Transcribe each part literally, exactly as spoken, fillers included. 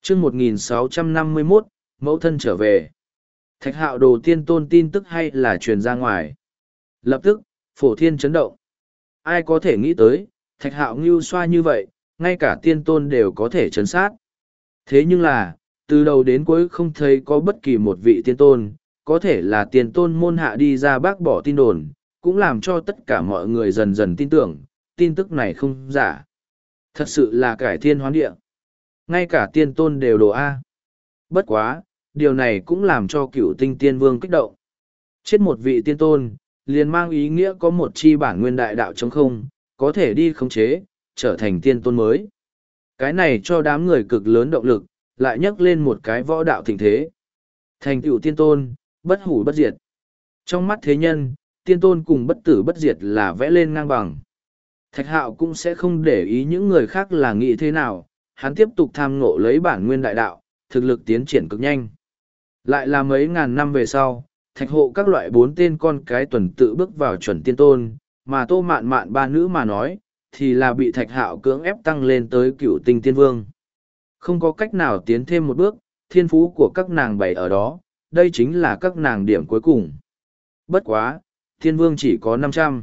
chương một nghìn sáu trăm năm mươi mốt, mẫu thân trở về. Thạch hạo đồ tiên tôn tin tức hay là truyền ra ngoài. Lập tức, phổ thiên chấn động. Ai có thể nghĩ tới, thạch hạo ngưu xoa như vậy, ngay cả tiên tôn đều có thể chấn sát. Thế nhưng là, từ đầu đến cuối không thấy có bất kỳ một vị tiên tôn, có thể là tiên tôn môn hạ đi ra bác bỏ tin đồn, cũng làm cho tất cả mọi người dần dần tin tưởng, tin tức này không giả. Thật sự là cải thiên hoán địa. Ngay cả tiên tôn đều đồ A. Bất quá, điều này cũng làm cho cựu tinh tiên vương kích động. Chết một vị tiên tôn, liền mang ý nghĩa có một chi bản nguyên đại đạo trống không, có thể đi khống chế, trở thành tiên tôn mới. Cái này cho đám người cực lớn động lực, lại nhắc lên một cái võ đạo thịnh thế. Thành tựu tiên tôn, bất hủ bất diệt. Trong mắt thế nhân, tiên tôn cùng bất tử bất diệt là vẽ lên ngang bằng. Thạch hạo cũng sẽ không để ý những người khác là nghĩ thế nào, hắn tiếp tục tham ngộ lấy bản nguyên đại đạo, thực lực tiến triển cực nhanh. Lại là mấy ngàn năm về sau, thạch hộ các loại bốn tên con cái tuần tự bước vào chuẩn tiên tôn, mà tô mạn mạn ba nữ mà nói, thì là bị thạch hạo cưỡng ép tăng lên tới cựu tinh tiên vương. Không có cách nào tiến thêm một bước, thiên phú của các nàng bày ở đó, đây chính là các nàng điểm cuối cùng. Bất quá, thiên vương chỉ có năm trăm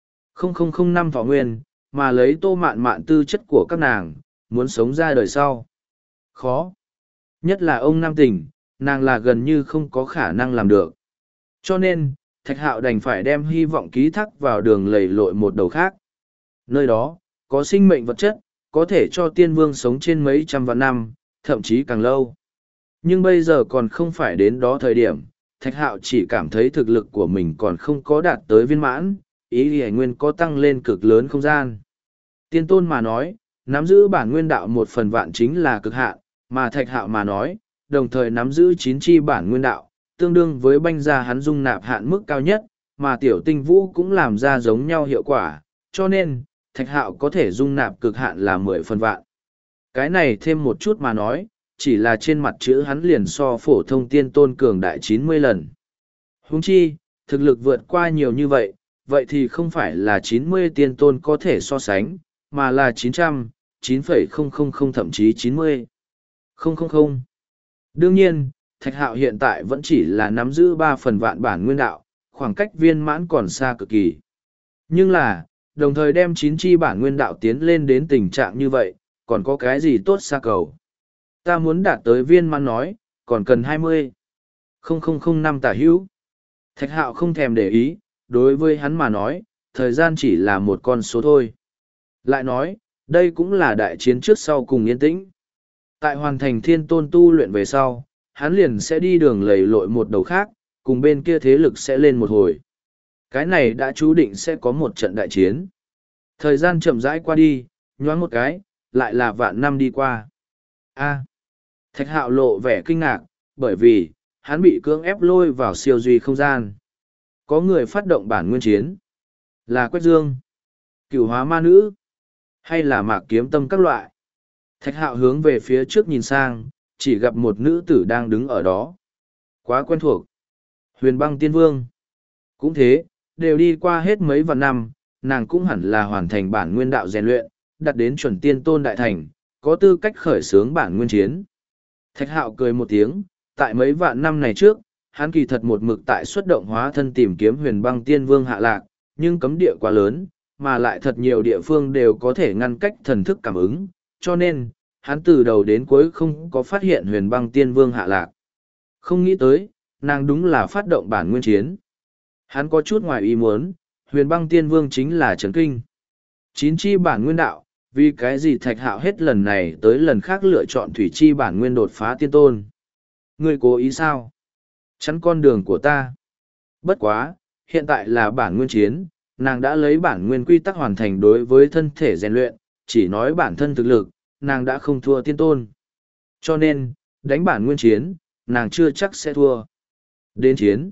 linh năm thọ nguyên, mà lấy tô mạn mạn tư chất của các nàng, muốn sống ra đời sau. Khó. Nhất là ông Nam Tình, nàng là gần như không có khả năng làm được. Cho nên, Thạch Hạo đành phải đem hy vọng ký thác vào đường lầy lội một đầu khác. Nơi đó, có sinh mệnh vật chất, có thể cho tiên vương sống trên mấy trăm vạn năm, thậm chí càng lâu. Nhưng bây giờ còn không phải đến đó thời điểm, Thạch Hạo chỉ cảm thấy thực lực của mình còn không có đạt tới viên mãn, ý thì nguyên có tăng lên cực lớn không gian. Tiên tôn mà nói, nắm giữ bản nguyên đạo một phần vạn chính là cực hạn, mà Thạch Hạo mà nói, đồng thời nắm giữ chín chi bản nguyên đạo, tương đương với banh ra hắn dung nạp hạn mức cao nhất, mà tiểu tinh vũ cũng làm ra giống nhau hiệu quả, cho nên, Thạch Hạo có thể dung nạp cực hạn là mười phần vạn. Cái này thêm một chút mà nói, chỉ là trên mặt chữ hắn liền so phổ thông tiên tôn cường đại chín mươi lần. Huống chi, thực lực vượt qua nhiều như vậy, vậy thì không phải là chín mươi tiên tôn có thể so sánh, mà là chín trăm, chín phẩy không không không thậm chí chín mươi. Không không không. Đương nhiên, Thạch Hạo hiện tại vẫn chỉ là nắm giữ ba phần vạn bản nguyên đạo, khoảng cách viên mãn còn xa cực kỳ. Nhưng là, đồng thời đem chín chi bản nguyên đạo tiến lên đến tình trạng như vậy, còn có cái gì tốt xa cầu. Ta muốn đạt tới viên mãn nói, còn cần hai mươi. không không không năm tả hữu. Thạch Hạo không thèm để ý, đối với hắn mà nói, thời gian chỉ là một con số thôi. Lại nói, đây cũng là đại chiến trước sau cùng yên tĩnh. Tại hoàn thành thiên tôn tu luyện về sau, hắn liền sẽ đi đường lầy lội một đầu khác, cùng bên kia thế lực sẽ lên một hồi. Cái này đã chú định sẽ có một trận đại chiến. Thời gian chậm rãi qua đi, nhoáng một cái, lại là vạn năm đi qua. A. Thạch Hạo lộ vẻ kinh ngạc, bởi vì, hắn bị cưỡng ép lôi vào siêu duy không gian. Có người phát động bản nguyên chiến. Là Quách Dương, Cửu Hóa Ma Nữ, hay là Mạc Kiếm Tâm các loại. Thạch Hạo hướng về phía trước nhìn sang, chỉ gặp một nữ tử đang đứng ở đó. Quá quen thuộc. Huyền Băng Tiên Vương. Cũng thế, đều đi qua hết mấy vạn năm, nàng cũng hẳn là hoàn thành bản nguyên đạo rèn luyện, đặt đến chuẩn tiên tôn đại thành, có tư cách khởi xướng bản nguyên chiến. Thạch Hạo cười một tiếng, tại mấy vạn năm này trước, hắn kỳ thật một mực tại xuất động hóa thân tìm kiếm Huyền Băng Tiên Vương hạ lạc, nhưng cấm địa quá lớn, mà lại thật nhiều địa phương đều có thể ngăn cách thần thức cảm ứng, cho nên, hắn từ đầu đến cuối không có phát hiện Huyền Băng Tiên Vương hạ lạc. Không nghĩ tới, nàng đúng là phát động bản nguyên chiến. Hắn có chút ngoài ý muốn, Huyền Băng Tiên Vương chính là Trấn Kinh. Chín chi bản nguyên đạo, vì cái gì Thạch Hạo hết lần này tới lần khác lựa chọn thủy chi bản nguyên đột phá tiên tôn. Ngươi cố ý sao? Chắn con đường của ta. Bất quá, hiện tại là bản nguyên chiến, nàng đã lấy bản nguyên quy tắc hoàn thành đối với thân thể rèn luyện, chỉ nói bản thân thực lực, nàng đã không thua tiên tôn. Cho nên, đánh bản nguyên chiến, nàng chưa chắc sẽ thua. Đến chiến.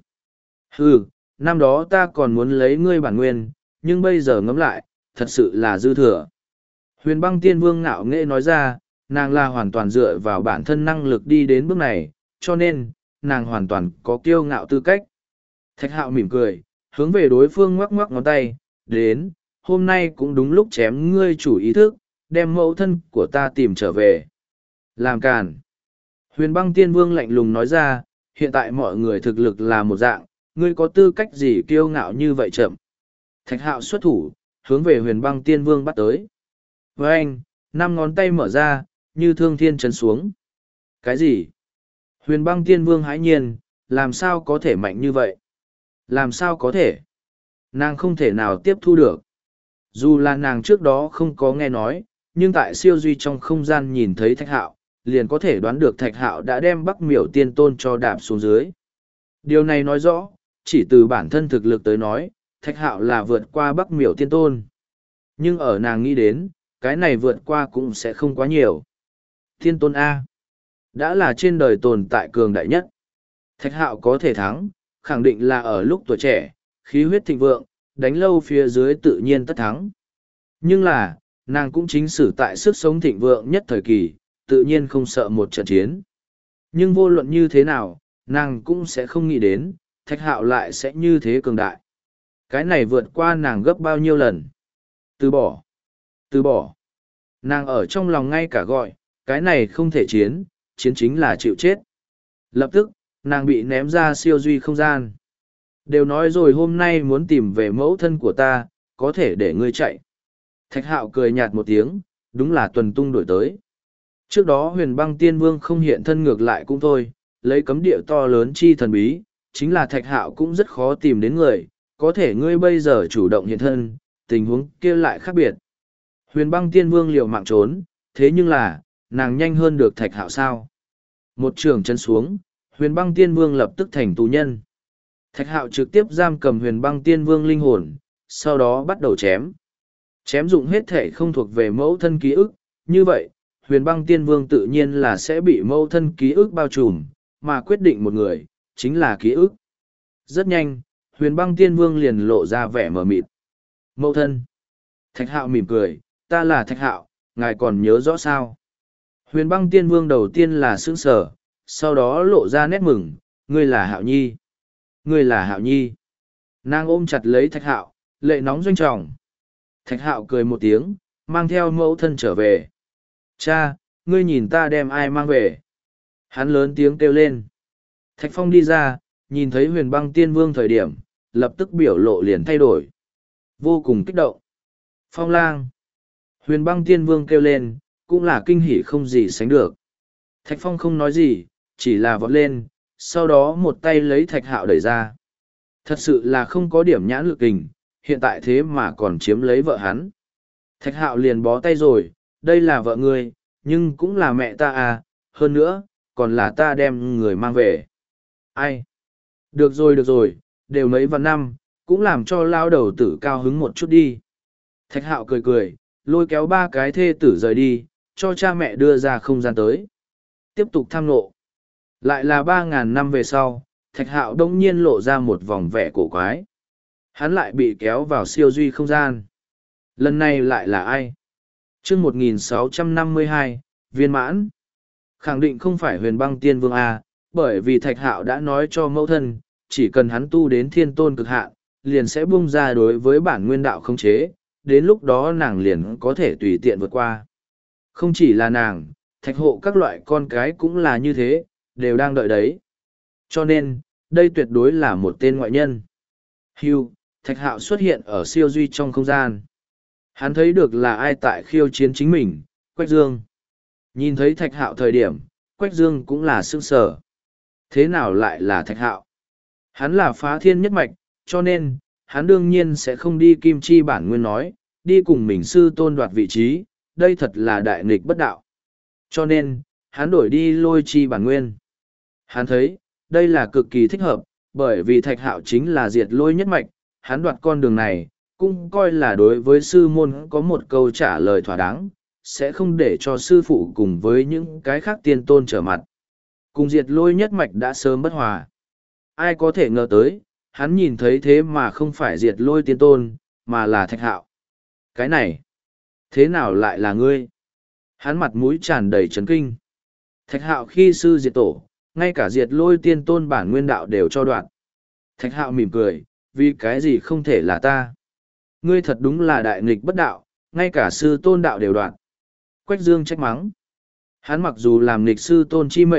Hừ, năm đó ta còn muốn lấy ngươi bản nguyên, nhưng bây giờ ngẫm lại, thật sự là dư thừa. Huyền Băng Tiên Vương ngạo nghễ nói ra, nàng là hoàn toàn dựa vào bản thân năng lực đi đến bước này, cho nên, nàng hoàn toàn có kiêu ngạo tư cách. Thạch Hạo mỉm cười, hướng về đối phương ngoắc ngoắc ngón tay, đến, hôm nay cũng đúng lúc chém ngươi chủ ý thức, đem mẫu thân của ta tìm trở về. Làm càn. Huyền băng tiên vương lạnh lùng nói ra, hiện tại mọi người thực lực là một dạng, ngươi có tư cách gì kiêu ngạo như vậy chậm. Thạch hạo xuất thủ, hướng về huyền băng tiên vương bắt tới. Với anh, năm ngón tay mở ra, như thương thiên chấn xuống. Cái gì? Huyền băng tiên vương hãi nhiên, làm sao có thể mạnh như vậy? Làm sao có thể? Nàng không thể nào tiếp thu được. Dù là nàng trước đó không có nghe nói, nhưng tại siêu duy trong không gian nhìn thấy thạch hạo, liền có thể đoán được thạch hạo đã đem bắc miểu tiên tôn cho đạp xuống dưới. Điều này nói rõ, chỉ từ bản thân thực lực tới nói, thạch hạo là vượt qua bắc miểu tiên tôn. Nhưng ở nàng nghĩ đến, cái này vượt qua cũng sẽ không quá nhiều. Tiên tôn A. Đã là trên đời tồn tại cường đại nhất. Thạch hạo có thể thắng, khẳng định là ở lúc tuổi trẻ, khí huyết thịnh vượng, đánh lâu phía dưới tự nhiên tất thắng. Nhưng là, nàng cũng chính sử tại sức sống thịnh vượng nhất thời kỳ, tự nhiên không sợ một trận chiến. Nhưng vô luận như thế nào, nàng cũng sẽ không nghĩ đến, thạch hạo lại sẽ như thế cường đại. Cái này vượt qua nàng gấp bao nhiêu lần. Từ bỏ. Từ bỏ. Nàng ở trong lòng ngay cả gọi, cái này không thể chiến, chiến chính là chịu chết. Lập tức, nàng bị ném ra siêu duy không gian. Đều nói rồi hôm nay muốn tìm về mẫu thân của ta, có thể để ngươi chạy. Thạch hạo cười nhạt một tiếng, đúng là tuần tung đổi tới. Trước đó huyền băng tiên vương không hiện thân ngược lại cũng thôi, lấy cấm địa to lớn chi thần bí, chính là thạch hạo cũng rất khó tìm đến người, có thể ngươi bây giờ chủ động hiện thân, tình huống kia lại khác biệt. Huyền băng tiên vương liều mạng trốn, thế nhưng là, nàng nhanh hơn được thạch hạo sao. Một trường chân xuống, huyền băng tiên vương lập tức thành tù nhân. Thạch hạo trực tiếp giam cầm huyền băng tiên vương linh hồn, sau đó bắt đầu chém. Chém dụng hết thể không thuộc về mẫu thân ký ức, như vậy, huyền băng tiên vương tự nhiên là sẽ bị mẫu thân ký ức bao trùm, mà quyết định một người, chính là ký ức. Rất nhanh, huyền băng tiên vương liền lộ ra vẻ mờ mịt. Mẫu thân. Thạch hạo mỉm cười, ta là thạch hạo, ngài còn nhớ rõ sao. Huyền băng tiên vương đầu tiên là sững sờ, sau đó lộ ra nét mừng, ngươi là hạo nhi. Ngươi là hạo nhi. Nàng ôm chặt lấy thạch hạo, lệ nóng doanh trọng. Thạch hạo cười một tiếng, mang theo mẫu thân trở về. Cha, ngươi nhìn ta đem ai mang về. Hắn lớn tiếng kêu lên. Thạch phong đi ra, nhìn thấy huyền băng tiên vương thời điểm, lập tức biểu lộ liền thay đổi. Vô cùng kích động. Phong lang. Huyền băng tiên vương kêu lên, cũng là kinh hỉ không gì sánh được. Thạch phong không nói gì, chỉ là vọt lên, sau đó một tay lấy thạch hạo đẩy ra. Thật sự là không có điểm nhãn lực kình, hiện tại thế mà còn chiếm lấy vợ hắn. Thạch hạo liền bó tay rồi, đây là vợ ngươi, nhưng cũng là mẹ ta à, hơn nữa, còn là ta đem người mang về. Ai? Được rồi được rồi, đều mấy vạn năm, cũng làm cho lao đầu tử cao hứng một chút đi. Thạch hạo cười cười, lôi kéo ba cái thê tử rời đi, cho cha mẹ đưa ra không gian tới. Tiếp tục tham nộ. Lại là ba ngàn năm về sau, thạch hạo đông nhiên lộ ra một vòng vẻ cổ quái. Hắn lại bị kéo vào siêu duy không gian. Lần này lại là ai? chương một nghìn sáu trăm năm mươi hai, viên mãn. Khẳng định không phải huyền băng tiên vương A, bởi vì thạch hạo đã nói cho mẫu thân, chỉ cần hắn tu đến thiên tôn cực hạn, liền sẽ bung ra đối với bản nguyên đạo khống chế, đến lúc đó nàng liền có thể tùy tiện vượt qua. Không chỉ là nàng, thạch hộ các loại con cái cũng là như thế, đều đang đợi đấy. Cho nên, đây tuyệt đối là một tên ngoại nhân. Hugh, thạch hạo xuất hiện ở siêu duy trong không gian. Hắn thấy được là ai tại khiêu chiến chính mình, Quách Dương. Nhìn thấy thạch hạo thời điểm, Quách Dương cũng là sững sờ. Thế nào lại là thạch hạo? Hắn là phá thiên nhất mạch, cho nên, hắn đương nhiên sẽ không đi kim chi bản nguyên nói, đi cùng mình sư tôn đoạt vị trí, đây thật là đại nghịch bất đạo. Cho nên, hắn đổi đi lôi chi bản nguyên. Hắn thấy, đây là cực kỳ thích hợp, bởi vì thạch hạo chính là diệt lôi nhất mạch, hắn đoạt con đường này, cũng coi là đối với sư môn có một câu trả lời thỏa đáng, sẽ không để cho sư phụ cùng với những cái khác tiên tôn trở mặt. Cùng diệt lôi nhất mạch đã sớm bất hòa. Ai có thể ngờ tới, hắn nhìn thấy thế mà không phải diệt lôi tiên tôn, mà là thạch hạo. Cái này, thế nào lại là ngươi? Hắn mặt mũi tràn đầy chấn kinh. Thạch hạo khi sư diệt tổ, ngay cả diệt lôi tiên tôn bản nguyên đạo đều cho đoạn. Thạch hạo mỉm cười, vì cái gì không thể là ta? Ngươi thật đúng là đại nghịch bất đạo, ngay cả sư tôn đạo đều đoạn. Quách Dương trách mắng. Hắn mặc dù làm nghịch sư tôn chi mệnh,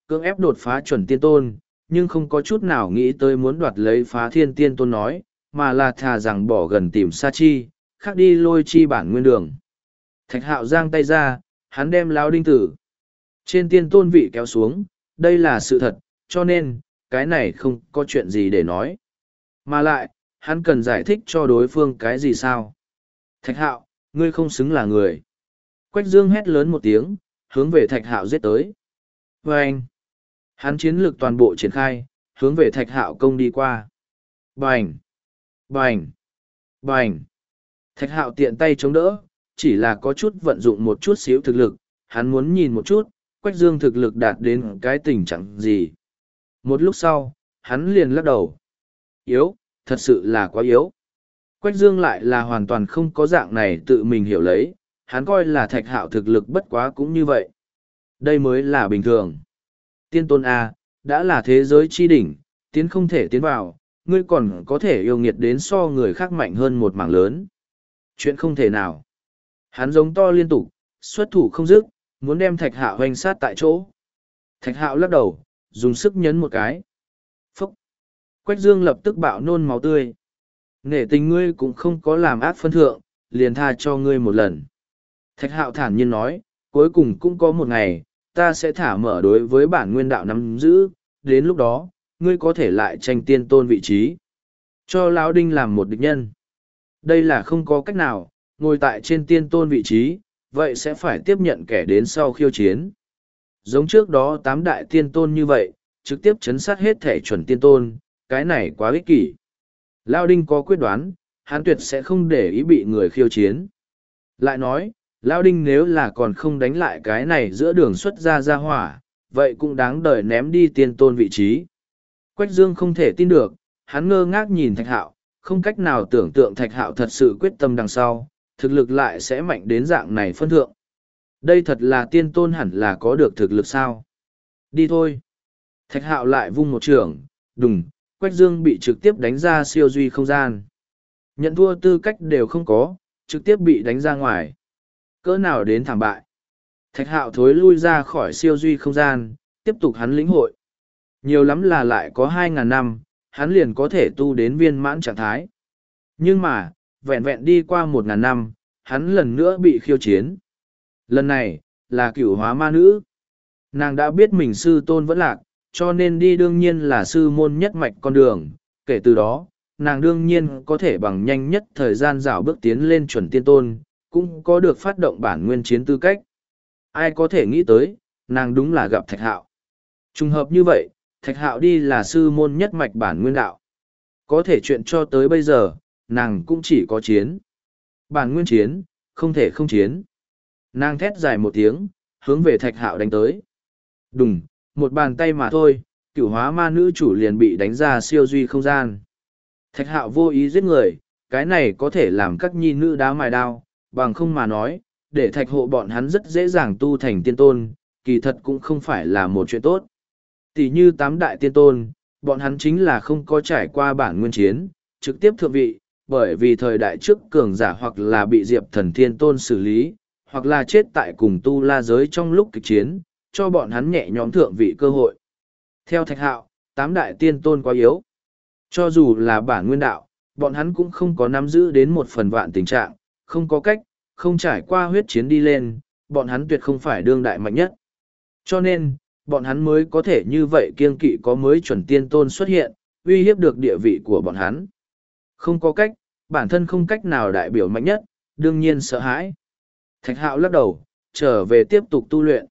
cưỡng ép đột phá chuẩn tiên tôn, nhưng không có chút nào nghĩ tới muốn đoạt lấy phá thiên tiên tôn nói, mà là thà rằng bỏ gần tìm xa chi, khác đi lôi chi bản nguyên đường. Thạch hạo giang tay ra, hắn đem lao đinh tử trên tiên tôn vị kéo xuống, đây là sự thật, cho nên, cái này không có chuyện gì để nói. Mà lại, hắn cần giải thích cho đối phương cái gì sao? Thạch hạo, ngươi không xứng là người. Quách Dương hét lớn một tiếng, hướng về thạch hạo giết tới. Và anh, hắn chiến lược toàn bộ triển khai, hướng về thạch hạo công đi qua. Bành! Bành! Bành! Thạch hạo tiện tay chống đỡ, chỉ là có chút vận dụng một chút xíu thực lực, hắn muốn nhìn một chút, Quách Dương thực lực đạt đến cái tình trạng gì. Một lúc sau, hắn liền lắc đầu. Yếu, thật sự là quá yếu. Quách Dương lại là hoàn toàn không có dạng này tự mình hiểu lấy, hắn coi là thạch hạo thực lực bất quá cũng như vậy. Đây mới là bình thường. Tiên tôn A, đã là thế giới chi đỉnh, tiến không thể tiến vào, ngươi còn có thể yêu nghiệt đến so người khác mạnh hơn một mảng lớn. Chuyện không thể nào. Hắn giống to liên tục, xuất thủ không dứt, muốn đem thạch hạo hoành sát tại chỗ. Thạch hạo lắc đầu, dùng sức nhấn một cái. Phúc! Quách Dương lập tức bạo nôn máu tươi. Nể tình ngươi cũng không có làm ác phân thượng, liền tha cho ngươi một lần. Thạch hạo thản nhiên nói, cuối cùng cũng có một ngày, ta sẽ thả mở đối với bản nguyên đạo nắm giữ, đến lúc đó, ngươi có thể lại tranh tiên tôn vị trí. Cho Lão Đinh làm một địch nhân. Đây là không có cách nào, ngồi tại trên tiên tôn vị trí, vậy sẽ phải tiếp nhận kẻ đến sau khiêu chiến. Giống trước đó tám đại tiên tôn như vậy, trực tiếp chấn sát hết thể chuẩn tiên tôn, cái này quá ích kỷ. Lao Đinh có quyết đoán, hắn tuyệt sẽ không để ý bị người khiêu chiến. Lại nói, Lao Đinh nếu là còn không đánh lại cái này giữa đường xuất ra ra hỏa, vậy cũng đáng đời ném đi tiên tôn vị trí. Quách Dương không thể tin được, hắn ngơ ngác nhìn Thạch Hạo, không cách nào tưởng tượng Thạch Hạo thật sự quyết tâm đằng sau, thực lực lại sẽ mạnh đến dạng này phân thượng. Đây thật là tiên tôn hẳn là có được thực lực sao? Đi thôi. Thạch Hạo lại vung một trường, đùng, Quách Dương bị trực tiếp đánh ra siêu duy không gian. Nhận thua tư cách đều không có, trực tiếp bị đánh ra ngoài. Cỡ nào đến thảm bại. Thạch Hạo thối lui ra khỏi siêu duy không gian, tiếp tục hắn lĩnh hội. Nhiều lắm là lại có hai ngàn năm, hắn liền có thể tu đến viên mãn trạng thái. Nhưng mà, vẹn vẹn đi qua một ngàn năm, hắn lần nữa bị khiêu chiến. Lần này, là cửu hóa ma nữ. Nàng đã biết mình sư tôn vẫn lạc, cho nên đi đương nhiên là sư môn nhất mạch con đường. Kể từ đó, nàng đương nhiên có thể bằng nhanh nhất thời gian dạo bước tiến lên chuẩn tiên tôn, cũng có được phát động bản nguyên chiến tư cách. Ai có thể nghĩ tới, nàng đúng là gặp Thạch Hạo. Trùng hợp như vậy, Thạch Hạo đi là sư môn nhất mạch bản nguyên đạo. Có thể chuyện cho tới bây giờ, nàng cũng chỉ có chiến. Bản nguyên chiến, không thể không chiến. Nàng thét dài một tiếng, hướng về Thạch Hạo đánh tới. Đùng, một bàn tay mà thôi, cửu hóa ma nữ chủ liền bị đánh ra siêu duy không gian. Thạch Hạo vô ý giết người, cái này có thể làm các nhi nữ đá mài đao, bằng không mà nói, để Thạch hộ bọn hắn rất dễ dàng tu thành tiên tôn, kỳ thật cũng không phải là một chuyện tốt. Tỷ như tám đại tiên tôn, bọn hắn chính là không có trải qua bản nguyên chiến, trực tiếp thượng vị, bởi vì thời đại trước cường giả hoặc là bị Diệp Thần Thiên Tôn xử lý, hoặc là chết tại cùng tu la giới trong lúc kịch chiến, cho bọn hắn nhẹ nhõm thượng vị cơ hội. Theo Thạch Hạo, tám đại tiên tôn quá yếu. Cho dù là bản nguyên đạo, bọn hắn cũng không có nắm giữ đến một phần vạn tình trạng, không có cách, không trải qua huyết chiến đi lên, bọn hắn tuyệt không phải đương đại mạnh nhất. Cho nên, bọn hắn mới có thể như vậy kiêng kỵ có mới chuẩn tiên tôn xuất hiện, uy hiếp được địa vị của bọn hắn. Không có cách, bản thân không cách nào đại biểu mạnh nhất, đương nhiên sợ hãi. Thạch Hạo lắc đầu, trở về tiếp tục tu luyện.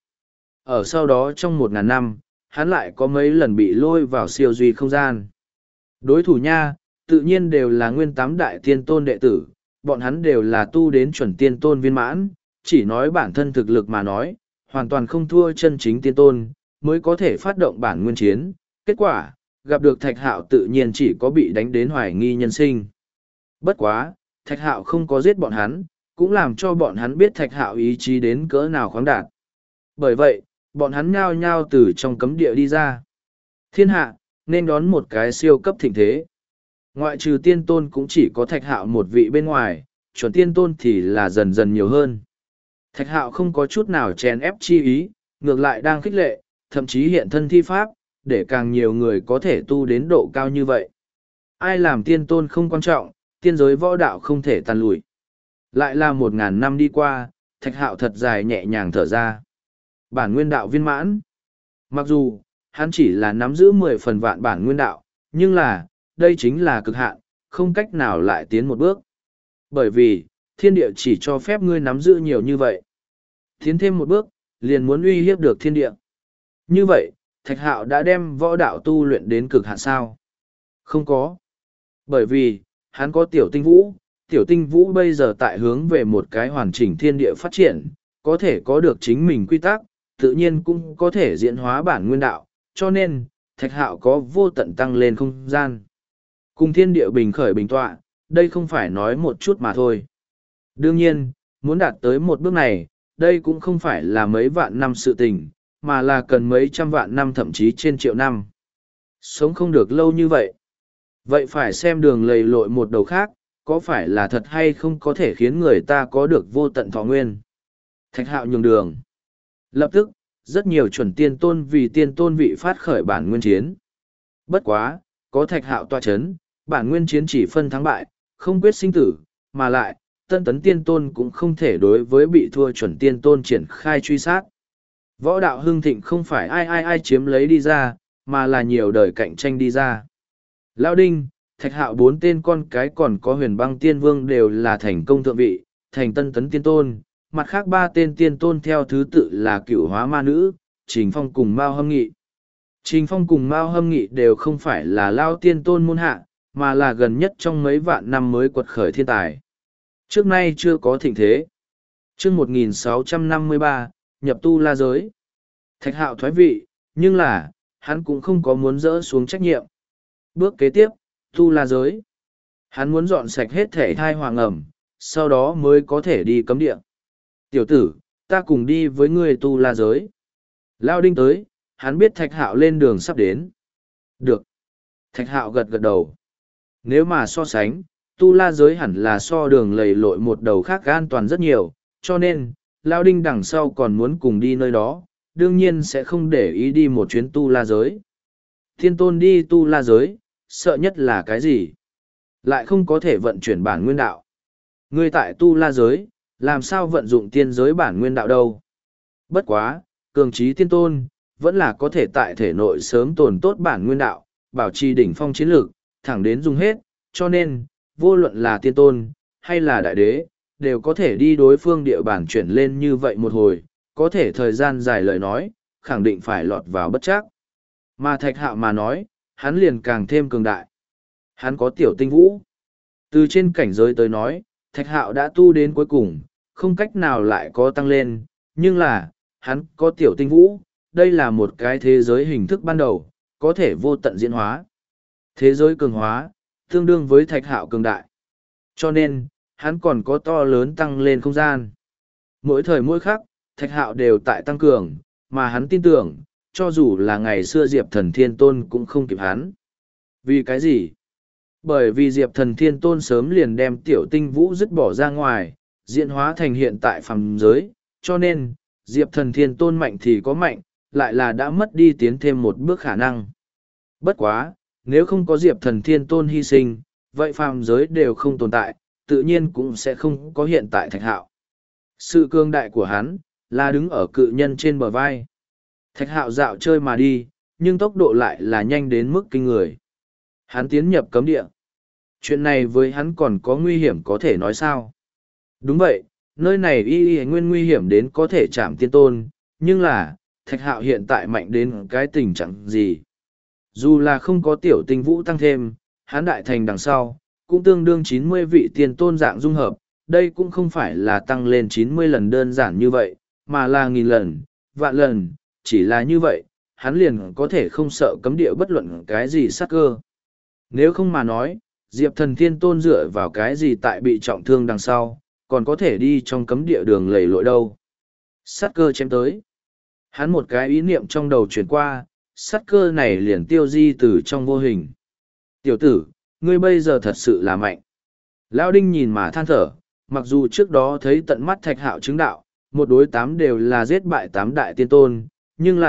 Ở sau đó trong một ngàn năm, hắn lại có mấy lần bị lôi vào siêu duy không gian. Đối thủ nha, tự nhiên đều là nguyên tám đại tiên tôn đệ tử, bọn hắn đều là tu đến chuẩn tiên tôn viên mãn, chỉ nói bản thân thực lực mà nói, hoàn toàn không thua chân chính tiên tôn, mới có thể phát động bản nguyên chiến. Kết quả, gặp được Thạch Hạo tự nhiên chỉ có bị đánh đến hoài nghi nhân sinh. Bất quá, Thạch Hạo không có giết bọn hắn, cũng làm cho bọn hắn biết Thạch Hạo ý chí đến cỡ nào khoáng đạt. Bởi vậy, bọn hắn nhao nhao từ trong cấm địa đi ra. Thiên hạ, nên đón một cái siêu cấp thịnh thế. Ngoại trừ tiên tôn cũng chỉ có Thạch Hạo một vị bên ngoài, chuẩn tiên tôn thì là dần dần nhiều hơn. Thạch Hạo không có chút nào chèn ép chi ý, ngược lại đang khích lệ, thậm chí hiện thân thi pháp, để càng nhiều người có thể tu đến độ cao như vậy. Ai làm tiên tôn không quan trọng, tiên giới võ đạo không thể tàn lùi. Lại là một ngàn năm đi qua, Thạch Hạo thật dài nhẹ nhàng thở ra. Bản nguyên đạo viên mãn. Mặc dù, hắn chỉ là nắm giữ mười phần vạn bản nguyên đạo, nhưng là, đây chính là cực hạn, không cách nào lại tiến một bước. Bởi vì, thiên địa chỉ cho phép ngươi nắm giữ nhiều như vậy. Tiến thêm một bước, liền muốn uy hiếp được thiên địa. Như vậy, Thạch Hạo đã đem võ đạo tu luyện đến cực hạn sao? Không có. Bởi vì, hắn có tiểu tinh vũ, tiểu tinh vũ bây giờ tại hướng về một cái hoàn chỉnh thiên địa phát triển, có thể có được chính mình quy tắc, tự nhiên cũng có thể diễn hóa bản nguyên đạo, cho nên, Thạch Hạo có vô tận tăng lên không gian. Cùng thiên địa bình khởi bình tọa, đây không phải nói một chút mà thôi. Đương nhiên, muốn đạt tới một bước này, đây cũng không phải là mấy vạn năm sự tình, mà là cần mấy trăm vạn năm thậm chí trên triệu năm. Sống không được lâu như vậy. Vậy phải xem đường lầy lội một đầu khác, có phải là thật hay không có thể khiến người ta có được vô tận thọ nguyên. Thạch Hạo nhường đường. Lập tức, rất nhiều chuẩn tiên tôn vì tiên tôn vị phát khởi bản nguyên chiến. Bất quá, có Thạch Hạo tọa chấn, bản nguyên chiến chỉ phân thắng bại, không quyết sinh tử, mà lại, tân tấn tiên tôn cũng không thể đối với bị thua chuẩn tiên tôn triển khai truy sát. Võ đạo hưng thịnh không phải ai ai ai chiếm lấy đi ra, mà là nhiều đời cạnh tranh đi ra. Lão Đinh, Thạch Hạo bốn tên con cái còn có huyền băng tiên vương đều là thành công thượng vị, thành tân tấn tiên tôn, mặt khác ba tên tiên tôn theo thứ tự là cửu hóa ma nữ, Trình Phong cùng Mao Hâm Nghị. Trình Phong cùng Mao Hâm Nghị đều không phải là lao tiên tôn môn hạ, mà là gần nhất trong mấy vạn năm mới quật khởi thiên tài. Trước nay chưa có thịnh thế. Trước một nghìn sáu trăm năm mươi ba, nhập tu la giới. Thạch Hạo thoái vị, nhưng là, hắn cũng không có muốn dỡ xuống trách nhiệm. Bước kế tiếp, tu la giới. Hắn muốn dọn sạch hết thể thai hoàng ẩm, sau đó mới có thể đi cấm địa. Tiểu tử, ta cùng đi với ngươi tu la giới. Lao Đinh tới, hắn biết Thạch Hạo lên đường sắp đến. Được. Thạch Hạo gật gật đầu. Nếu mà so sánh, tu la giới hẳn là so đường lầy lội một đầu khác an toàn rất nhiều, cho nên, Lao Đinh đằng sau còn muốn cùng đi nơi đó, đương nhiên sẽ không để ý đi một chuyến tu la giới. Thiên tôn đi tu la giới, sợ nhất là cái gì? Lại không có thể vận chuyển bản nguyên đạo. Ngươi tại tu la giới, làm sao vận dụng tiên giới bản nguyên đạo đâu? Bất quá, cường trí tiên tôn, vẫn là có thể tại thể nội sớm tồn tốt bản nguyên đạo, bảo trì đỉnh phong chiến lược, thẳng đến dùng hết, cho nên, vô luận là tiên tôn, hay là đại đế, đều có thể đi đối phương địa bản chuyển lên như vậy một hồi, có thể thời gian dài lời nói, khẳng định phải lọt vào bất chắc. Mà Thạch Hạo mà nói, hắn liền càng thêm cường đại. Hắn có tiểu tinh vũ. Từ trên cảnh giới tới nói, Thạch Hạo đã tu đến cuối cùng, không cách nào lại có tăng lên, nhưng là, hắn có tiểu tinh vũ, đây là một cái thế giới hình thức ban đầu, có thể vô tận diễn hóa. Thế giới cường hóa, tương đương với Thạch Hạo cường đại. Cho nên, hắn còn có to lớn tăng lên không gian. Mỗi thời mỗi khắc, Thạch Hạo đều tại tăng cường, mà hắn tin tưởng, cho dù là ngày xưa Diệp Thần Thiên Tôn cũng không kịp hắn. Vì cái gì? Bởi vì Diệp Thần Thiên Tôn sớm liền đem tiểu tinh vũ dứt bỏ ra ngoài, diễn hóa thành hiện tại phàm giới, cho nên, Diệp Thần Thiên Tôn mạnh thì có mạnh, lại là đã mất đi tiến thêm một bước khả năng. Bất quá, nếu không có Diệp Thần Thiên Tôn hy sinh, vậy phàm giới đều không tồn tại, tự nhiên cũng sẽ không có hiện tại Thạch Hạo. Sự cương đại của hắn, là đứng ở cự nhân trên bờ vai. Thạch Hạo dạo chơi mà đi, nhưng tốc độ lại là nhanh đến mức kinh người. Hắn tiến nhập cấm địa. Chuyện này với hắn còn có nguy hiểm có thể nói sao? Đúng vậy, nơi này y y nguyên nguy hiểm đến có thể chạm tiên tôn, nhưng là, Thạch Hạo hiện tại mạnh đến cái tình trạng gì? Dù là không có tiểu tinh vũ tăng thêm, hắn đại thành đằng sau, cũng tương đương chín mươi vị tiên tôn dạng dung hợp, đây cũng không phải là tăng lên chín mươi lần đơn giản như vậy, mà là nghìn lần, vạn lần, chỉ là như vậy, hắn liền có thể không sợ cấm địa bất luận cái gì sát cơ. Nếu không mà nói, Diệp Thần Thiên Tôn dựa vào cái gì tại bị trọng thương đằng sau, còn có thể đi trong cấm địa đường lầy lội đâu. Sát cơ chém tới. Hắn một cái ý niệm trong đầu chuyển qua, sát cơ này liền tiêu di từ trong vô hình. Tiểu tử, ngươi bây giờ thật sự là mạnh. Lão Đinh nhìn mà than thở, mặc dù trước đó thấy tận mắt Thạch Hạo chứng đạo, một đối tám đều là giết bại tám đại tiên tôn, nhưng là,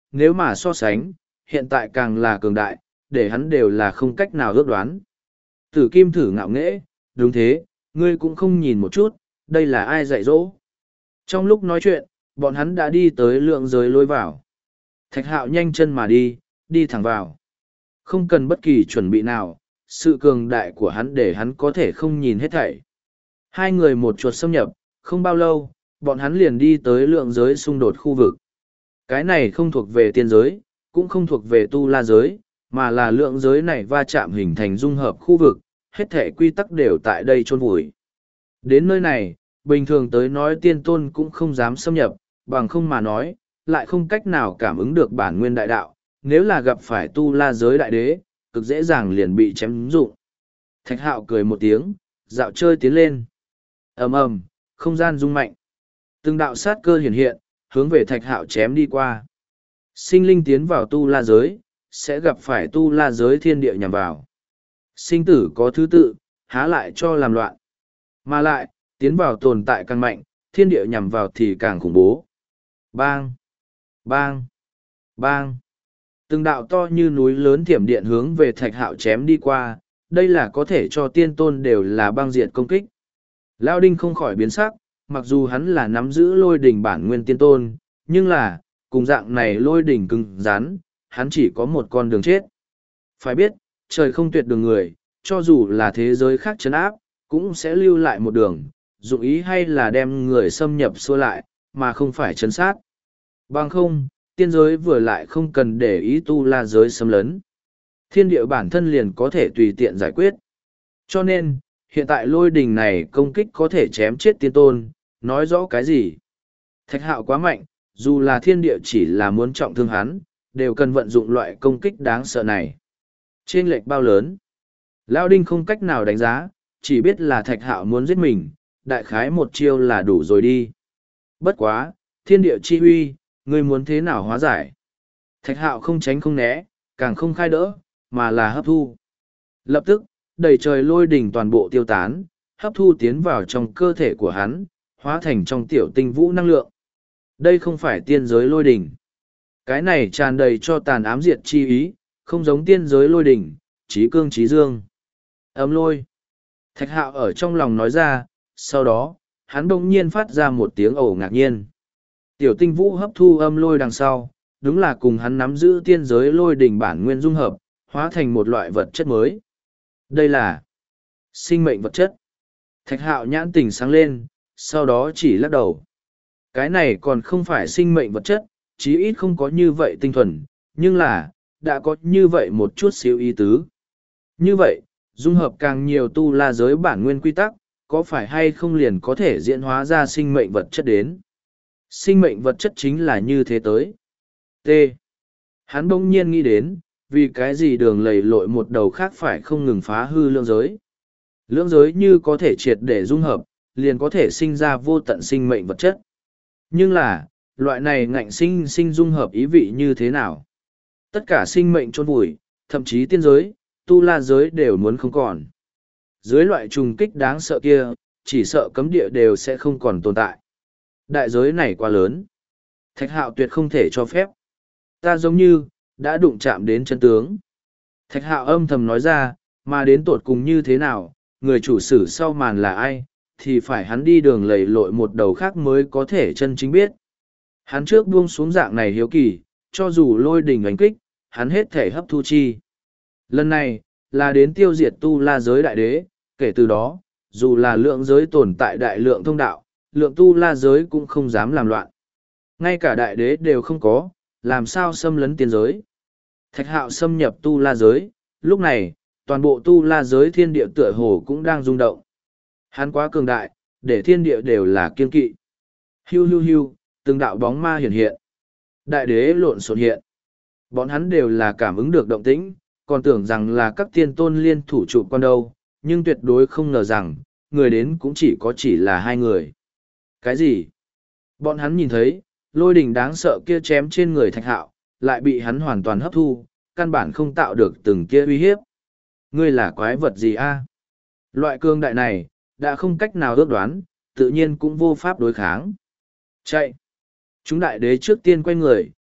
nếu mà so sánh, hiện tại càng là cường đại, để hắn đều là không cách nào ước đoán. Tử Kim thử ngạo nghễ, đúng thế, ngươi cũng không nhìn một chút, đây là ai dạy dỗ. Trong lúc nói chuyện, bọn hắn đã đi tới lượng giới lối vào. Thạch Hạo nhanh chân mà đi, đi thẳng vào. Không cần bất kỳ chuẩn bị nào, sự cường đại của hắn để hắn có thể không nhìn hết thảy. Hai người một chuột xâm nhập, không bao lâu, bọn hắn liền đi tới lượng giới xung đột khu vực. Cái này không thuộc về tiên giới, cũng không thuộc về tu la giới, mà là lượng giới này va chạm hình thành dung hợp khu vực, hết thể quy tắc đều tại đây chôn vùi. Đến nơi này, bình thường tới nói tiên tôn cũng không dám xâm nhập, bằng không mà nói, lại không cách nào cảm ứng được bản nguyên đại đạo, nếu là gặp phải tu la giới đại đế, cực dễ dàng liền bị chém dụng. Thạch Hạo cười một tiếng, dạo chơi tiến lên. Ầm ầm, không gian rung mạnh. Từng đạo sát cơ hiển hiện, hướng về Thạch Hạo chém đi qua. Sinh linh tiến vào tu la giới, sẽ gặp phải tu la giới thiên địa nhằm vào. Sinh tử có thứ tự, há lại cho làm loạn. Mà lại, tiến vào tồn tại càng mạnh, thiên địa nhằm vào thì càng khủng bố. Bang! Bang! Bang! Từng đạo to như núi lớn thiểm điện hướng về Thạch Hạo chém đi qua, đây là có thể cho tiên tôn đều là băng diệt công kích. Lao Đinh không khỏi biến sắc, mặc dù hắn là nắm giữ lôi đỉnh bản nguyên tiên tôn, nhưng là, cùng dạng này lôi đỉnh cứng rắn, hắn chỉ có một con đường chết. Phải biết, trời không tuyệt đường người, cho dù là thế giới khác trấn áp, cũng sẽ lưu lại một đường, dụng ý hay là đem người xâm nhập xua lại, mà không phải chấn sát. Bằng không, tiên giới vừa lại không cần để ý tu la giới xâm lấn. Thiên địa bản thân liền có thể tùy tiện giải quyết. Cho nên, hiện tại lôi đình này công kích có thể chém chết tiên tôn, nói rõ cái gì? Thạch Hạo quá mạnh, dù là thiên địa chỉ là muốn trọng thương hắn, đều cần vận dụng loại công kích đáng sợ này. Trên lệch bao lớn? Lao Đinh không cách nào đánh giá, chỉ biết là Thạch Hạo muốn giết mình, đại khái một chiêu là đủ rồi đi. Bất quá, thiên địa chi huy, ngươi muốn thế nào hóa giải? Thạch Hạo không tránh không né, càng không khai đỡ, mà là hấp thu. Lập tức, đầy trời lôi đỉnh toàn bộ tiêu tán, hấp thu tiến vào trong cơ thể của hắn, hóa thành trong tiểu tinh vũ năng lượng. Đây không phải tiên giới lôi đỉnh. Cái này tràn đầy cho tàn ám diệt chi ý, không giống tiên giới lôi đỉnh, trí cương trí dương. Ấm lôi. Thạch Hạo ở trong lòng nói ra, sau đó, hắn bỗng nhiên phát ra một tiếng ồ ngạc nhiên. Tiểu tinh vũ hấp thu âm lôi đằng sau, đúng là cùng hắn nắm giữ tiên giới lôi đỉnh bản nguyên dung hợp, hóa thành một loại vật chất mới. Đây là sinh mệnh vật chất. Thạch Hạo nhãn tỉnh sáng lên, sau đó chỉ lắc đầu. Cái này còn không phải sinh mệnh vật chất, chí ít không có như vậy tinh thuần, nhưng là, đã có như vậy một chút xíu ý tứ. Như vậy, dung hợp càng nhiều tu la giới bản nguyên quy tắc, có phải hay không liền có thể diễn hóa ra sinh mệnh vật chất đến? Sinh mệnh vật chất chính là như thế tới. T. Hắn bỗng nhiên nghĩ đến, vì cái gì đường lầy lội một đầu khác phải không ngừng phá hư lưỡng giới. Lưỡng giới như có thể triệt để dung hợp, liền có thể sinh ra vô tận sinh mệnh vật chất. Nhưng là, loại này ngạnh sinh sinh dung hợp ý vị như thế nào? Tất cả sinh mệnh chôn vùi, thậm chí tiên giới, tu la giới đều muốn không còn. Dưới loại trùng kích đáng sợ kia, chỉ sợ cấm địa đều sẽ không còn tồn tại. Đại giới này quá lớn. Thạch Hạo tuyệt không thể cho phép. Ta giống như, đã đụng chạm đến chân tướng. Thạch Hạo âm thầm nói ra, mà đến tột cùng như thế nào, người chủ sử sau màn là ai, thì phải hắn đi đường lầy lội một đầu khác mới có thể chân chính biết. Hắn trước buông xuống dạng này hiếu kỳ, cho dù lôi đình đánh kích, hắn hết thể hấp thu chi. Lần này, là đến tiêu diệt tu la giới đại đế, kể từ đó, dù là lượng giới tồn tại đại lượng thông đạo, lượng tu la giới cũng không dám làm loạn. Ngay cả đại đế đều không có, làm sao xâm lấn tiên giới. Thạch Hạo xâm nhập tu la giới, lúc này, toàn bộ tu la giới thiên địa tựa hồ cũng đang rung động. Hắn quá cường đại, để thiên địa đều là kiên kỵ. Hiu hiu hiu, từng đạo bóng ma hiện hiện. Đại đế lộn xộn hiện. Bọn hắn đều là cảm ứng được động tĩnh, còn tưởng rằng là các tiên tôn liên thủ trụ con đâu, nhưng tuyệt đối không ngờ rằng, người đến cũng chỉ có chỉ là hai người. Cái gì? Bọn hắn nhìn thấy, lôi đình đáng sợ kia chém trên người Thạch Hạo, lại bị hắn hoàn toàn hấp thu, căn bản không tạo được từng kia uy hiếp. Ngươi là quái vật gì a? Loại cương đại này, đã không cách nào ước đoán, tự nhiên cũng vô pháp đối kháng. Chạy! Chúng đại đế trước tiên quay người,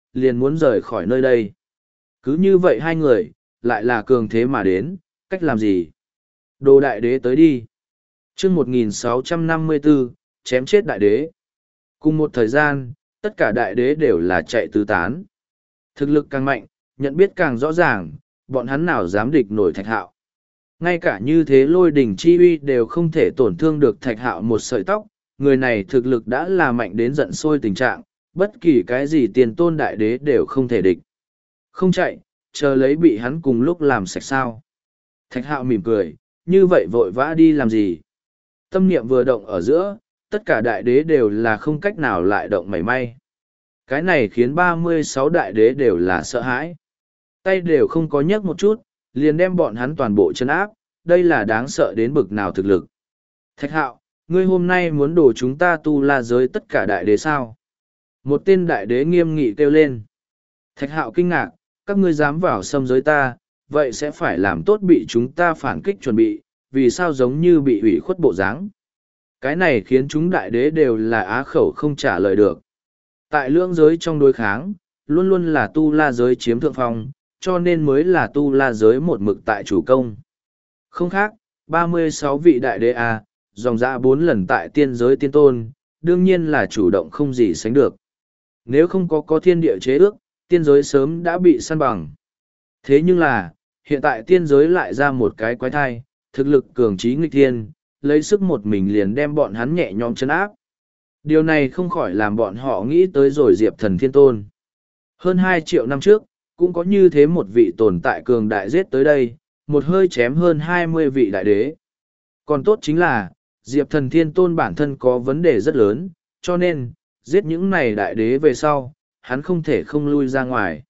liền muốn rời khỏi nơi đây. Cứ như vậy hai người, lại là cường thế mà đến, cách làm gì? Đồ đại đế tới đi. chương một nghìn sáu trăm năm mươi bốn, chém chết đại đế. Cùng một thời gian, tất cả đại đế đều là chạy tứ tán. Thực lực càng mạnh, nhận biết càng rõ ràng, bọn hắn nào dám địch nổi Thạch Hạo. Ngay cả như thế lôi đỉnh chi uy đều không thể tổn thương được Thạch Hạo một sợi tóc, người này thực lực đã là mạnh đến giận sôi tình trạng, bất kỳ cái gì tiền tôn đại đế đều không thể địch. Không chạy, chờ lấy bị hắn cùng lúc làm sạch sao. Thạch Hạo mỉm cười, như vậy vội vã đi làm gì? Tâm niệm vừa động ở giữa, tất cả đại đế đều là không cách nào lại động mảy may. Cái này khiến ba mươi sáu đại đế đều là sợ hãi. Tay đều không có nhấc một chút, liền đem bọn hắn toàn bộ chân áp, đây là đáng sợ đến bực nào thực lực. Thạch Hạo, ngươi hôm nay muốn đổ chúng ta tu la giới tất cả đại đế sao? Một tên đại đế nghiêm nghị kêu lên. Thạch Hạo kinh ngạc, các ngươi dám vào xâm giới ta, vậy sẽ phải làm tốt bị chúng ta phản kích chuẩn bị, vì sao giống như bị ủy khuất bộ dáng. Cái này khiến chúng đại đế đều là á khẩu không trả lời được. Tại lưỡng giới trong đối kháng, luôn luôn là tu la giới chiếm thượng phong, cho nên mới là tu la giới một mực tại chủ công. Không khác, ba mươi sáu vị đại đế A, dòng dã bốn lần tại tiên giới tiên tôn, đương nhiên là chủ động không gì sánh được. Nếu không có có thiên địa chế ước, tiên giới sớm đã bị săn bằng. Thế nhưng là, hiện tại tiên giới lại ra một cái quái thai, thực lực cường trí nghịch thiên, lấy sức một mình liền đem bọn hắn nhẹ nhõm chân áp. Điều này không khỏi làm bọn họ nghĩ tới rồi Diệp Thần Thiên Tôn. Hơn hai triệu năm trước, cũng có như thế một vị tồn tại cường đại giết tới đây, một hơi chém hơn hai mươi vị đại đế. Còn tốt chính là, Diệp Thần Thiên Tôn bản thân có vấn đề rất lớn, cho nên, giết những này đại đế về sau, hắn không thể không lui ra ngoài.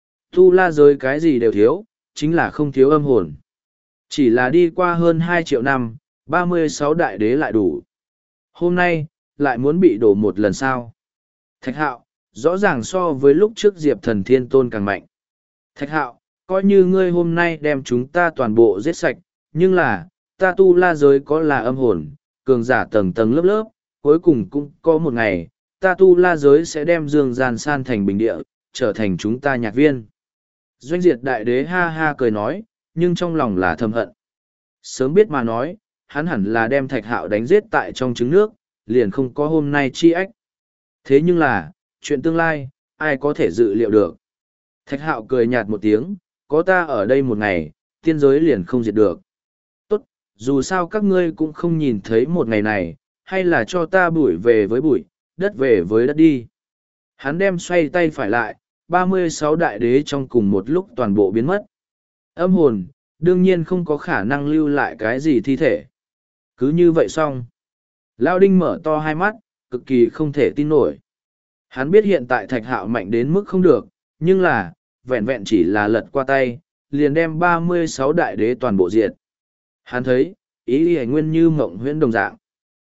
Tu la giới cái gì đều thiếu, chính là không thiếu âm hồn. Chỉ là đi qua hơn hai triệu năm, ba mươi sáu đại đế lại đủ. Hôm nay, lại muốn bị đổ một lần sao. Thạch Hạo, rõ ràng so với lúc trước Diệp Thần Thiên Tôn càng mạnh. Thạch Hạo, coi như ngươi hôm nay đem chúng ta toàn bộ giết sạch, nhưng là, ta tu la giới có là âm hồn, cường giả tầng tầng lớp lớp, cuối cùng cũng có một ngày, ta tu la giới sẽ đem dương gian san thành bình địa, trở thành chúng ta nhạc viên. Doanh diệt đại đế ha ha cười nói, nhưng trong lòng là thầm hận. Sớm biết mà nói, hắn hẳn là đem Thạch Hạo đánh giết tại trong trứng nước, liền không có hôm nay chi ách. Thế nhưng là, chuyện tương lai, ai có thể dự liệu được. Thạch Hạo cười nhạt một tiếng, có ta ở đây một ngày, tiên giới liền không diệt được. Tốt, dù sao các ngươi cũng không nhìn thấy một ngày này, hay là cho ta bụi về với bụi, đất về với đất đi. Hắn đem xoay tay phải lại, ba mươi sáu đại đế trong cùng một lúc toàn bộ biến mất. Âm hồn, đương nhiên không có khả năng lưu lại cái gì thi thể. Cứ như vậy xong. Lao Đinh mở to hai mắt, cực kỳ không thể tin nổi. Hắn biết hiện tại Thạch Hạo mạnh đến mức không được, nhưng là, vẹn vẹn chỉ là lật qua tay, liền đem ba mươi sáu đại đế toàn bộ diệt. Hắn thấy, ý ý nguyên như mộng huyễn đồng dạng.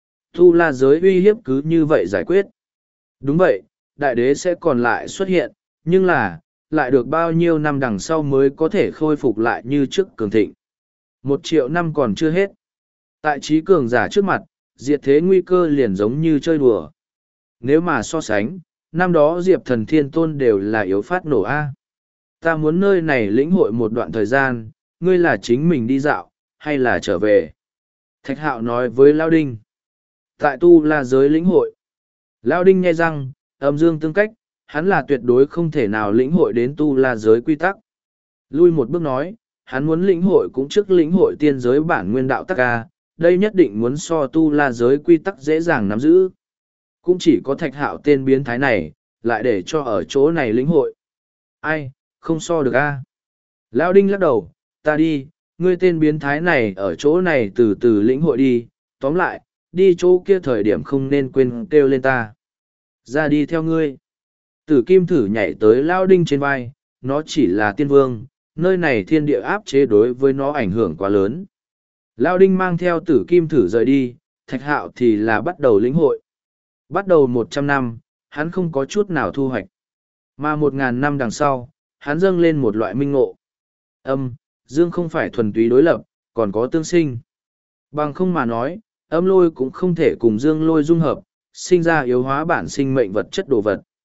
Tu la giới uy hiếp cứ như vậy giải quyết. Đúng vậy, đại đế sẽ còn lại xuất hiện, nhưng là, lại được bao nhiêu năm đằng sau mới có thể khôi phục lại như trước cường thịnh. Một triệu năm còn chưa hết. Tại trí cường giả trước mặt, diệt thế nguy cơ liền giống như chơi đùa. Nếu mà so sánh, năm đó Diệp Thần Thiên Tôn đều là yếu phát nổ A. Ta muốn nơi này lĩnh hội một đoạn thời gian, ngươi là chính mình đi dạo, hay là trở về? Thạch Hạo nói với Lao Đinh. Tại tu la giới lĩnh hội. Lao Đinh nghe răng, âm dương tương cách, hắn là tuyệt đối không thể nào lĩnh hội đến tu la giới quy tắc. Lui một bước nói, hắn muốn lĩnh hội cũng trước lĩnh hội tiên giới bản nguyên đạo tắc A, đây nhất định muốn so tu la giới quy tắc dễ dàng nắm giữ. Cũng chỉ có Thạch Hạo tên biến thái này, lại để cho ở chỗ này lĩnh hội. Ai, không so được A. Lão Đinh lắc đầu, ta đi, ngươi tên biến thái này ở chỗ này từ từ lĩnh hội đi, tóm lại, đi chỗ kia thời điểm không nên quên kêu lên ta. Ra đi theo ngươi. Tử Kim thử nhảy tới Lão Đinh trên vai, nó chỉ là tiên vương, nơi này thiên địa áp chế đối với nó ảnh hưởng quá lớn. Lão Đinh mang theo Tử Kim thử rời đi, Thạch Hạo thì là bắt đầu lĩnh hội. Bắt đầu một trăm năm, hắn không có chút nào thu hoạch. Mà một ngàn năm đằng sau, hắn dâng lên một loại minh ngộ. Âm, dương không phải thuần túy đối lập, còn có tương sinh. Bằng không mà nói, âm lôi cũng không thể cùng dương lôi dung hợp, sinh ra yếu hóa bản sinh mệnh vật chất đồ vật.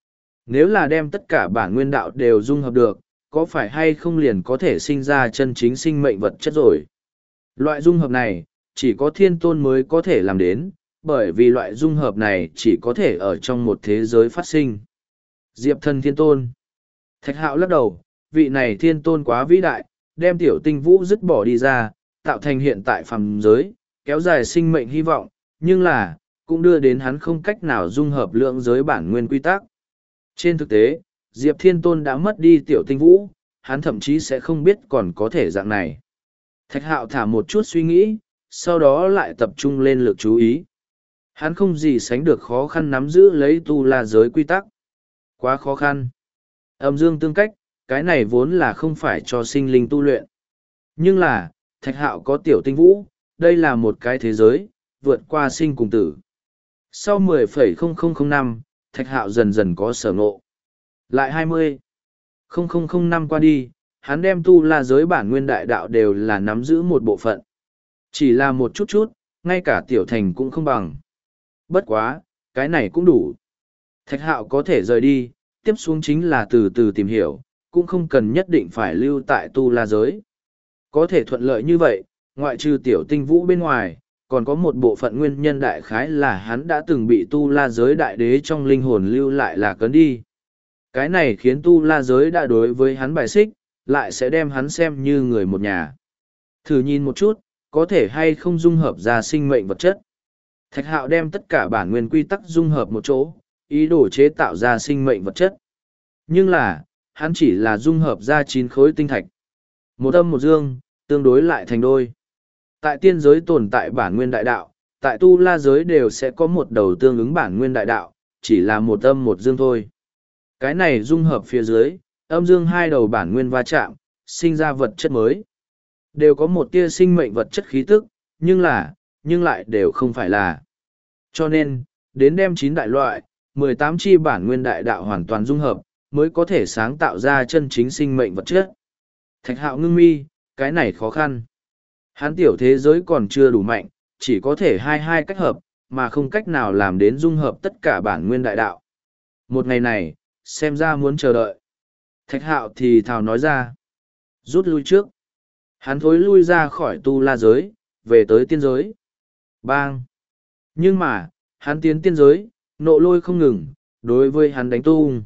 Nếu là đem tất cả bản nguyên đạo đều dung hợp được, có phải hay không liền có thể sinh ra chân chính sinh mệnh vật chất rồi? Loại dung hợp này, chỉ có thiên tôn mới có thể làm đến, bởi vì loại dung hợp này chỉ có thể ở trong một thế giới phát sinh. Diệp thần thiên tôn. Thạch hạo lắc đầu, vị này thiên tôn quá vĩ đại, đem tiểu tinh vũ dứt bỏ đi ra, tạo thành hiện tại phàm giới, kéo dài sinh mệnh hy vọng, nhưng là, cũng đưa đến hắn không cách nào dung hợp lượng giới bản nguyên quy tắc. Trên thực tế, Diệp Thiên Tôn đã mất đi tiểu tinh vũ, hắn thậm chí sẽ không biết còn có thể dạng này. Thạch hạo thả một chút suy nghĩ, sau đó lại tập trung lên lực chú ý. Hắn không gì sánh được khó khăn nắm giữ lấy tu la giới quy tắc. Quá khó khăn. Âm dương tương cách, cái này vốn là không phải cho sinh linh tu luyện. Nhưng là, thạch hạo có tiểu tinh vũ, đây là một cái thế giới, vượt qua sinh cùng tử. Sau mười phẩy không không không năm, thạch hạo dần dần có sở ngộ. Lại hai mươi phẩy không không không năm qua đi, hắn đem tu la giới bản nguyên đại đạo đều là nắm giữ một bộ phận. Chỉ là một chút chút, ngay cả tiểu thành cũng không bằng. Bất quá, cái này cũng đủ. Thạch hạo có thể rời đi, tiếp xuống chính là từ từ tìm hiểu, cũng không cần nhất định phải lưu tại tu la giới. Có thể thuận lợi như vậy, ngoại trừ tiểu tinh vũ bên ngoài, còn có một bộ phận nguyên nhân đại khái là hắn đã từng bị tu la giới đại đế trong linh hồn lưu lại là cấn đi. Cái này khiến tu la giới đã đối với hắn bài xích, lại sẽ đem hắn xem như người một nhà. Thử nhìn một chút, có thể hay không dung hợp ra sinh mệnh vật chất. Thạch hạo đem tất cả bản nguyên quy tắc dung hợp một chỗ, ý đồ chế tạo ra sinh mệnh vật chất. Nhưng là, hắn chỉ là dung hợp ra chín khối tinh thạch. Một âm một dương, tương đối lại thành đôi. Tại tiên giới tồn tại bản nguyên đại đạo, tại tu la giới đều sẽ có một đầu tương ứng bản nguyên đại đạo, chỉ là một âm một dương thôi. Cái này dung hợp phía dưới, âm dương hai đầu bản nguyên va chạm, sinh ra vật chất mới. Đều có một tia sinh mệnh vật chất khí tức, nhưng là, nhưng lại đều không phải là. Cho nên, đến đem chín đại loại, mười tám chi bản nguyên đại đạo hoàn toàn dung hợp, mới có thể sáng tạo ra chân chính sinh mệnh vật chất. Thạch hạo ngưng mi, cái này khó khăn. Hắn tiểu thế giới còn chưa đủ mạnh, chỉ có thể hai hai cách hợp, mà không cách nào làm đến dung hợp tất cả bản nguyên đại đạo. Một ngày này, xem ra muốn chờ đợi. Thạch hạo thì thào nói ra. Rút lui trước. Hắn thối lui ra khỏi tu la giới, về tới tiên giới. Bang! Nhưng mà, hắn tiến tiên giới, nộ lôi không ngừng, đối với hắn đánh tung.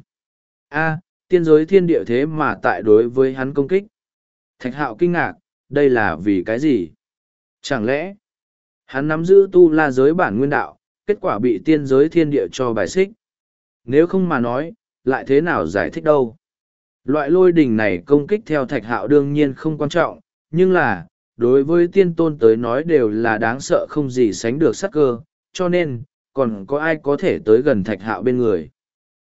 A, tiên giới thiên địa thế mà tại đối với hắn công kích. Thạch hạo kinh ngạc, đây là vì cái gì? Chẳng lẽ, hắn nắm giữ tu la giới bản nguyên đạo, kết quả bị tiên giới thiên địa cho bài xích? Nếu không mà nói, lại thế nào giải thích đâu? Loại lôi đỉnh này công kích theo thạch hạo đương nhiên không quan trọng, nhưng là, đối với tiên tôn tới nói đều là đáng sợ không gì sánh được sát cơ, cho nên, còn có ai có thể tới gần thạch hạo bên người?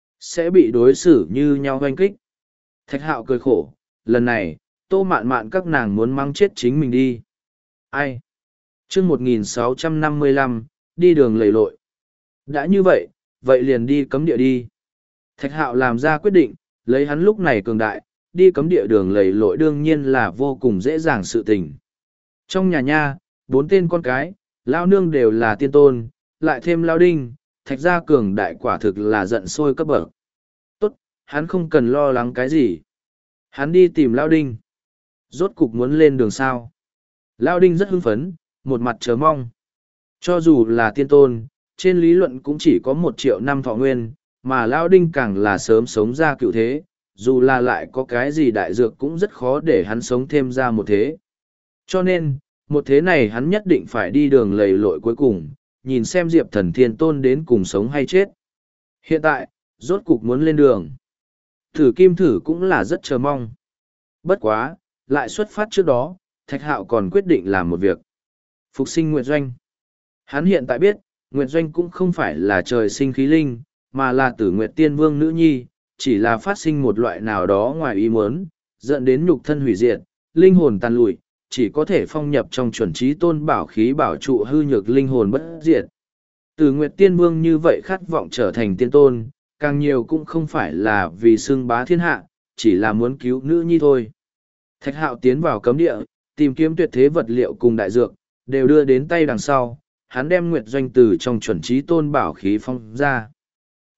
Sẽ bị đối xử như nhau hoanh kích. Thạch hạo cười khổ, lần này, tô mạn mạn các nàng muốn mang chết chính mình đi. Ai? chương một nghìn sáu trăm năm mươi lăm, đi đường lầy lội. Đã như vậy, vậy liền đi cấm địa đi. Thạch hạo làm ra quyết định, lấy hắn lúc này cường đại, đi cấm địa đường lầy lội đương nhiên là vô cùng dễ dàng sự tình. Trong nhà nha, bốn tên con cái, lao nương đều là tiên tôn, lại thêm lao đinh, thạch gia cường đại quả thực là giận sôi cấp bậc. Tốt, hắn không cần lo lắng cái gì. Hắn đi tìm lao đinh. Rốt cục muốn lên đường sao. Lao đinh rất hưng phấn, một mặt chờ mong. Cho dù là tiên tôn, trên lý luận cũng chỉ có một triệu năm thọ nguyên, mà Lao đinh càng là sớm sống ra cựu thế, dù là lại có cái gì đại dược cũng rất khó để hắn sống thêm ra một thế. Cho nên, một thế này hắn nhất định phải đi đường lầy lội cuối cùng, nhìn xem Diệp thần thiên tôn đến cùng sống hay chết. Hiện tại, rốt cục muốn lên đường. Thử kim thử cũng là rất chờ mong. Bất quá, lại xuất phát trước đó, Thạch Hạo còn quyết định làm một việc. Phục sinh Nguyệt Doanh. Hắn hiện tại biết, Nguyệt Doanh cũng không phải là trời sinh khí linh, mà là tử Nguyệt Tiên Vương nữ nhi, chỉ là phát sinh một loại nào đó ngoài ý muốn, dẫn đến nhục thân hủy diệt, linh hồn tàn lụi, chỉ có thể phong nhập trong chuẩn trí tôn bảo khí bảo trụ hư nhược linh hồn bất diệt. Tử Nguyệt Tiên Vương như vậy khát vọng trở thành tiên tôn, càng nhiều cũng không phải là vì xưng bá thiên hạ, chỉ là muốn cứu nữ nhi thôi. Thạch Hạo tiến vào cấm địa, tìm kiếm tuyệt thế vật liệu cùng đại dược, đều đưa đến tay đằng sau, hắn đem Nguyệt Doanh từ trong chuẩn trí tôn bảo khí phong ra.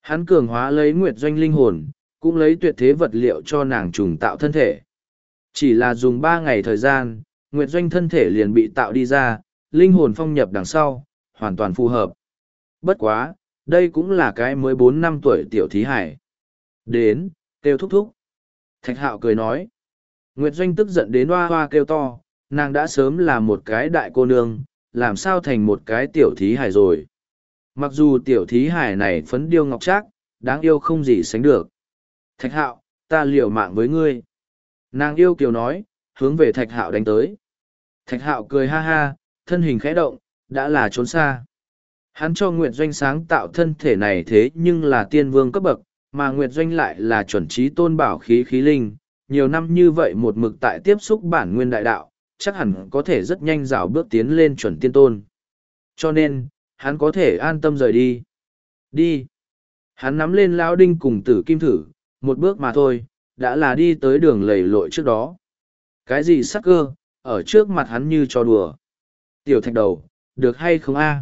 Hắn cường hóa lấy Nguyệt Doanh linh hồn, cũng lấy tuyệt thế vật liệu cho nàng trùng tạo thân thể. Chỉ là dùng ba ngày thời gian, Nguyệt Doanh thân thể liền bị tạo đi ra, linh hồn phong nhập đằng sau, hoàn toàn phù hợp. Bất quá, đây cũng là cái mới bốn năm tuổi tiểu thí hải. Đến, kêu thúc thúc. Thạch Hạo cười nói. Nguyệt Doanh tức giận đến hoa hoa kêu to, nàng đã sớm là một cái đại cô nương, làm sao thành một cái tiểu thí hải rồi. Mặc dù tiểu thí hải này phấn điêu ngọc trác, đáng yêu không gì sánh được. Thạch Hạo, ta liều mạng với ngươi. Nàng yêu kiều nói, hướng về Thạch Hạo đánh tới. Thạch Hạo cười ha ha, thân hình khẽ động, đã là trốn xa. Hắn cho Nguyệt Doanh sáng tạo thân thể này thế nhưng là tiên vương cấp bậc, mà Nguyệt Doanh lại là chuẩn trí tôn bảo khí khí linh. Nhiều năm như vậy một mực tại tiếp xúc bản nguyên đại đạo, chắc hẳn có thể rất nhanh rào bước tiến lên chuẩn tiên tôn. Cho nên, hắn có thể an tâm rời đi. Đi. Hắn nắm lên Lão Đinh cùng Tử Kim thử, một bước mà thôi, đã là đi tới đường lầy lội trước đó. Cái gì sắc cơ, ở trước mặt hắn như trò đùa. Tiểu Thạch đầu, được hay không a?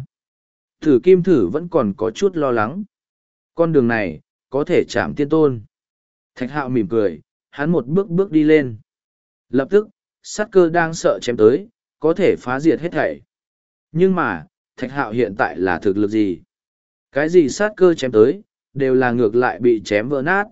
Tử Kim thử vẫn còn có chút lo lắng. Con đường này, có thể chạm tiên tôn. Thạch Hạo mỉm cười, hắn một bước bước đi lên. Lập tức, sát cơ đang sợ chém tới, có thể phá diệt hết thảy. Nhưng mà, Thạch Hạo hiện tại là thực lực gì? Cái gì sát cơ chém tới, đều là ngược lại bị chém vỡ nát.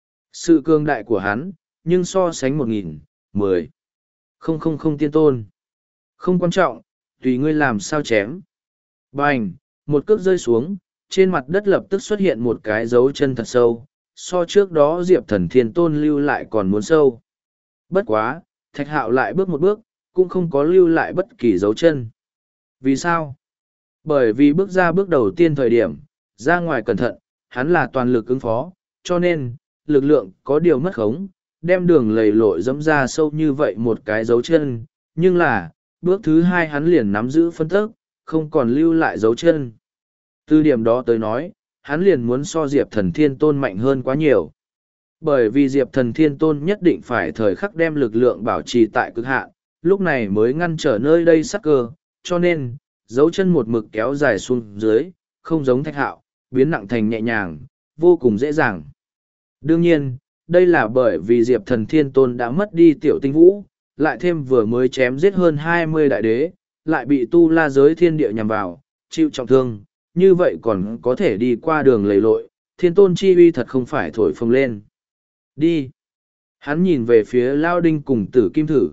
Sự cương đại của hắn, nhưng so sánh một nghìn, mười, không không không tiên tôn. Không quan trọng, tùy ngươi làm sao chém. Bành, một cước rơi xuống, trên mặt đất lập tức xuất hiện một cái dấu chân thật sâu, so trước đó Diệp Thần Thiên Tôn lưu lại còn muốn sâu. Bất quá, Thạch Hạo lại bước một bước, cũng không có lưu lại bất kỳ dấu chân. Vì sao? Bởi vì bước ra bước đầu tiên thời điểm, ra ngoài cẩn thận, hắn là toàn lực ứng phó, cho nên, lực lượng có điều mất khống, đem đường lầy lội dẫm ra sâu như vậy một cái dấu chân, nhưng là, bước thứ hai hắn liền nắm giữ phân tức, không còn lưu lại dấu chân. Từ điểm đó tới nói, hắn liền muốn so Diệp Thần Thiên Tôn mạnh hơn quá nhiều. Bởi vì Diệp Thần Thiên Tôn nhất định phải thời khắc đem lực lượng bảo trì tại cực hạn, lúc này mới ngăn trở nơi đây sắc cơ, cho nên, dấu chân một mực kéo dài xuống dưới, không giống Thạch Hạo, biến nặng thành nhẹ nhàng, vô cùng dễ dàng. Đương nhiên, đây là bởi vì Diệp Thần Thiên Tôn đã mất đi tiểu tinh vũ, lại thêm vừa mới chém giết hơn hai mươi đại đế, lại bị tu la giới thiên địa nhằm vào, chịu trọng thương, như vậy còn có thể đi qua đường lầy lội, Thiên Tôn chi uy thật không phải thổi phồng lên. Đi. Hắn nhìn về phía Lao Đinh cùng Tử Kim thử.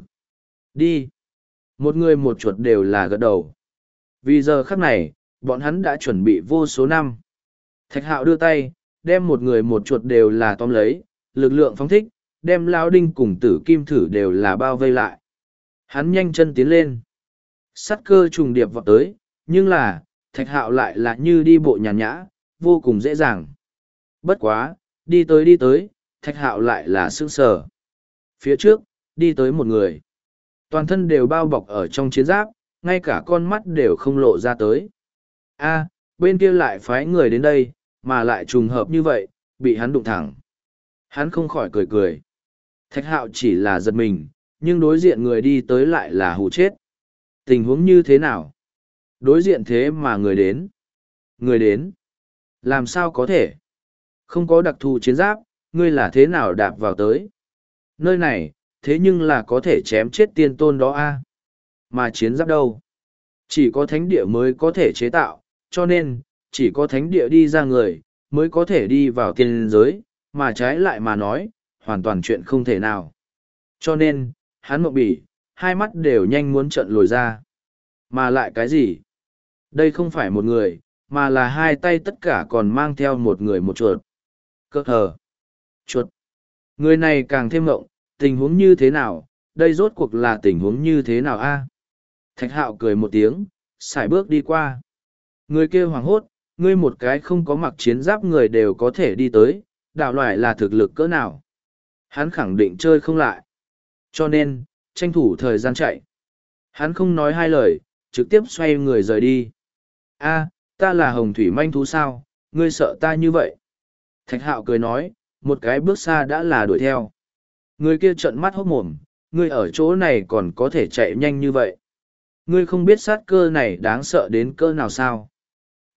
Đi. Một người một chuột đều là gật đầu. Vì giờ khắc này, bọn hắn đã chuẩn bị vô số năm. Thạch Hạo đưa tay, đem một người một chuột đều là tóm lấy, lực lượng phóng thích, đem Lao Đinh cùng Tử Kim thử đều là bao vây lại. Hắn nhanh chân tiến lên. Sắt cơ trùng điệp vọt tới, nhưng là, Thạch Hạo lại là như đi bộ nhàn nhã, vô cùng dễ dàng. Bất quá, đi tới đi tới, Thạch Hạo lại là sững sờ. Phía trước, đi tới một người. Toàn thân đều bao bọc ở trong chiến giáp, ngay cả con mắt đều không lộ ra tới. A, bên kia lại phái người đến đây, mà lại trùng hợp như vậy, bị hắn đụng thẳng. Hắn không khỏi cười cười. Thạch Hạo chỉ là giật mình, nhưng đối diện người đi tới lại là hù chết. Tình huống như thế nào? Đối diện thế mà người đến. Người đến. Làm sao có thể? Không có đặc thù chiến giáp, ngươi là thế nào đạp vào tới? Nơi này, thế nhưng là có thể chém chết tiên tôn đó a. Mà chiến giáp đâu? Chỉ có thánh địa mới có thể chế tạo, cho nên, chỉ có thánh địa đi ra người, mới có thể đi vào tiên giới, mà trái lại mà nói, hoàn toàn chuyện không thể nào. Cho nên, hắn mộng bỉ, hai mắt đều nhanh muốn trợn lồi ra. Mà lại cái gì? Đây không phải một người, mà là hai tay tất cả còn mang theo một người một chuột. Cơ hờ. Chuột. Người này càng thêm mộng, tình huống như thế nào, đây rốt cuộc là tình huống như thế nào a? Thạch Hạo cười một tiếng, sải bước đi qua. Người kia hoảng hốt, ngươi một cái không có mặc chiến giáp người đều có thể đi tới, đạo loại là thực lực cỡ nào. Hắn khẳng định chơi không lại. Cho nên, tranh thủ thời gian chạy. Hắn không nói hai lời, trực tiếp xoay người rời đi. A, ta là hồng thủy manh thú sao, ngươi sợ ta như vậy. Thạch Hạo cười nói, một cái bước xa đã là đuổi theo. Người kia trợn mắt hốt mồm, ngươi ở chỗ này còn có thể chạy nhanh như vậy. Ngươi không biết sát cơ này đáng sợ đến cỡ nào sao.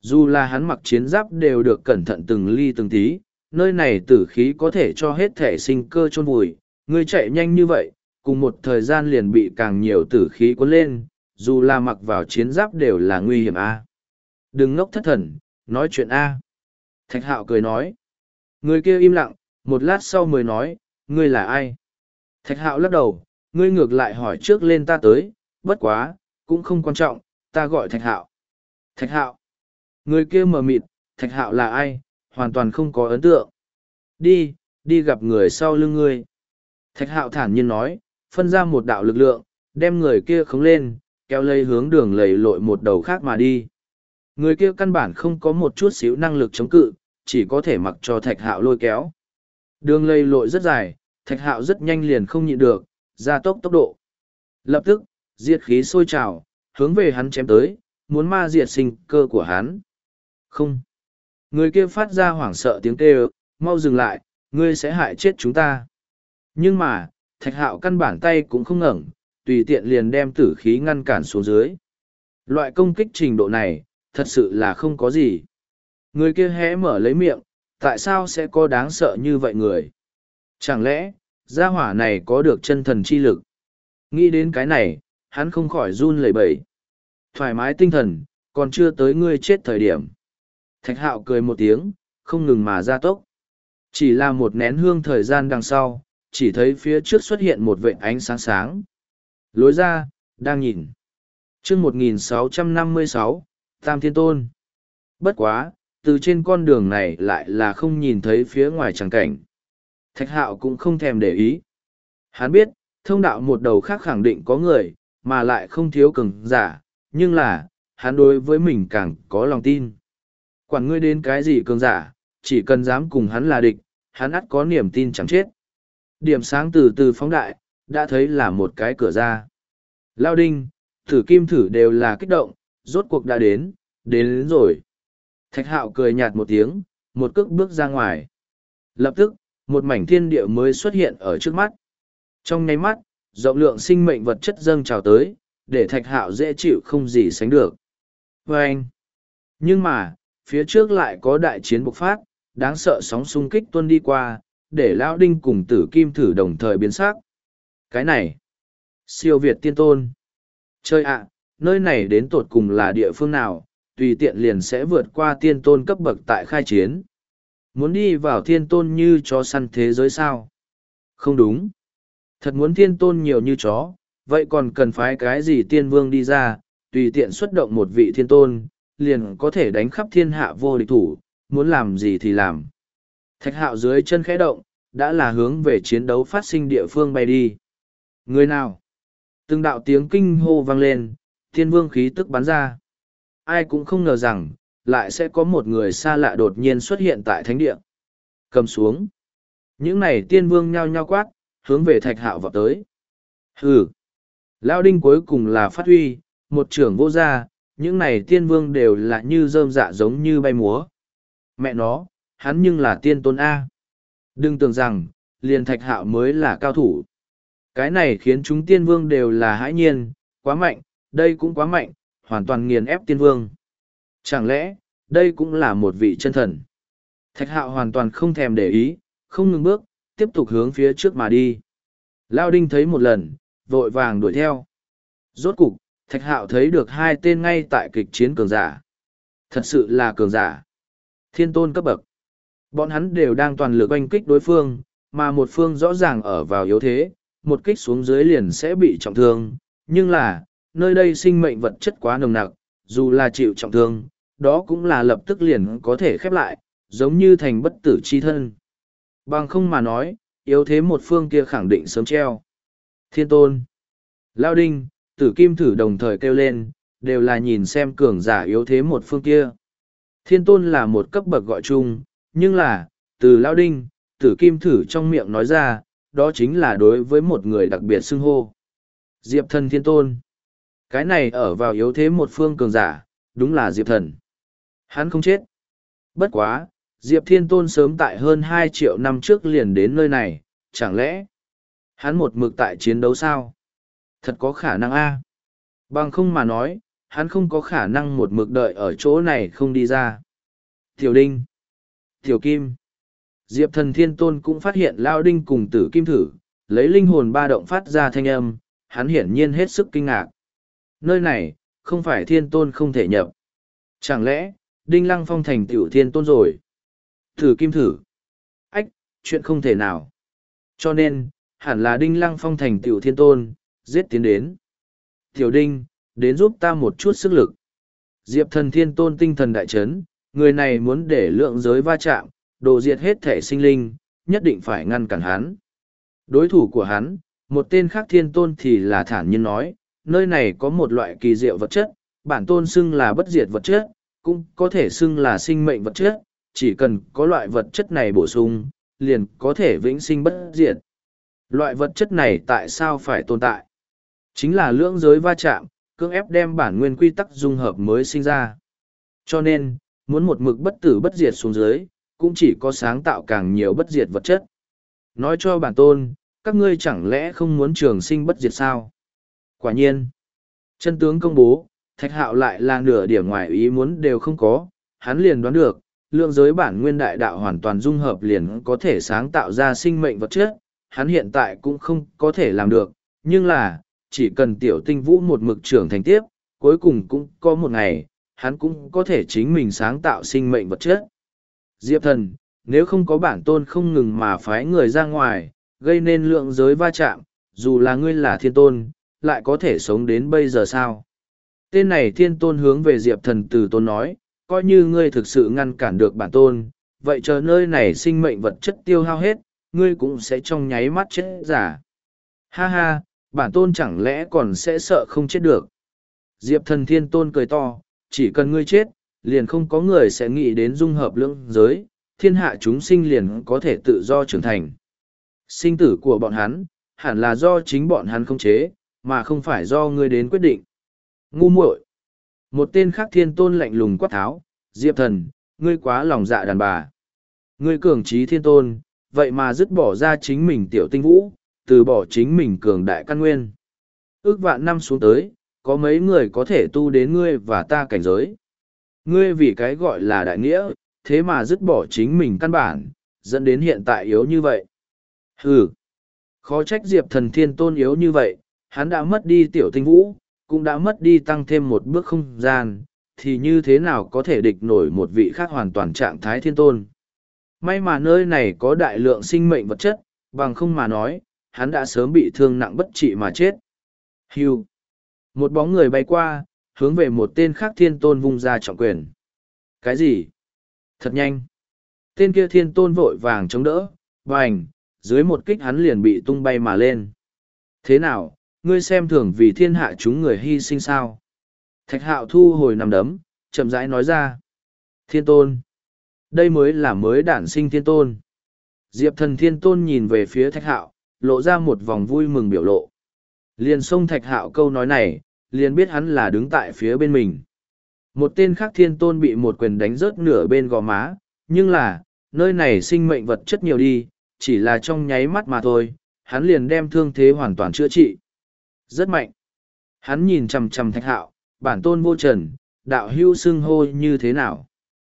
Dù là hắn mặc chiến giáp đều được cẩn thận từng ly từng tí, nơi này tử khí có thể cho hết thể sinh cơ chôn vùi. Ngươi chạy nhanh như vậy, cùng một thời gian liền bị càng nhiều tử khí cuốn lên, dù là mặc vào chiến giáp đều là nguy hiểm a. Đừng ngốc thất thần, nói chuyện a. Thạch Hạo cười nói. Người kia im lặng, một lát sau mới nói, ngươi là ai? Thạch Hạo lắc đầu, ngươi ngược lại hỏi trước lên ta tới, bất quá, cũng không quan trọng, ta gọi Thạch Hạo. Thạch Hạo. Người kia mờ mịt, Thạch Hạo là ai, hoàn toàn không có ấn tượng. Đi, đi gặp người sau lưng ngươi. Thạch Hạo thản nhiên nói, phân ra một đạo lực lượng, đem người kia khống lên, kéo lấy hướng đường lầy lội một đầu khác mà đi. Người kia căn bản không có một chút xíu năng lực chống cự, chỉ có thể mặc cho Thạch Hạo lôi kéo. Đường lầy lội rất dài, Thạch Hạo rất nhanh liền không nhịn được, gia tốc tốc độ. Lập tức, diệt khí sôi trào, hướng về hắn chém tới, muốn ma diệt sinh cơ của hắn. Không. Người kia phát ra hoảng sợ tiếng kêu, mau dừng lại, ngươi sẽ hại chết chúng ta. Nhưng mà, Thạch Hạo căn bản tay cũng không ngẩng, tùy tiện liền đem tử khí ngăn cản xuống dưới. Loại công kích trình độ này, thật sự là không có gì. Người kia hé mở lấy miệng, tại sao sẽ có đáng sợ như vậy người? Chẳng lẽ, gia hỏa này có được chân thần chi lực? Nghĩ đến cái này, hắn không khỏi run lẩy bẩy. Thoải mái tinh thần, còn chưa tới ngươi chết thời điểm. Thạch Hạo cười một tiếng, không ngừng mà gia tốc. Chỉ là một nén hương thời gian đằng sau, chỉ thấy phía trước xuất hiện một vệt ánh sáng sáng. Lối ra, đang nhìn. chương một nghìn sáu trăm năm mươi sáu, Tam Thiên Tôn. Bất quá, từ trên con đường này lại là không nhìn thấy phía ngoài tràng cảnh. Thạch Hạo cũng không thèm để ý. Hắn biết, thông đạo một đầu khác khẳng định có người, mà lại không thiếu cường giả, nhưng là, hắn đối với mình càng có lòng tin. Quản ngươi đến cái gì cường giả, chỉ cần dám cùng hắn là địch, hắn ắt có niềm tin chẳng chết. Điểm sáng từ từ phóng đại, đã thấy là một cái cửa ra. Lao Đinh, Thử Kim Thử đều là kích động, rốt cuộc đã đến, đến, đến rồi. Thạch Hạo cười nhạt một tiếng, một cước bước ra ngoài. Lập tức, một mảnh thiên địa mới xuất hiện ở trước mắt. Trong nháy mắt, rộng lượng sinh mệnh vật chất dâng trào tới, để Thạch Hạo dễ chịu không gì sánh được. Và anh. Nhưng mà, phía trước lại có đại chiến bộc phát, đáng sợ sóng xung kích tuôn đi qua, để Lão Đinh cùng Tử Kim Thử đồng thời biến sắc. Cái này, siêu việt tiên tôn. Chơi ạ, nơi này đến tột cùng là địa phương nào, tùy tiện liền sẽ vượt qua tiên tôn cấp bậc tại khai chiến. Muốn đi vào thiên tôn như chó săn thế giới sao? Không đúng. Thật muốn thiên tôn nhiều như chó, vậy còn cần phái cái gì tiên vương đi ra, tùy tiện xuất động một vị thiên tôn, liền có thể đánh khắp thiên hạ vô địch thủ, muốn làm gì thì làm. Thạch Hạo dưới chân khẽ động, đã là hướng về chiến đấu phát sinh địa phương bay đi. Người nào? Từng đạo tiếng kinh hô vang lên, thiên vương khí tức bắn ra. Ai cũng không ngờ rằng, lại sẽ có một người xa lạ đột nhiên xuất hiện tại thánh địa. Cầm xuống. Những này tiên vương nhao nhao quát, hướng về Thạch Hạo vào tới. Hừ. Lao Đinh cuối cùng là phát huy, một trưởng vô gia, những này tiên vương đều là như rơm dạ giống như bay múa. Mẹ nó, hắn nhưng là tiên tôn A. Đừng tưởng rằng, liền Thạch Hạo mới là cao thủ. Cái này khiến chúng tiên vương đều là hãi nhiên, quá mạnh, đây cũng quá mạnh, hoàn toàn nghiền ép tiên vương. Chẳng lẽ, đây cũng là một vị chân thần? Thạch Hạo hoàn toàn không thèm để ý, không ngừng bước, tiếp tục hướng phía trước mà đi. Lao Đinh thấy một lần, vội vàng đuổi theo. Rốt cục, Thạch Hạo thấy được hai tên ngay tại kịch chiến cường giả. Thật sự là cường giả. Thiên tôn cấp bậc. Bọn hắn đều đang toàn lực oanh kích đối phương, mà một phương rõ ràng ở vào yếu thế, một kích xuống dưới liền sẽ bị trọng thương. Nhưng là, nơi đây sinh mệnh vật chất quá nồng nặc, dù là chịu trọng thương, đó cũng là lập tức liền có thể khép lại, giống như thành bất tử chi thân. Bằng không mà nói, yếu thế một phương kia khẳng định sớm treo. Thiên tôn. Lao Đinh, Tử Kim Thử đồng thời kêu lên, đều là nhìn xem cường giả yếu thế một phương kia. Thiên tôn là một cấp bậc gọi chung, nhưng là, từ Lao Đinh, Tử Kim Thử trong miệng nói ra, đó chính là đối với một người đặc biệt xưng hô. Diệp Thần Thiên Tôn. Cái này ở vào yếu thế một phương cường giả, đúng là Diệp Thần. Hắn không chết. Bất quá, Diệp Thiên Tôn sớm tại hơn hai triệu năm trước liền đến nơi này, chẳng lẽ hắn một mực tại chiến đấu sao? Thật có khả năng a. Bằng không mà nói, hắn không có khả năng một mực đợi ở chỗ này không đi ra. Tiểu Đinh, Tiểu Kim, Diệp Thần Thiên Tôn cũng phát hiện Lao Đinh cùng Tử Kim thử, lấy linh hồn ba động phát ra thanh âm, hắn hiển nhiên hết sức kinh ngạc. Nơi này, không phải Thiên Tôn không thể nhập. Chẳng lẽ, Đinh Lăng Phong thành tiểu Thiên Tôn rồi? Tử Kim thử. Ách, chuyện không thể nào. Cho nên, hẳn là Đinh Lăng Phong thành tiểu Thiên Tôn, giết tiến đến. Tiểu Đinh, đến giúp ta một chút sức lực. Diệp Thần Thiên Tôn tinh thần đại chấn, người này muốn để lượng giới va chạm, đồ diệt hết thể sinh linh, nhất định phải ngăn cản hắn. Đối thủ của hắn, một tên khác Thiên Tôn thì là thản nhiên nói, nơi này có một loại kỳ diệu vật chất, bản tôn xưng là bất diệt vật chất, cũng có thể xưng là sinh mệnh vật chất, chỉ cần có loại vật chất này bổ sung, liền có thể vĩnh sinh bất diệt. Loại vật chất này tại sao phải tồn tại? Chính là lưỡng giới va chạm, cưỡng ép đem bản nguyên quy tắc dung hợp mới sinh ra. Cho nên, muốn một mực bất tử bất diệt xuống dưới, cũng chỉ có sáng tạo càng nhiều bất diệt vật chất. Nói cho bản tôn, các ngươi chẳng lẽ không muốn trường sinh bất diệt sao? Quả nhiên, chân tướng công bố, Thạch Hạo lại là nửa điểm ngoài ý muốn đều không có, hắn liền đoán được, lượng giới bản nguyên đại đạo hoàn toàn dung hợp liền có thể sáng tạo ra sinh mệnh vật chất, hắn hiện tại cũng không có thể làm được, nhưng là, chỉ cần tiểu tinh vũ một mực trưởng thành tiếp, cuối cùng cũng có một ngày, hắn cũng có thể chính mình sáng tạo sinh mệnh vật chất. Diệp Thần, nếu không có bản tôn không ngừng mà phái người ra ngoài, gây nên lượng giới va chạm, dù là ngươi là Thiên Tôn, lại có thể sống đến bây giờ sao? Tên này Thiên Tôn hướng về Diệp Thần từ tôn nói, coi như ngươi thực sự ngăn cản được bản tôn, vậy chờ nơi này sinh mệnh vật chất tiêu hao hết, ngươi cũng sẽ trong nháy mắt chết giả. Ha ha, bản tôn chẳng lẽ còn sẽ sợ không chết được. Diệp Thần Thiên Tôn cười to, chỉ cần ngươi chết, liền không có người sẽ nghĩ đến dung hợp lưỡng giới, thiên hạ chúng sinh liền có thể tự do trưởng thành. Sinh tử của bọn hắn, hẳn là do chính bọn hắn khống chế, mà không phải do ngươi đến quyết định. Ngu muội. Một tên khác Thiên Tôn lạnh lùng quát tháo, Diệp Thần, ngươi quá lòng dạ đàn bà. Ngươi cường trí Thiên Tôn, vậy mà dứt bỏ ra chính mình tiểu tinh vũ, từ bỏ chính mình cường đại căn nguyên. Ước vạn năm xuống tới, có mấy người có thể tu đến ngươi và ta cảnh giới. Ngươi vì cái gọi là đại nghĩa, thế mà dứt bỏ chính mình căn bản, dẫn đến hiện tại yếu như vậy. Hừ, khó trách Diệp Thần Thiên Tôn yếu như vậy, hắn đã mất đi tiểu tinh vũ, cũng đã mất đi tăng thêm một bước không gian, thì như thế nào có thể địch nổi một vị khác hoàn toàn trạng thái Thiên Tôn. May mà nơi này có đại lượng sinh mệnh vật chất, bằng không mà nói, hắn đã sớm bị thương nặng bất trị mà chết. Hưu. Một bóng người bay qua, hướng về một tên khác Thiên Tôn vung ra trọng quyền. Cái gì? Thật nhanh. Tên kia Thiên Tôn vội vàng chống đỡ, bành, dưới một kích hắn liền bị tung bay mà lên. Thế nào, ngươi xem thường vì thiên hạ chúng người hy sinh sao? Thạch Hạo thu hồi nằm đấm, chậm rãi nói ra. Thiên Tôn. Đây mới là mới đản sinh Thiên Tôn. Diệp Thần Thiên Tôn nhìn về phía Thạch Hạo, lộ ra một vòng vui mừng biểu lộ. Liền xông Thạch Hạo câu nói này, liền biết hắn là đứng tại phía bên mình. Một tên khác Thiên Tôn bị một quyền đánh rớt nửa bên gò má, nhưng là, nơi này sinh mệnh vật chất nhiều đi, chỉ là trong nháy mắt mà thôi, hắn liền đem thương thế hoàn toàn chữa trị. Rất mạnh. Hắn nhìn chằm chằm Thạch Hạo, bản tôn vô trần, đạo hưu xưng hô như thế nào?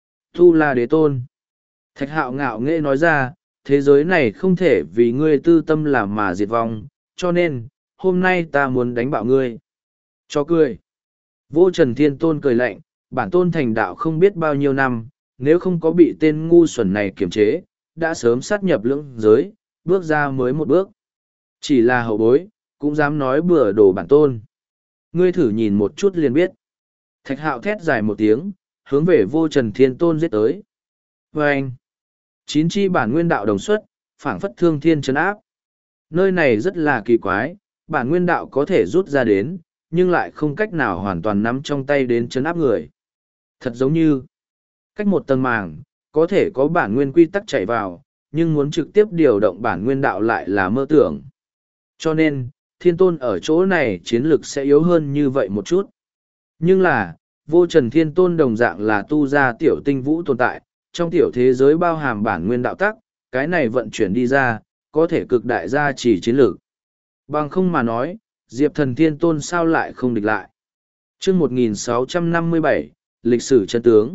Tu La Đế Tôn. Thạch Hạo ngạo nghễ nói ra, thế giới này không thể vì ngươi tư tâm làm mà diệt vong, cho nên, hôm nay ta muốn đánh bạo ngươi. Cho cười. Vô Trần Thiên Tôn cười lạnh, bản tôn thành đạo không biết bao nhiêu năm, nếu không có bị tên ngu xuẩn này kiềm chế, đã sớm sát nhập lưỡng giới, bước ra mới một bước. Chỉ là hậu bối, cũng dám nói bừa đồ bản tôn. Ngươi thử nhìn một chút liền biết. Thạch Hạo thét dài một tiếng, hướng về Vô Trần Thiên Tôn giết tới. Và anh, chín chi bản nguyên đạo đồng xuất, phảng phất thương thiên trấn áp. Nơi này rất là kỳ quái, bản nguyên đạo có thể rút ra đến, nhưng lại không cách nào hoàn toàn nắm trong tay đến trấn áp người. Thật giống như, cách một tầng màng, có thể có bản nguyên quy tắc chạy vào, nhưng muốn trực tiếp điều động bản nguyên đạo lại là mơ tưởng. Cho nên, Thiên Tôn ở chỗ này chiến lực sẽ yếu hơn như vậy một chút. Nhưng là, Vô Trần Thiên Tôn đồng dạng là tu ra tiểu tinh vũ tồn tại, trong tiểu thế giới bao hàm bản nguyên đạo tắc, cái này vận chuyển đi ra, có thể cực đại gia chỉ chiến lược. Bằng không mà nói, Diệp Thần Thiên Tôn sao lại không địch lại. Chương một nghìn sáu trăm năm mươi bảy, lịch sử chân tướng.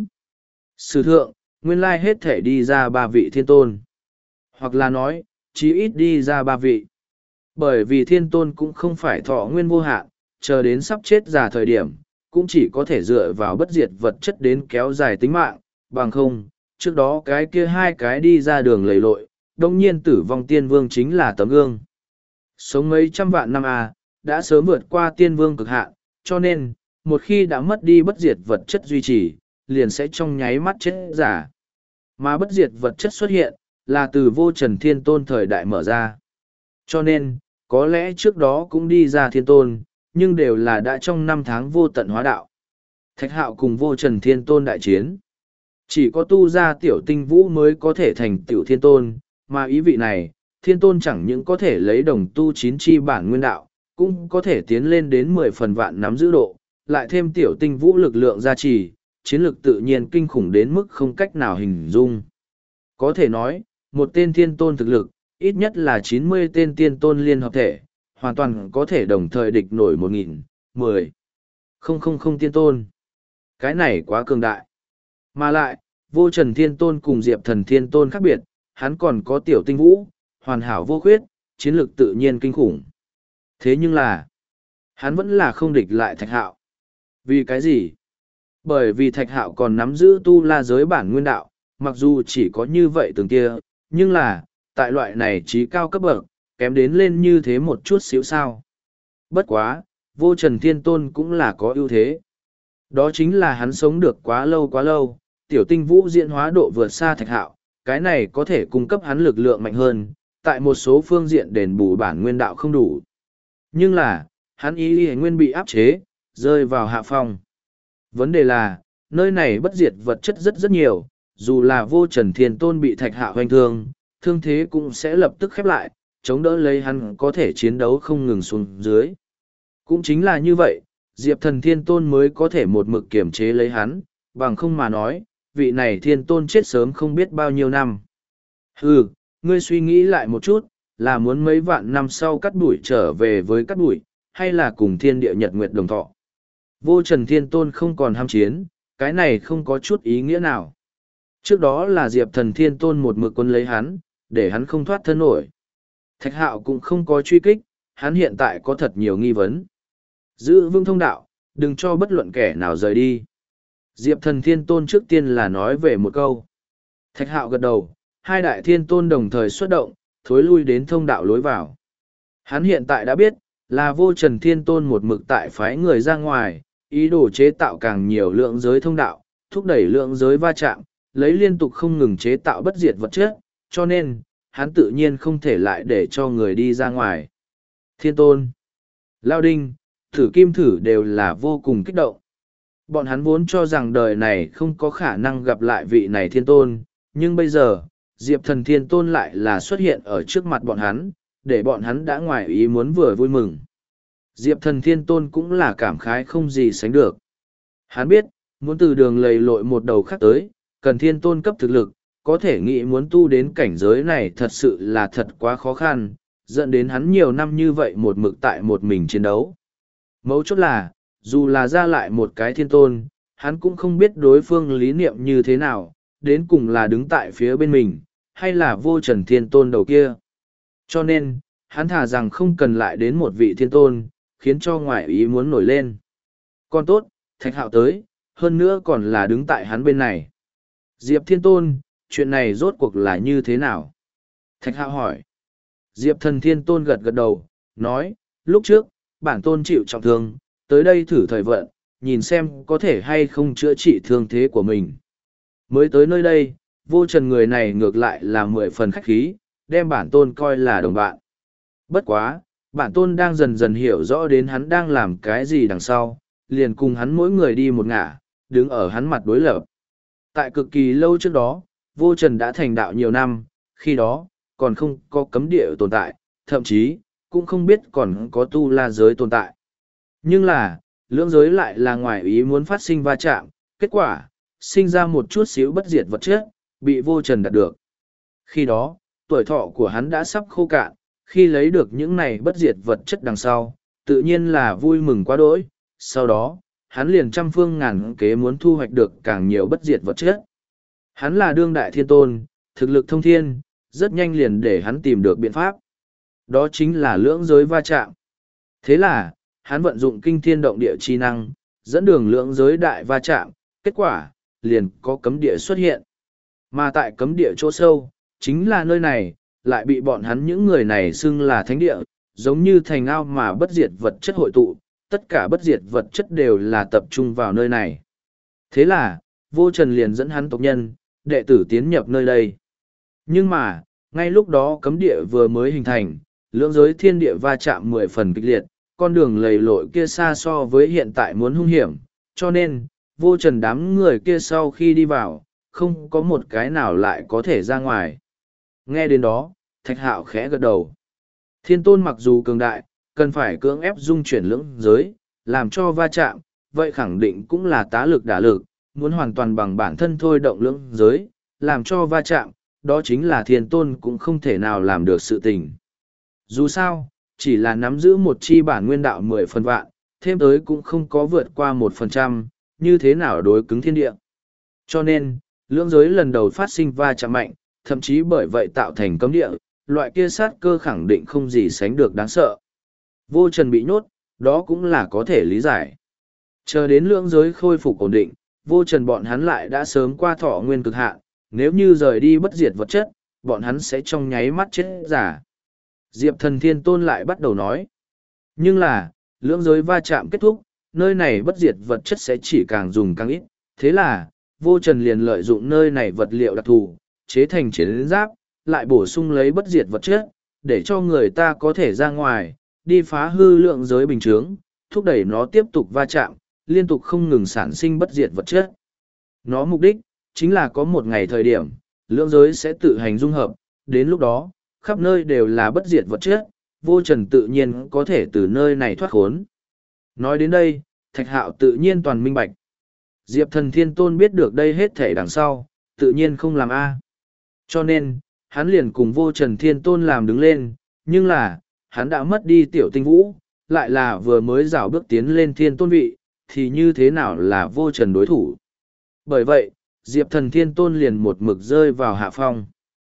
Sử thượng, nguyên lai hết thể đi ra ba vị thiên tôn. Hoặc là nói, chí ít đi ra ba vị. Bởi vì thiên tôn cũng không phải thọ nguyên vô hạn, chờ đến sắp chết già thời điểm, cũng chỉ có thể dựa vào bất diệt vật chất đến kéo dài tính mạng, bằng không, trước đó cái kia hai cái đi ra đường lầy lội, đông nhiên tử vong tiên vương chính là tấm gương. Sống mấy trăm vạn năm à, đã sớm vượt qua tiên vương cực hạn, cho nên, một khi đã mất đi bất diệt vật chất duy trì, liền sẽ trong nháy mắt chết giả. Mà bất diệt vật chất xuất hiện, là từ vô trần thiên tôn thời đại mở ra. Cho nên, có lẽ trước đó cũng đi ra thiên tôn, nhưng đều là đã trong năm tháng vô tận hóa đạo. Thạch Hạo cùng vô trần thiên tôn đại chiến. Chỉ có tu ra tiểu tinh vũ mới có thể thành tiểu thiên tôn, mà ý vị này, thiên tôn chẳng những có thể lấy đồng tu chín chi bản nguyên đạo, cũng có thể tiến lên đến mười phần vạn nắm giữ độ, lại thêm tiểu tinh vũ lực lượng gia trì, chiến lực tự nhiên kinh khủng đến mức không cách nào hình dung. Có thể nói, một tên thiên tôn thực lực, ít nhất là chín mươi tên tiên tôn liên hợp thể, hoàn toàn có thể đồng thời địch nổi một nghìn, mười, không không không tiên tôn. Cái này quá cường đại. Mà lại, vô trần thiên tôn cùng diệp thần thiên tôn khác biệt, hắn còn có tiểu tinh vũ, hoàn hảo vô khuyết, chiến lược tự nhiên kinh khủng. Thế nhưng là, hắn vẫn là không địch lại Thạch Hạo. Vì cái gì? Bởi vì Thạch Hạo còn nắm giữ tu la giới bản nguyên đạo, mặc dù chỉ có như vậy từng kia, nhưng là, tại loại này trí cao cấp bậc, kém đến lên như thế một chút xíu sao. Bất quá, vô trần thiên tôn cũng là có ưu thế. Đó chính là hắn sống được quá lâu quá lâu, tiểu tinh vũ diễn hóa độ vượt xa Thạch Hạo, cái này có thể cung cấp hắn lực lượng mạnh hơn, tại một số phương diện đền bù bản nguyên đạo không đủ. Nhưng là, hắn ý ý nguyên bị áp chế, rơi vào hạ phong. Vấn đề là, nơi này bất diệt vật chất rất rất nhiều, dù là vô trần thiên tôn bị Thạch Hạo hoành thương, thương thế cũng sẽ lập tức khép lại, chống đỡ lấy hắn có thể chiến đấu không ngừng xuống dưới. Cũng chính là như vậy, Diệp thần thiên tôn mới có thể một mực kiểm chế lấy hắn, bằng không mà nói, vị này thiên tôn chết sớm không biết bao nhiêu năm. Ừ, ngươi suy nghĩ lại một chút, là muốn mấy vạn năm sau cắt đuổi trở về với cắt đuổi, hay là cùng thiên địa nhật nguyệt đồng thọ. Vô trần thiên tôn không còn ham chiến, cái này không có chút ý nghĩa nào. Trước đó là Diệp thần thiên tôn một mực quân lấy hắn, để hắn không thoát thân nổi. Thạch Hạo cũng không có truy kích, hắn hiện tại có thật nhiều nghi vấn. Giữ vững thông đạo, đừng cho bất luận kẻ nào rời đi. Diệp thần thiên tôn trước tiên là nói về một câu. Thạch Hạo gật đầu, hai đại thiên tôn đồng thời xuất động, thối lui đến thông đạo lối vào. Hắn hiện tại đã biết, là vô trần thiên tôn một mực tại phái người ra ngoài, ý đồ chế tạo càng nhiều lượng giới thông đạo, thúc đẩy lượng giới va chạm, lấy liên tục không ngừng chế tạo bất diệt vật chất, cho nên, hắn tự nhiên không thể lại để cho người đi ra ngoài. Thiên tôn, Lao Đinh, Thử Kim Thử đều là vô cùng kích động. Bọn hắn vốn cho rằng đời này không có khả năng gặp lại vị này thiên tôn, nhưng bây giờ, Diệp thần thiên tôn lại là xuất hiện ở trước mặt bọn hắn, để bọn hắn đã ngoài ý muốn vừa vui mừng. Diệp thần thiên tôn cũng là cảm khái không gì sánh được. Hắn biết, muốn từ đường lầy lội một đầu khác tới, cần thiên tôn cấp thực lực, có thể nghĩ muốn tu đến cảnh giới này thật sự là thật quá khó khăn, dẫn đến hắn nhiều năm như vậy một mực tại một mình chiến đấu. Mấu chốt là, dù là ra lại một cái thiên tôn, hắn cũng không biết đối phương lý niệm như thế nào, đến cùng là đứng tại phía bên mình, hay là vô trần thiên tôn đầu kia. Cho nên, hắn thà rằng không cần lại đến một vị thiên tôn, khiến cho ngoại ý muốn nổi lên. Còn tốt, Thạch Hạo tới, hơn nữa còn là đứng tại hắn bên này. Diệp thiên tôn, chuyện này rốt cuộc là như thế nào? Thạch Hạo hỏi. Diệp thần thiên tôn gật gật đầu, nói, lúc trước, bản tôn chịu trọng thương, tới đây thử thời vận, nhìn xem có thể hay không chữa trị thương thế của mình. Mới tới nơi đây, vô trần người này ngược lại là mười phần khách khí, đem bản tôn coi là đồng bạn. Bất quá, bản tôn đang dần dần hiểu rõ đến hắn đang làm cái gì đằng sau, liền cùng hắn mỗi người đi một ngả, đứng ở hắn mặt đối lập. Tại cực kỳ lâu trước đó, vô trần đã thành đạo nhiều năm, khi đó, còn không có cấm địa tồn tại, thậm chí, cũng không biết còn có tu la giới tồn tại. Nhưng là, lưỡng giới lại là ngoài ý muốn phát sinh va chạm, kết quả, sinh ra một chút xíu bất diệt vật chất, bị vô trần đạt được. Khi đó, tuổi thọ của hắn đã sắp khô cạn, khi lấy được những này bất diệt vật chất đằng sau, tự nhiên là vui mừng quá đỗi. Sau đó, hắn liền trăm phương ngàn kế muốn thu hoạch được càng nhiều bất diệt vật chất. Hắn là đương đại thiên tôn, thực lực thông thiên, rất nhanh liền để hắn tìm được biện pháp. Đó chính là lưỡng giới va chạm. Thế là, hắn vận dụng kinh thiên động địa chi năng, dẫn đường lưỡng giới đại va chạm, kết quả, liền có cấm địa xuất hiện. Mà tại cấm địa chỗ sâu, chính là nơi này, lại bị bọn hắn những người này xưng là thánh địa, giống như thành ao mà bất diệt vật chất hội tụ, tất cả bất diệt vật chất đều là tập trung vào nơi này. Thế là, Vô Trần liền dẫn hắn tộc nhân, đệ tử tiến nhập nơi đây. Nhưng mà, ngay lúc đó cấm địa vừa mới hình thành, lưỡng giới thiên địa va chạm mười phần kịch liệt, con đường lầy lội kia xa so với hiện tại muốn hung hiểm, cho nên, Vô Trần đám người kia sau khi đi vào, không có một cái nào lại có thể ra ngoài. Nghe đến đó, Thạch Hạo khẽ gật đầu. Thiên tôn mặc dù cường đại, cần phải cưỡng ép dung chuyển lưỡng giới, làm cho va chạm, vậy khẳng định cũng là tá lực đả lực, muốn hoàn toàn bằng bản thân thôi động lưỡng giới, làm cho va chạm, đó chính là thiên tôn cũng không thể nào làm được sự tình. Dù sao, chỉ là nắm giữ một chi bản nguyên đạo mười phần vạn, thêm tới cũng không có vượt qua một phần trăm, như thế nào đối cứng thiên địa. Cho nên, lưỡng giới lần đầu phát sinh va chạm mạnh, thậm chí bởi vậy tạo thành cấm địa, loại kia sát cơ khẳng định không gì sánh được đáng sợ. Vô Trần bị nhốt, đó cũng là có thể lý giải. Chờ đến lưỡng giới khôi phục ổn định, Vô Trần bọn hắn lại đã sớm qua thọ nguyên cực hạn, nếu như rời đi bất diệt vật chất, bọn hắn sẽ trong nháy mắt chết giả. Diệp Thần Thiên Tôn lại bắt đầu nói. Nhưng là, lưỡng giới va chạm kết thúc, nơi này bất diệt vật chất sẽ chỉ càng dùng càng ít. Thế là, Vô Trần liền lợi dụng nơi này vật liệu đặc thù, chế thành chiến giáp, lại bổ sung lấy bất diệt vật chất, để cho người ta có thể ra ngoài, đi phá hư lượng giới bình chướng, thúc đẩy nó tiếp tục va chạm, liên tục không ngừng sản sinh bất diệt vật chất. Nó mục đích, chính là có một ngày thời điểm, lượng giới sẽ tự hành dung hợp, đến lúc đó, khắp nơi đều là bất diệt vật chất, Vô Trần tự nhiên có thể từ nơi này thoát khốn. Nói đến đây, Thạch Hạo tự nhiên toàn minh bạch. Diệp Thần Thiên Tôn biết được đây hết thể đằng sau, tự nhiên không làm A. Cho nên, hắn liền cùng Vô Trần Thiên Tôn làm đứng lên, nhưng là, hắn đã mất đi tiểu tinh vũ, lại là vừa mới rảo bước tiến lên Thiên Tôn vị, thì như thế nào là Vô Trần đối thủ. Bởi vậy, Diệp Thần Thiên Tôn liền một mực rơi vào hạ phong.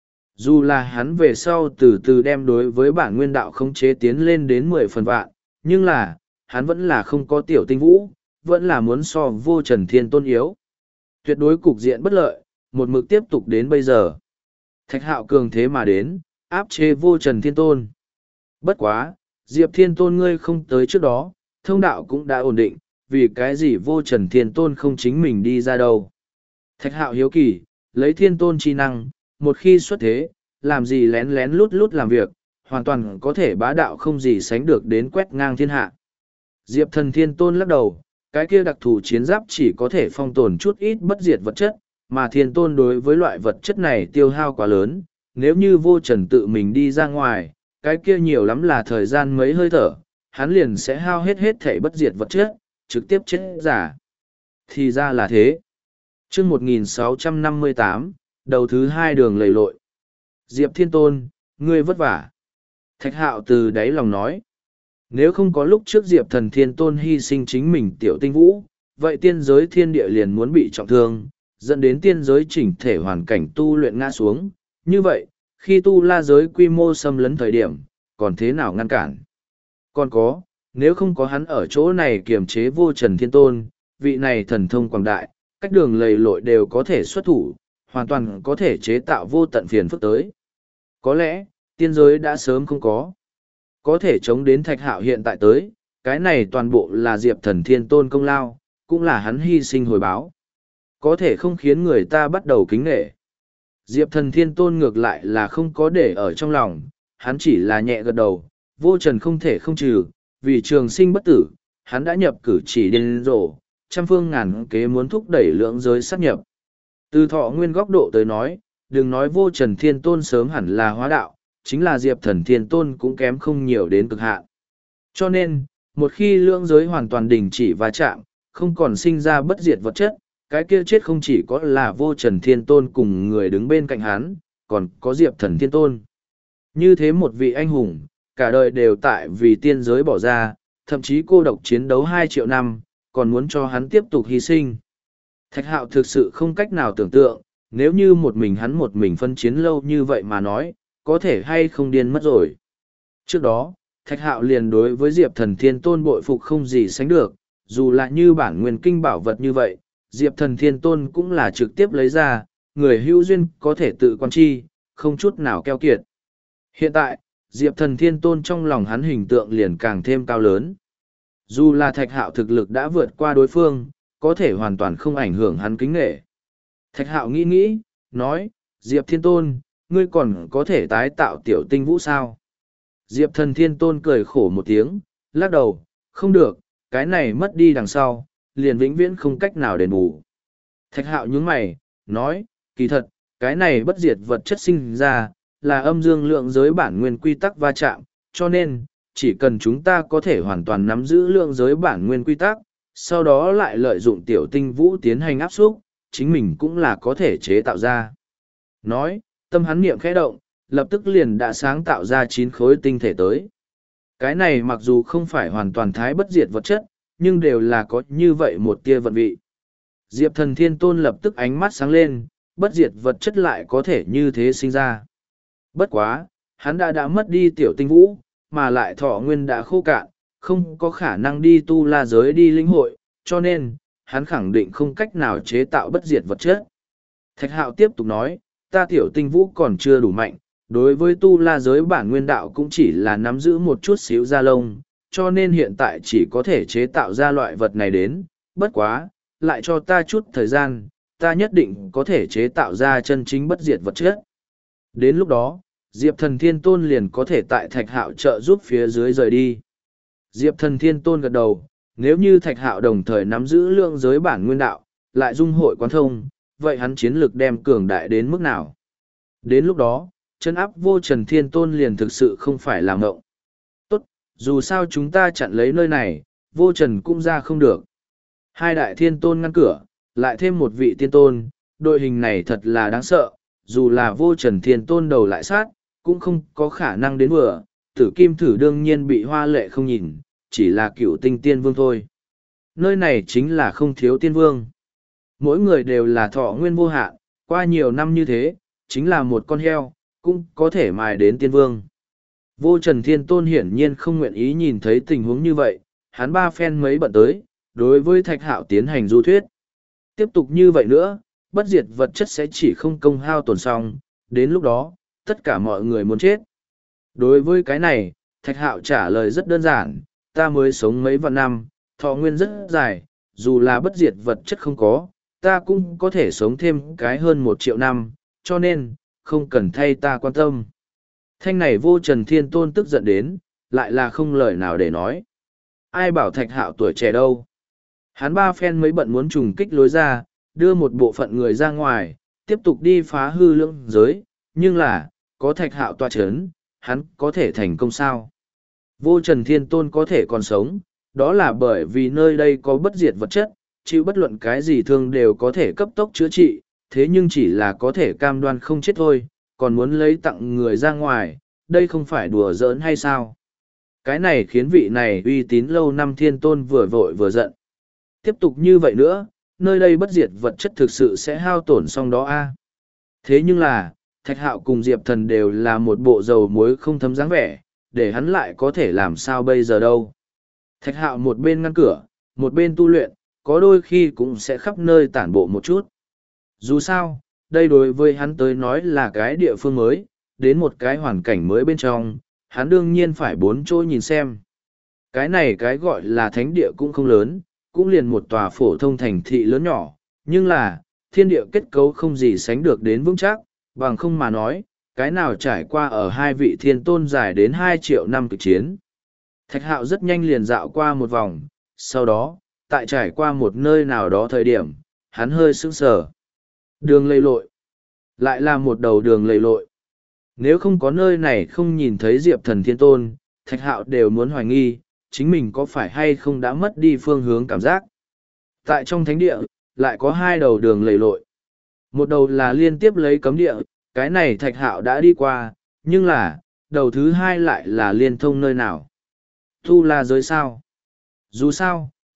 Dù là hắn về sau từ từ đem đối với bản nguyên đạo khống chế tiến lên đến mười phần vạn, nhưng là, hắn vẫn là không có tiểu tinh vũ, vẫn là muốn so Vô Trần Thiên Tôn yếu. Tuyệt đối cục diện bất lợi, một mực tiếp tục đến bây giờ. Thạch Hạo cường thế mà đến, áp chế Vô Trần Thiên Tôn. Bất quá, Diệp Thiên Tôn ngươi không tới trước đó, thông đạo cũng đã ổn định, vì cái gì Vô Trần Thiên Tôn không chính mình đi ra đâu. Thạch Hạo hiếu kỳ, lấy Thiên Tôn chi năng, một khi xuất thế, làm gì lén lén lút lút làm việc, hoàn toàn có thể bá đạo không gì sánh được đến quét ngang thiên hạ. Diệp Thần Thiên Tôn lắc đầu, cái kia đặc thù chiến giáp chỉ có thể phong tồn chút ít bất diệt vật chất, mà Thiên Tôn đối với loại vật chất này tiêu hao quá lớn, nếu như Vô Trần tự mình đi ra ngoài, cái kia nhiều lắm là thời gian mấy hơi thở, hắn liền sẽ hao hết hết thể bất diệt vật chất, trực tiếp chết giả. Thì ra là thế. Chương một nghìn sáu trăm năm mươi tám, đầu thứ hai đường lầy lội. Diệp Thiên Tôn, ngươi vất vả. Thạch Hạo từ đáy lòng nói. Nếu không có lúc trước Diệp Thần Thiên Tôn hy sinh chính mình tiểu tinh vũ, vậy tiên giới thiên địa liền muốn bị trọng thương, dẫn đến tiên giới chỉnh thể hoàn cảnh tu luyện ngã xuống. Như vậy, khi tu la giới quy mô xâm lấn thời điểm, còn thế nào ngăn cản? Còn có, nếu không có hắn ở chỗ này kiềm chế Vô Trần Thiên Tôn, vị này thần thông quảng đại, cách đường lầy lội đều có thể xuất thủ, hoàn toàn có thể chế tạo vô tận phiền phức tới. Có lẽ, tiên giới đã sớm không có. Có thể chống đến Thạch Hạo hiện tại tới, cái này toàn bộ là Diệp Thần Thiên Tôn công lao, cũng là hắn hy sinh hồi báo. Có thể không khiến người ta bắt đầu kính nể. Diệp Thần Thiên Tôn ngược lại là không có để ở trong lòng, hắn chỉ là nhẹ gật đầu, Vô Trần không thể không trừ, vì trường sinh bất tử, hắn đã nhập cử chỉ điên rồ, trăm phương ngàn kế muốn thúc đẩy lượng giới sát nhập. Từ thọ nguyên góc độ tới nói, đừng nói Vô Trần Thiên Tôn sớm hẳn là hóa đạo, chính là Diệp Thần Thiên Tôn cũng kém không nhiều đến cực hạn. Cho nên, một khi lượng giới hoàn toàn đình chỉ va chạm, không còn sinh ra bất diệt vật chất, cái kia chết không chỉ có là Vô Trần Thiên Tôn cùng người đứng bên cạnh hắn, còn có Diệp Thần Thiên Tôn. Như thế một vị anh hùng, cả đời đều tại vì tiên giới bỏ ra, thậm chí cô độc chiến đấu hai triệu năm, còn muốn cho hắn tiếp tục hy sinh. Thạch Hạo thực sự không cách nào tưởng tượng, nếu như một mình hắn một mình phân chiến lâu như vậy mà nói, có thể hay không điên mất rồi. Trước đó, Thạch Hạo liền đối với Diệp Thần Thiên Tôn bội phục không gì sánh được, dù là như bản nguyên kinh bảo vật như vậy, Diệp Thần Thiên Tôn cũng là trực tiếp lấy ra, người hữu duyên có thể tự quan chi, không chút nào keo kiệt. Hiện tại, Diệp Thần Thiên Tôn trong lòng hắn hình tượng liền càng thêm cao lớn. Dù là Thạch Hạo thực lực đã vượt qua đối phương, có thể hoàn toàn không ảnh hưởng hắn kính nghệ. Thạch Hạo nghĩ nghĩ, nói, Diệp Thiên Tôn, ngươi còn có thể tái tạo tiểu tinh vũ sao? Diệp Thần Thiên Tôn cười khổ một tiếng, lắc đầu, không được, cái này mất đi đằng sau, liền vĩnh viễn không cách nào đền bù. Thạch Hạo nhướng mày, nói, kỳ thật, cái này bất diệt vật chất sinh ra, là âm dương lượng giới bản nguyên quy tắc va chạm, cho nên, chỉ cần chúng ta có thể hoàn toàn nắm giữ lượng giới bản nguyên quy tắc, sau đó lại lợi dụng tiểu tinh vũ tiến hành áp xúc, chính mình cũng là có thể chế tạo ra. Nói, tâm hắn niệm khẽ động, lập tức liền đã sáng tạo ra chín khối tinh thể tới. Cái này mặc dù không phải hoàn toàn thái bất diệt vật chất, nhưng đều là có như vậy một tia vận vị. Diệp Thần Thiên Tôn lập tức ánh mắt sáng lên, bất diệt vật chất lại có thể như thế sinh ra. Bất quá, hắn đã đã mất đi tiểu tinh vũ, mà lại thọ nguyên đã khô cạn, không có khả năng đi tu la giới đi linh hội, cho nên, hắn khẳng định không cách nào chế tạo bất diệt vật chất. Thạch Hạo tiếp tục nói, ta tiểu tinh vũ còn chưa đủ mạnh, đối với tu la giới bản nguyên đạo cũng chỉ là nắm giữ một chút xíu da lông, cho nên hiện tại chỉ có thể chế tạo ra loại vật này đến, bất quá, lại cho ta chút thời gian, ta nhất định có thể chế tạo ra chân chính bất diệt vật chất. Đến lúc đó, Diệp Thần Thiên Tôn liền có thể tại Thạch Hạo trợ giúp phía dưới rời đi. Diệp Thần Thiên Tôn gật đầu, nếu như Thạch Hạo đồng thời nắm giữ lượng giới bản nguyên đạo, lại dung hội quán thông, vậy hắn chiến lực đem cường đại đến mức nào? Đến lúc đó, chân áp vô Trần Thiên Tôn liền thực sự không phải là ngộng. Tốt, dù sao chúng ta chặn lấy nơi này, vô Trần cũng ra không được. Hai đại thiên tôn ngăn cửa, lại thêm một vị tiên tôn, đội hình này thật là đáng sợ, dù là vô Trần Thiên Tôn đầu lại sát, cũng không có khả năng đến vừa, tử kim thử đương nhiên bị hoa lệ không nhìn, chỉ là cựu tinh tiên vương thôi. Nơi này chính là không thiếu tiên vương. Mỗi người đều là thọ nguyên vô hạn, qua nhiều năm như thế, chính là một con heo, cũng có thể mài đến tiên vương. Vô Trần Thiên Tôn hiển nhiên không nguyện ý nhìn thấy tình huống như vậy, hắn ba phen mấy bận tới, đối với Thạch Hạo tiến hành du thuyết. Tiếp tục như vậy nữa, bất diệt vật chất sẽ chỉ không công hao tổn xong, đến lúc đó, tất cả mọi người muốn chết. Đối với cái này, Thạch Hạo trả lời rất đơn giản, ta mới sống mấy vạn năm, thọ nguyên rất dài, dù là bất diệt vật chất không có, ta cũng có thể sống thêm cái hơn một triệu năm, cho nên, không cần thay ta quan tâm. Thanh này vô Trần Thiên Tôn tức giận đến, lại là không lời nào để nói. Ai bảo Thạch Hạo tuổi trẻ đâu. Hắn ba phen mới bận muốn trùng kích lối ra, đưa một bộ phận người ra ngoài, tiếp tục đi phá hư lượng giới, nhưng là, có Thạch Hạo tọa chấn, hắn có thể thành công sao? Vô Trần Thiên Tôn có thể còn sống, đó là bởi vì nơi đây có bất diệt vật chất, chịu bất luận cái gì thương đều có thể cấp tốc chữa trị, thế nhưng chỉ là có thể cam đoan không chết thôi, còn muốn lấy tặng người ra ngoài, đây không phải đùa giỡn hay sao? Cái này khiến vị này uy tín lâu năm Thiên Tôn vừa vội vừa giận. Tiếp tục như vậy nữa, nơi đây bất diệt vật chất thực sự sẽ hao tổn xong đó a. Thế nhưng là, Thạch Hạo cùng Diệp Thần đều là một bộ dầu muối không thấm dáng vẻ, để hắn lại có thể làm sao bây giờ đâu. Thạch Hạo một bên ngăn cửa, một bên tu luyện, có đôi khi cũng sẽ khắp nơi tản bộ một chút. Dù sao, đây đối với hắn tới nói là cái địa phương mới, đến một cái hoàn cảnh mới bên trong, hắn đương nhiên phải bốn chỗ nhìn xem. Cái này cái gọi là thánh địa cũng không lớn, cũng liền một tòa phổ thông thành thị lớn nhỏ, nhưng là, thiên địa kết cấu không gì sánh được đến vững chắc, bằng không mà nói, cái nào trải qua ở hai vị thiên tôn dài đến hai triệu năm kịch chiến. Thạch Hạo rất nhanh liền dạo qua một vòng, sau đó, tại trải qua một nơi nào đó thời điểm, hắn hơi sững sờ. Đường lầy lội. Lại là một đầu đường lầy lội. Nếu không có nơi này không nhìn thấy Diệp Thần Thiên Tôn, Thạch Hạo đều muốn hoài nghi, chính mình có phải hay không đã mất đi phương hướng cảm giác. Tại trong thánh địa, lại có hai đầu đường lầy lội. Một đầu là liên tiếp lấy cấm địa, cái này Thạch Hạo đã đi qua, nhưng là, đầu thứ hai lại là liên thông nơi nào. Tu La giới sao? Dù sao,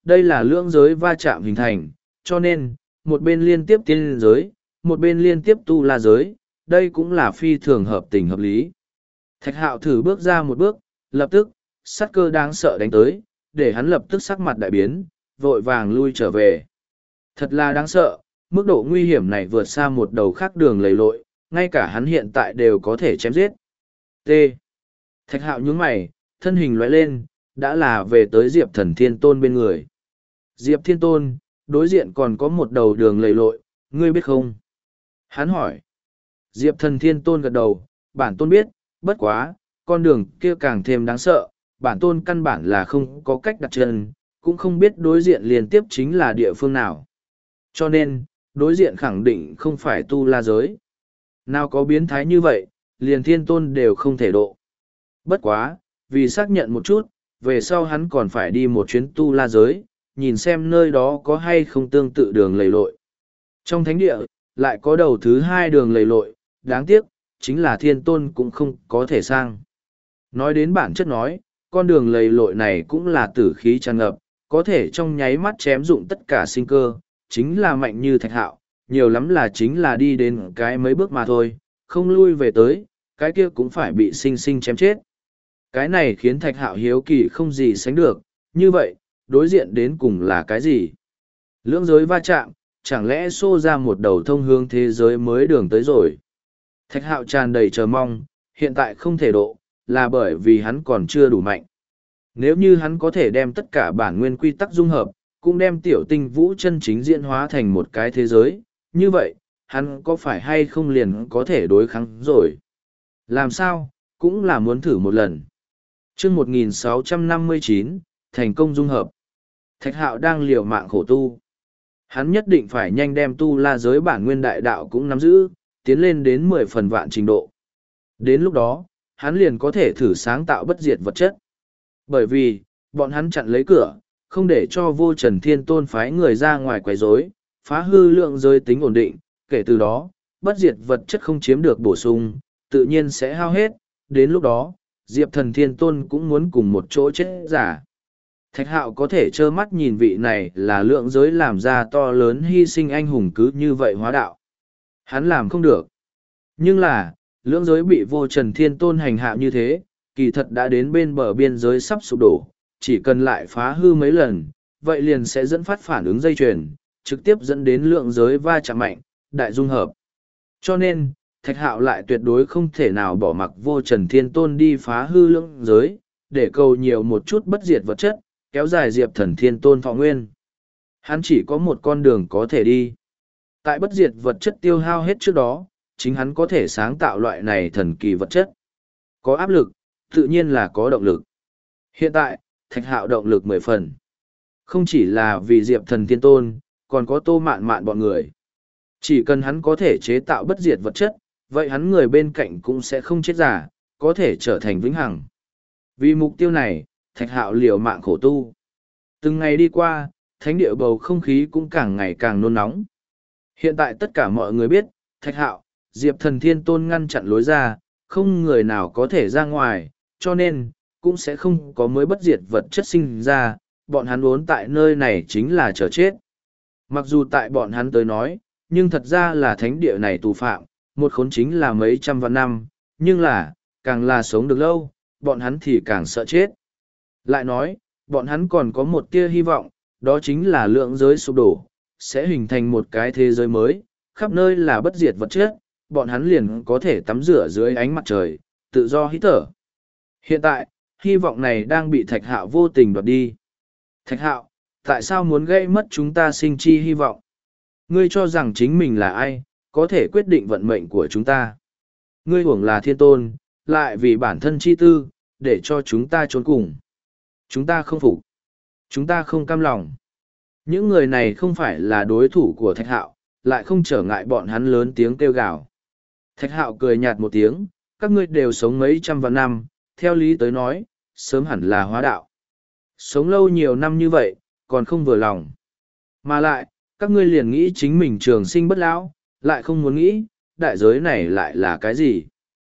đây là lưỡng giới va chạm hình thành, cho nên, một bên liên tiếp tiên giới, một bên liên tiếp tu la giới, đây cũng là phi thường hợp tình hợp lý. Thạch hạo thử bước ra một bước, lập tức, sát cơ đáng sợ đánh tới, để hắn lập tức sắc mặt đại biến, vội vàng lui trở về. Thật là đáng sợ, mức độ nguy hiểm này vượt xa một đầu khác đường lầy lội, ngay cả hắn hiện tại đều có thể chém giết. T. Thạch hạo nhướng mày, thân hình lóe lên, đã là về tới Diệp Thần Thiên Tôn bên người. Diệp Thiên Tôn, đối diện còn có một đầu đường lầy lội, ngươi biết không? Hắn hỏi. Diệp Thần Thiên Tôn gật đầu, bản tôn biết, bất quá, con đường kia càng thêm đáng sợ, bản tôn căn bản là không có cách đặt chân, cũng không biết đối diện liên tiếp chính là địa phương nào. Cho nên, đối diện khẳng định không phải tu la giới. Nào có biến thái như vậy, liền Thiên Tôn đều không thể độ. Bất quá, vì xác nhận một chút, về sau hắn còn phải đi một chuyến tu la giới, nhìn xem nơi đó có hay không tương tự đường lầy lội. Trong thánh địa, lại có đầu thứ hai đường lầy lội, đáng tiếc, chính là Thiên Tôn cũng không có thể sang. Nói đến bản chất nói, con đường lầy lội này cũng là tử khí tràn ngập, có thể trong nháy mắt chém dụng tất cả sinh cơ, chính là mạnh như Thạch Hạo, nhiều lắm là chính là đi đến cái mấy bước mà thôi, không lui về tới, cái kia cũng phải bị sinh sinh chém chết. Cái này khiến Thạch Hạo hiếu kỳ không gì sánh được, như vậy, đối diện đến cùng là cái gì? Lưỡng giới va chạm, chẳng lẽ xô ra một đầu thông hướng thế giới mới đường tới rồi? Thạch Hạo tràn đầy chờ mong, hiện tại không thể độ, là bởi vì hắn còn chưa đủ mạnh. Nếu như hắn có thể đem tất cả bản nguyên quy tắc dung hợp, cũng đem tiểu tinh vũ chân chính diễn hóa thành một cái thế giới, như vậy, hắn có phải hay không liền có thể đối kháng rồi? Làm sao, cũng là muốn thử một lần. Chương một nghìn sáu trăm năm mươi chín, thành công dung hợp. Thạch Hạo đang liều mạng khổ tu. Hắn nhất định phải nhanh đem tu la giới bản nguyên đại đạo cũng nắm giữ, tiến lên đến mười phần vạn trình độ. Đến lúc đó, hắn liền có thể thử sáng tạo bất diệt vật chất. Bởi vì, bọn hắn chặn lấy cửa, không để cho vô trần thiên tôn phái người ra ngoài quấy rối, phá hư lượng giới tính ổn định, kể từ đó, bất diệt vật chất không chiếm được bổ sung, tự nhiên sẽ hao hết, đến lúc đó, Diệp Thần Thiên Tôn cũng muốn cùng một chỗ chết giả. Thạch Hạo có thể trơ mắt nhìn vị này là lượng giới làm ra to lớn hy sinh anh hùng cứ như vậy hóa đạo. Hắn làm không được. Nhưng là, lượng giới bị vô trần thiên tôn hành hạ như thế, kỳ thật đã đến bên bờ biên giới sắp sụp đổ, chỉ cần lại phá hư mấy lần, vậy liền sẽ dẫn phát phản ứng dây chuyền, trực tiếp dẫn đến lượng giới va chạm mạnh, đại dung hợp. Cho nên, Thạch Hạo lại tuyệt đối không thể nào bỏ mặc vô trần thiên tôn đi phá hư lượng giới, để cầu nhiều một chút bất diệt vật chất, kéo dài Diệp Thần Thiên Tôn thọ nguyên. Hắn chỉ có một con đường có thể đi. Tại bất diệt vật chất tiêu hao hết trước đó, chính hắn có thể sáng tạo loại này thần kỳ vật chất. Có áp lực, tự nhiên là có động lực. Hiện tại, Thạch Hạo động lực mười phần. Không chỉ là vì Diệp Thần Thiên Tôn, còn có Tô Mạn Mạn bọn người. Chỉ cần hắn có thể chế tạo bất diệt vật chất, vậy hắn người bên cạnh cũng sẽ không chết giả, có thể trở thành vĩnh hằng. Vì mục tiêu này, Thạch Hạo liều mạng khổ tu. Từng ngày đi qua, thánh địa bầu không khí cũng càng ngày càng nôn nóng. Hiện tại tất cả mọi người biết, Thạch Hạo, Diệp Thần Thiên Tôn ngăn chặn lối ra, không người nào có thể ra ngoài, cho nên, cũng sẽ không có mới bất diệt vật chất sinh ra, bọn hắn vốn tại nơi này chính là chờ chết. Mặc dù tại bọn hắn tới nói, nhưng thật ra là thánh địa này tù phạm, một khốn chính là mấy trăm vạn năm, nhưng là, càng là sống được lâu, bọn hắn thì càng sợ chết. Lại nói, bọn hắn còn có một tia hy vọng, đó chính là lượng giới sụp đổ, sẽ hình thành một cái thế giới mới, khắp nơi là bất diệt vật chất, bọn hắn liền có thể tắm rửa dưới ánh mặt trời, tự do hít thở. Hiện tại, hy vọng này đang bị Thạch Hạo vô tình đoạt đi. Thạch Hạo, tại sao muốn gây mất chúng ta sinh chi hy vọng? Ngươi cho rằng chính mình là ai, có thể quyết định vận mệnh của chúng ta. Ngươi uổng là thiên tôn, lại vì bản thân chi tư, để cho chúng ta trốn cùng. Chúng ta không phục. Chúng ta không cam lòng. Những người này không phải là đối thủ của Thạch Hạo, lại không trở ngại bọn hắn lớn tiếng kêu gào. Thạch Hạo cười nhạt một tiếng, các ngươi đều sống mấy trăm vạn năm, theo lý tới nói, sớm hẳn là hóa đạo. Sống lâu nhiều năm như vậy, còn không vừa lòng. Mà lại, các ngươi liền nghĩ chính mình trường sinh bất lão, lại không muốn nghĩ, đại giới này lại là cái gì?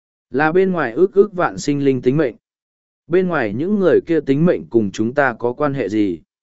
Là bên ngoài ước ước vạn sinh linh tính mệnh. Bên ngoài những người kia tính mệnh cùng chúng ta có quan hệ gì?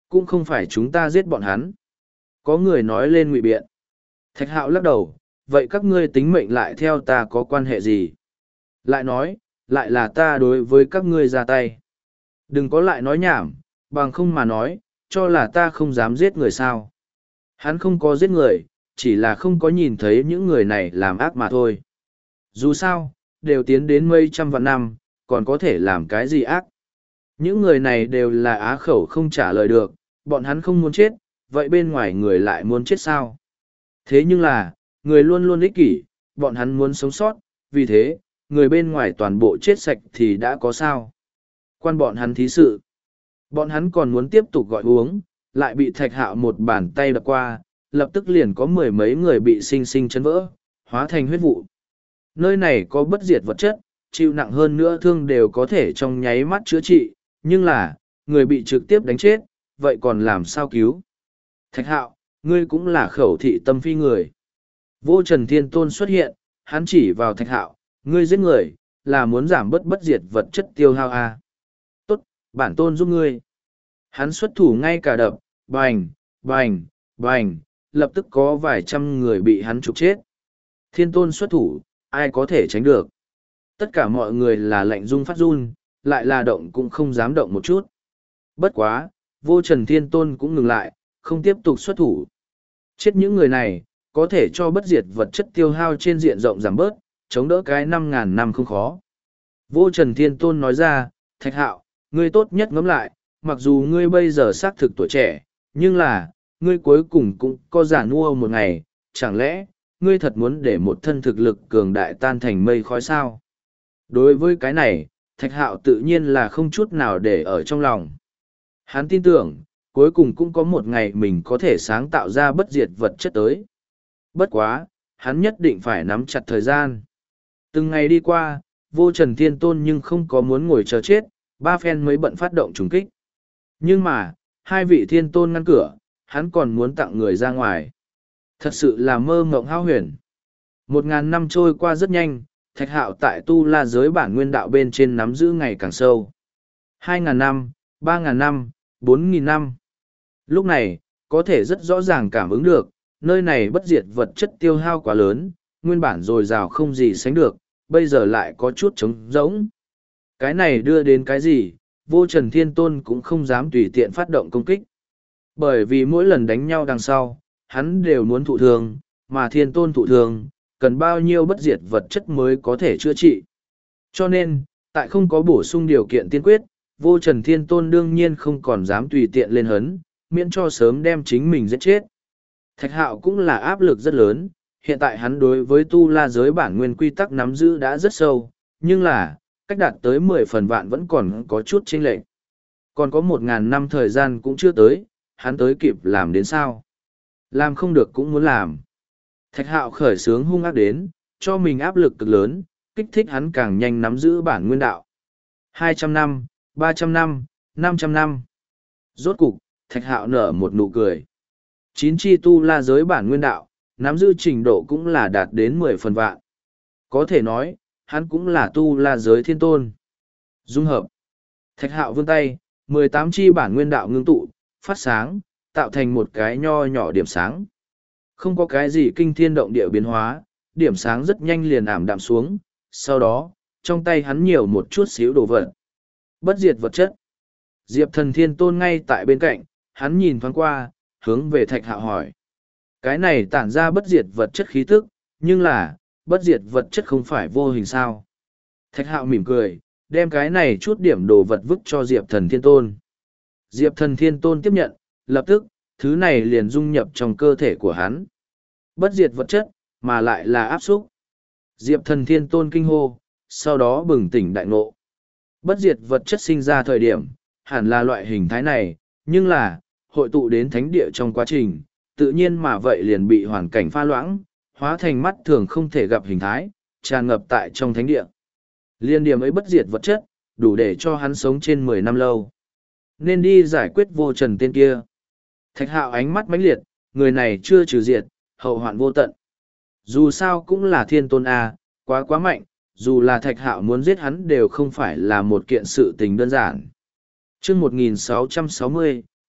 Cũng không phải chúng ta giết bọn hắn. Có người nói lên ngụy biện. Thạch hạo lắc đầu, vậy các ngươi tính mệnh lại theo ta có quan hệ gì? Lại nói, lại là ta đối với các ngươi ra tay. Đừng có lại nói nhảm, bằng không mà nói, cho là ta không dám giết người sao. Hắn không có giết người, chỉ là không có nhìn thấy những người này làm ác mà thôi. Dù sao, đều tiến đến mấy trăm vạn năm, còn có thể làm cái gì ác. Những người này đều là á khẩu không trả lời được, bọn hắn không muốn chết, vậy bên ngoài người lại muốn chết sao? Thế nhưng là, người luôn luôn ích kỷ, bọn hắn muốn sống sót, vì thế, người bên ngoài toàn bộ chết sạch thì đã có sao? Quan bọn hắn thí sự. Bọn hắn còn muốn tiếp tục gọi uống, lại bị thạch hạo một bàn tay đập qua, lập tức liền có mười mấy người bị sinh sinh chấn vỡ, hóa thành huyết vụ. Nơi này có bất diệt vật chất, chịu nặng hơn nữa thương đều có thể trong nháy mắt chữa trị, nhưng là, người bị trực tiếp đánh chết, vậy còn làm sao cứu? Thạch hạo, ngươi cũng là khẩu thị tâm phi người. Vô Trần Thiên Tôn xuất hiện, hắn chỉ vào thạch hạo, ngươi giết người, là muốn giảm bớt bất diệt vật chất tiêu hao à. Tốt, bản tôn giúp ngươi. Hắn xuất thủ ngay cả đập, bành, bành, bành, lập tức có vài trăm người bị hắn trục chết. Thiên Tôn xuất thủ, ai có thể tránh được. Tất cả mọi người là lạnh run phát run, lại là động cũng không dám động một chút. Bất quá, Vô Trần Thiên Tôn cũng ngừng lại, không tiếp tục xuất thủ. Chết những người này, có thể cho bất diệt vật chất tiêu hao trên diện rộng giảm bớt, chống đỡ cái năm ngàn năm không khó. Vô Trần Thiên Tôn nói ra, Thạch Hạo, ngươi tốt nhất ngẫm lại, mặc dù ngươi bây giờ xác thực tuổi trẻ, nhưng là, ngươi cuối cùng cũng có giả nua một ngày, chẳng lẽ, ngươi thật muốn để một thân thực lực cường đại tan thành mây khói sao? Đối với cái này, Thạch Hạo tự nhiên là không chút nào để ở trong lòng. Hắn tin tưởng, cuối cùng cũng có một ngày mình có thể sáng tạo ra bất diệt vật chất tới. Bất quá, hắn nhất định phải nắm chặt thời gian. Từng ngày đi qua, Vô Trần Thiên Tôn nhưng không có muốn ngồi chờ chết, ba phen mới bận phát động trùng kích. Nhưng mà, hai vị Thiên Tôn ngăn cửa, hắn còn muốn tặng người ra ngoài. Thật sự là mơ mộng hão huyền. Một ngàn năm trôi qua rất nhanh, Thạch Hạo tại tu la giới bản nguyên đạo bên trên nắm giữ ngày càng sâu. Hai ngàn năm, ba ngàn năm, bốn nghìn năm. Lúc này, có thể rất rõ ràng cảm ứng được, nơi này bất diệt vật chất tiêu hao quá lớn, nguyên bản dồi dào không gì sánh được, bây giờ lại có chút trống rỗng. Cái này đưa đến cái gì, Vô Trần Thiên Tôn cũng không dám tùy tiện phát động công kích. Bởi vì mỗi lần đánh nhau đằng sau, hắn đều muốn thụ thương, mà Thiên Tôn thụ thương, cần bao nhiêu bất diệt vật chất mới có thể chữa trị. Cho nên, tại không có bổ sung điều kiện tiên quyết, Vô Trần Thiên Tôn đương nhiên không còn dám tùy tiện lên hấn, miễn cho sớm đem chính mình giết chết. Thạch Hạo cũng là áp lực rất lớn, hiện tại hắn đối với tu la giới bản nguyên quy tắc nắm giữ đã rất sâu, nhưng là, cách đạt tới mười phần vạn vẫn còn có chút chênh lệch. Còn có một ngàn năm thời gian cũng chưa tới, hắn tới kịp làm đến sao? Làm không được cũng muốn làm. Thạch Hạo khởi sướng hung ác đến, cho mình áp lực cực lớn, kích thích hắn càng nhanh nắm giữ bản nguyên đạo. Hai trăm năm, ba trăm năm, năm trăm năm. Rốt cục, Thạch Hạo nở một nụ cười. Chín chi tu la giới bản nguyên đạo, nắm giữ trình độ cũng là đạt đến mười phần vạn. Có thể nói, hắn cũng là tu la giới thiên tôn. Dung hợp. Thạch Hạo vươn tay, mười tám chi bản nguyên đạo ngưng tụ, phát sáng, tạo thành một cái nho nhỏ điểm sáng. Không có cái gì kinh thiên động địa biến hóa, điểm sáng rất nhanh liền ảm đạm xuống, sau đó, trong tay hắn nhiều một chút xíu đồ vật. Bất diệt vật chất. Diệp Thần Thiên Tôn ngay tại bên cạnh, hắn nhìn thoáng qua, hướng về Thạch Hạo hỏi. Cái này tản ra bất diệt vật chất khí tức, nhưng là, bất diệt vật chất không phải vô hình sao. Thạch Hạo mỉm cười, đem cái này chút điểm đồ vật vứt cho Diệp Thần Thiên Tôn. Diệp Thần Thiên Tôn tiếp nhận, lập tức, thứ này liền dung nhập trong cơ thể của hắn. Bất diệt vật chất, mà lại là áp xúc. Diệp Thần Thiên Tôn kinh hô, sau đó bừng tỉnh đại ngộ. Bất diệt vật chất sinh ra thời điểm, hẳn là loại hình thái này, nhưng là, hội tụ đến thánh địa trong quá trình, tự nhiên mà vậy liền bị hoàn cảnh pha loãng, hóa thành mắt thường không thể gặp hình thái, tràn ngập tại trong thánh địa. Liên điểm ấy bất diệt vật chất, đủ để cho hắn sống trên mười năm lâu. Nên đi giải quyết Vô Trần tên kia. Thạch Hạo ánh mắt mãnh liệt, người này chưa trừ diệt, hậu hoạn vô tận. Dù sao cũng là thiên tôn A, quá quá mạnh, dù là Thạch Hạo muốn giết hắn đều không phải là một kiện sự tình đơn giản. Chương một nghìn sáu trăm sáu mươi,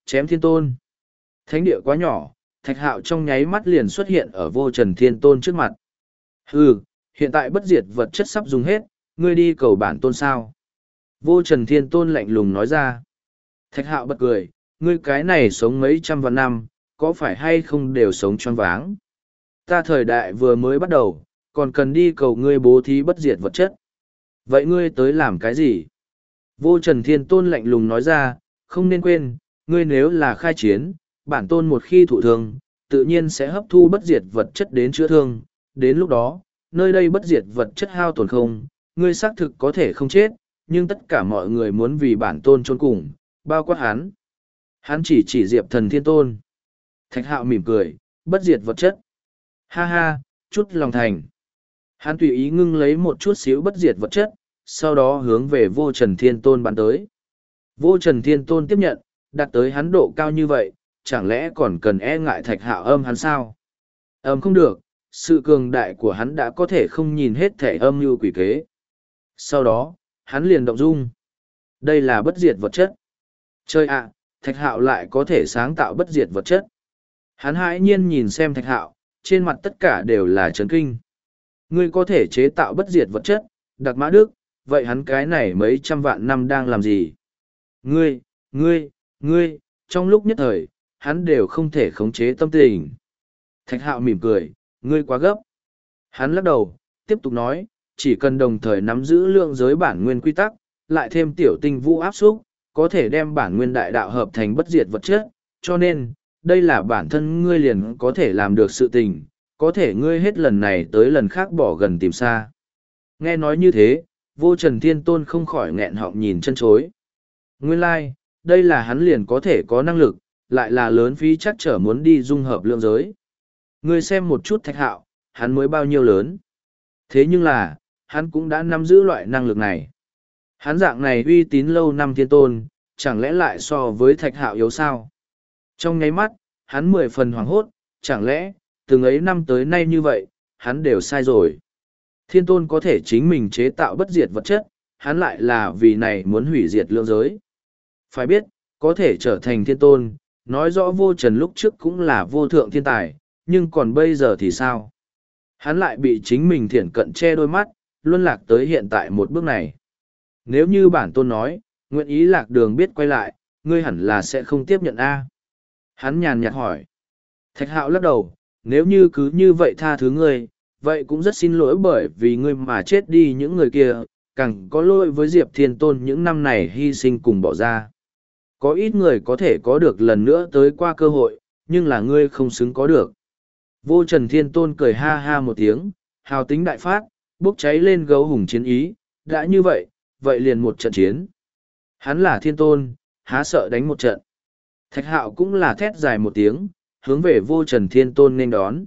chém thiên tôn. Thánh địa quá nhỏ, Thạch Hạo trong nháy mắt liền xuất hiện ở vô trần thiên tôn trước mặt. Hừ, hiện tại bất diệt vật chất sắp dùng hết, ngươi đi cầu bản tôn sao? Vô trần thiên tôn lạnh lùng nói ra. Thạch Hạo bật cười, ngươi cái này sống mấy trăm vạn năm, có phải hay không đều sống choáng váng? Ta thời đại vừa mới bắt đầu, còn cần đi cầu ngươi bố thí bất diệt vật chất. Vậy ngươi tới làm cái gì? Vô trần thiên tôn lạnh lùng nói ra, không nên quên, ngươi nếu là khai chiến, bản tôn một khi thụ thương, tự nhiên sẽ hấp thu bất diệt vật chất đến chữa thương. Đến lúc đó, nơi đây bất diệt vật chất hao tổn không, ngươi xác thực có thể không chết, nhưng tất cả mọi người muốn vì bản tôn chôn cùng, bao quát hắn. Hắn chỉ chỉ Diệp Thần Thiên Tôn. Thạch Hạo mỉm cười, bất diệt vật chất. Ha ha, chút lòng thành. Hắn tùy ý ngưng lấy một chút xíu bất diệt vật chất, sau đó hướng về vô trần thiên tôn bắn tới. Vô trần thiên tôn tiếp nhận, đạt tới hắn độ cao như vậy, chẳng lẽ còn cần e ngại Thạch Hạo âm hắn sao? Âm không được, sự cường đại của hắn đã có thể không nhìn hết thể âm như quỷ kế. Sau đó, hắn liền động dung. Đây là bất diệt vật chất. Chơi ạ, Thạch Hạo lại có thể sáng tạo bất diệt vật chất. Hắn hãi nhiên nhìn xem Thạch Hạo, trên mặt tất cả đều là chấn kinh. Ngươi có thể chế tạo bất diệt vật chất, Đặc Mã Đức, vậy hắn cái này mấy trăm vạn năm đang làm gì? Ngươi, ngươi, ngươi, trong lúc nhất thời, hắn đều không thể khống chế tâm tình. Thạch Hạo mỉm cười, ngươi quá gấp. Hắn lắc đầu, tiếp tục nói, chỉ cần đồng thời nắm giữ lượng giới bản nguyên quy tắc, lại thêm tiểu tinh vũ áp xúc, có thể đem bản nguyên đại đạo hợp thành bất diệt vật chất, cho nên, đây là bản thân ngươi liền có thể làm được sự tình, có thể ngươi hết lần này tới lần khác bỏ gần tìm xa. Nghe nói như thế, vô trần thiên tôn không khỏi nghẹn họng nhìn chân chối. Nguyên lai, like, đây là hắn liền có thể có năng lực, lại là lớn phí chắc trở muốn đi dung hợp lượng giới. Ngươi xem một chút Thạch Hạo, hắn mới bao nhiêu lớn. Thế nhưng là, hắn cũng đã nắm giữ loại năng lực này. Hắn dạng này uy tín lâu năm thiên tôn, chẳng lẽ lại so với Thạch Hạo yếu sao? Trong nháy mắt, hắn mười phần hoảng hốt, chẳng lẽ, từng ấy năm tới nay như vậy, hắn đều sai rồi. Thiên tôn có thể chính mình chế tạo bất diệt vật chất, hắn lại là vì này muốn hủy diệt lượng giới. Phải biết, có thể trở thành thiên tôn, nói rõ vô trần lúc trước cũng là vô thượng thiên tài, nhưng còn bây giờ thì sao? Hắn lại bị chính mình thiển cận che đôi mắt, luân lạc tới hiện tại một bước này. Nếu như bản tôn nói, nguyện ý lạc đường biết quay lại, ngươi hẳn là sẽ không tiếp nhận A. Hắn nhàn nhạt hỏi. Thạch Hạo lắc đầu, nếu như cứ như vậy tha thứ ngươi, vậy cũng rất xin lỗi bởi vì ngươi mà chết đi những người kia, càng có lỗi với Diệp Thiên Tôn những năm này hy sinh cùng bỏ ra. Có ít người có thể có được lần nữa tới qua cơ hội, nhưng là ngươi không xứng có được. Vô Trần Thiên Tôn cười ha ha một tiếng, hào tính đại phát, bốc cháy lên gấu hùng chiến ý, đã như vậy, vậy liền một trận chiến. Hắn là Thiên Tôn, há sợ đánh một trận. Thạch Hạo cũng là thét dài một tiếng, hướng về Vô Trần Thiên Tôn nên đón.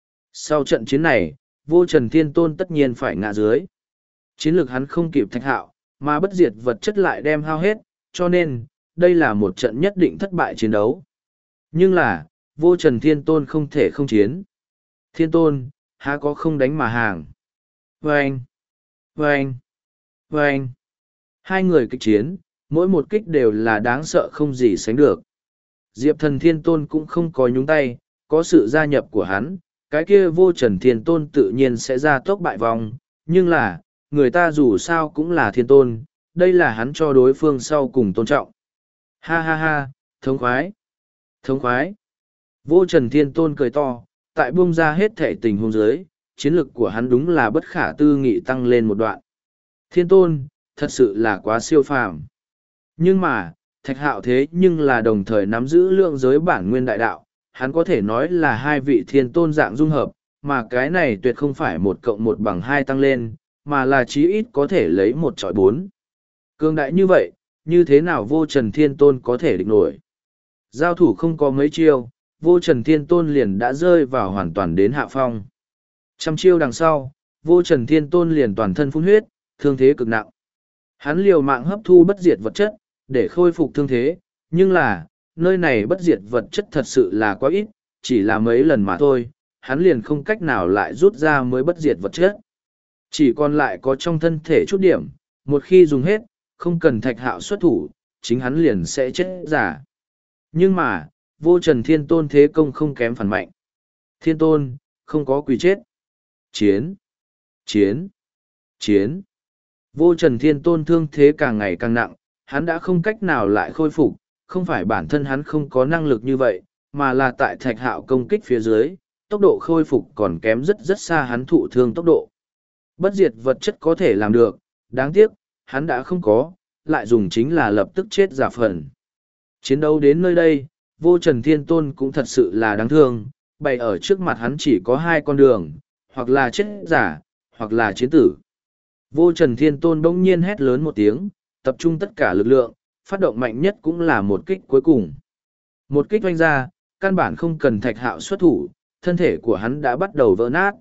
Sau trận chiến này, Vô Trần Thiên Tôn tất nhiên phải ngã dưới. Chiến lược hắn không kịp Thạch Hạo, mà bất diệt vật chất lại đem hao hết, cho nên, đây là một trận nhất định thất bại chiến đấu. Nhưng là, Vô Trần Thiên Tôn không thể không chiến. Thiên Tôn, há có không đánh mà hàng. Vâng! Vâng! Vâng! Hai người kịch chiến, mỗi một kích đều là đáng sợ không gì sánh được. Diệp Thần Thiên Tôn cũng không có nhúng tay, có sự gia nhập của hắn, cái kia Vô Trần Thiên Tôn tự nhiên sẽ ra tốc bại vòng, nhưng là, người ta dù sao cũng là Thiên Tôn, đây là hắn cho đối phương sau cùng tôn trọng. Ha ha ha, thống khoái! Thống khoái! Vô Trần Thiên Tôn cười to, tại buông ra hết thể tình huống dưới, chiến lực của hắn đúng là bất khả tư nghị tăng lên một đoạn. Thiên Tôn, thật sự là quá siêu phàm. Nhưng mà, Thạch Hạo thế nhưng là đồng thời nắm giữ lượng giới bản nguyên đại đạo, hắn có thể nói là hai vị Thiên Tôn dạng dung hợp, mà cái này tuyệt không phải một cộng một bằng hai tăng lên, mà là chí ít có thể lấy một chọi bốn. Cường đại như vậy, như thế nào Vô Trần Thiên Tôn có thể địch nổi? Giao thủ không có mấy chiêu, Vô Trần Thiên Tôn liền đã rơi vào hoàn toàn đến hạ phong. Trăm chiêu đằng sau, Vô Trần Thiên Tôn liền toàn thân phun huyết, thương thế cực nặng. Hắn liều mạng hấp thu bất diệt vật chất, để khôi phục thương thế, nhưng là, nơi này bất diệt vật chất thật sự là quá ít, chỉ là mấy lần mà thôi, hắn liền không cách nào lại rút ra mới bất diệt vật chất. Chỉ còn lại có trong thân thể chút điểm, một khi dùng hết, không cần Thạch Hạo xuất thủ, chính hắn liền sẽ chết giả. Nhưng mà, vô trần thiên tôn thế công không kém phản mạnh. Thiên tôn, không có quỳ chết. Chiến, chiến, chiến. Vô trần thiên tôn thương thế càng ngày càng nặng, hắn đã không cách nào lại khôi phục, không phải bản thân hắn không có năng lực như vậy, mà là tại thạch hạo công kích phía dưới, tốc độ khôi phục còn kém rất rất xa hắn thụ thương tốc độ. Bất diệt vật chất có thể làm được, đáng tiếc, hắn đã không có, lại dùng chính là lập tức chết giả phần. Chiến đấu đến nơi đây, vô trần thiên tôn cũng thật sự là đáng thương, bày ở trước mặt hắn chỉ có hai con đường, hoặc là chết giả, hoặc là chiến tử. Vô trần thiên tôn bỗng nhiên hét lớn một tiếng, tập trung tất cả lực lượng, phát động mạnh nhất cũng là một kích cuối cùng. Một kích oanh ra, căn bản không cần thạch hạo xuất thủ, thân thể của hắn đã bắt đầu vỡ nát.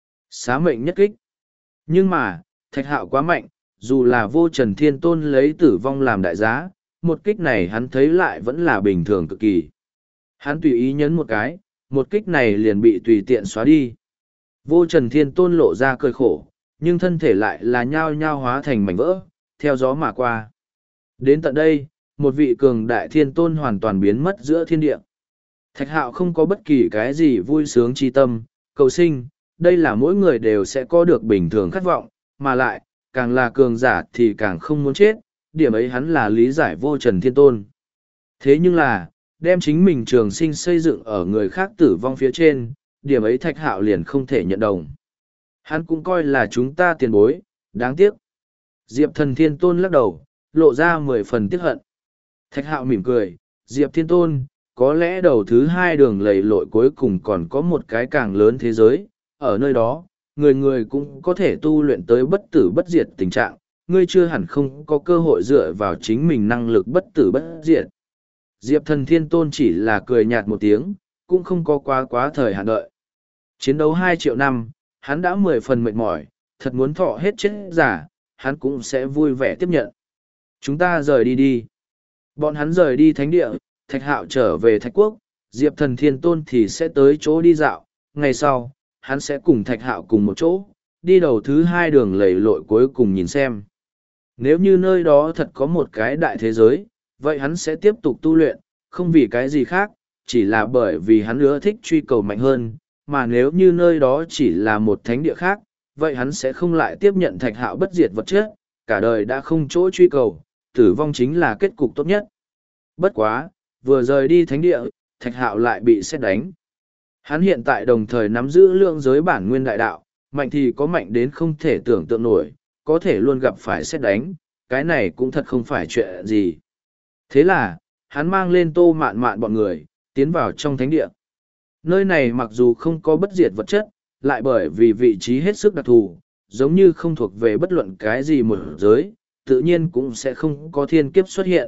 Xá mệnh nhất kích. Nhưng mà, thạch hạo quá mạnh, dù là vô trần thiên tôn lấy tử vong làm đại giá, một kích này hắn thấy lại vẫn là bình thường cực kỳ. Hắn tùy ý nhấn một cái, một kích này liền bị tùy tiện xóa đi. Vô trần thiên tôn lộ ra cười khổ, nhưng thân thể lại là nhao nhao hóa thành mảnh vỡ, theo gió mà qua. Đến tận đây, một vị cường đại thiên tôn hoàn toàn biến mất giữa thiên địa. Thạch hạo không có bất kỳ cái gì vui sướng chi tâm, cầu sinh, đây là mỗi người đều sẽ có được bình thường khát vọng, mà lại, càng là cường giả thì càng không muốn chết, điểm ấy hắn là lý giải vô trần thiên tôn. Thế nhưng là, đem chính mình trường sinh xây dựng ở người khác tử vong phía trên, điểm ấy thạch hạo liền không thể nhận đồng. Hắn cũng coi là chúng ta tiền bối, đáng tiếc. Diệp thần thiên tôn lắc đầu, lộ ra mười phần tiếc hận. Thạch hạo mỉm cười, Diệp thiên tôn, có lẽ đầu thứ hai đường lầy lội cuối cùng còn có một cái càng lớn thế giới, ở nơi đó, người người cũng có thể tu luyện tới bất tử bất diệt tình trạng, ngươi chưa hẳn không có cơ hội dựa vào chính mình năng lực bất tử bất diệt. Diệp thần thiên tôn chỉ là cười nhạt một tiếng, cũng không có quá quá thời hạn đợi. Chiến đấu hai triệu năm, hắn đã mười phần mệt mỏi, thật muốn thọ hết chết giả, hắn cũng sẽ vui vẻ tiếp nhận. Chúng ta rời đi đi. Bọn hắn rời đi thánh địa, Thạch Hạo trở về Thạch Quốc, Diệp thần thiên tôn thì sẽ tới chỗ đi dạo, ngày sau, hắn sẽ cùng Thạch Hạo cùng một chỗ, đi đầu thứ hai đường lầy lội cuối cùng nhìn xem. Nếu như nơi đó thật có một cái đại thế giới, vậy hắn sẽ tiếp tục tu luyện, không vì cái gì khác, chỉ là bởi vì hắn ưa thích truy cầu mạnh hơn, mà nếu như nơi đó chỉ là một thánh địa khác, vậy hắn sẽ không lại tiếp nhận Thạch Hạo bất diệt vật chất, cả đời đã không chỗ truy cầu, tử vong chính là kết cục tốt nhất. Bất quá, vừa rời đi thánh địa, Thạch Hạo lại bị sét đánh. Hắn hiện tại đồng thời nắm giữ lượng giới bản nguyên đại đạo, mạnh thì có mạnh đến không thể tưởng tượng nổi, có thể luôn gặp phải sét đánh, cái này cũng thật không phải chuyện gì. Thế là, hắn mang lên Tô Mạn Mạn bọn người, tiến vào trong thánh địa. Nơi này mặc dù không có bất diệt vật chất, lại bởi vì vị trí hết sức đặc thù, giống như không thuộc về bất luận cái gì một giới, tự nhiên cũng sẽ không có thiên kiếp xuất hiện.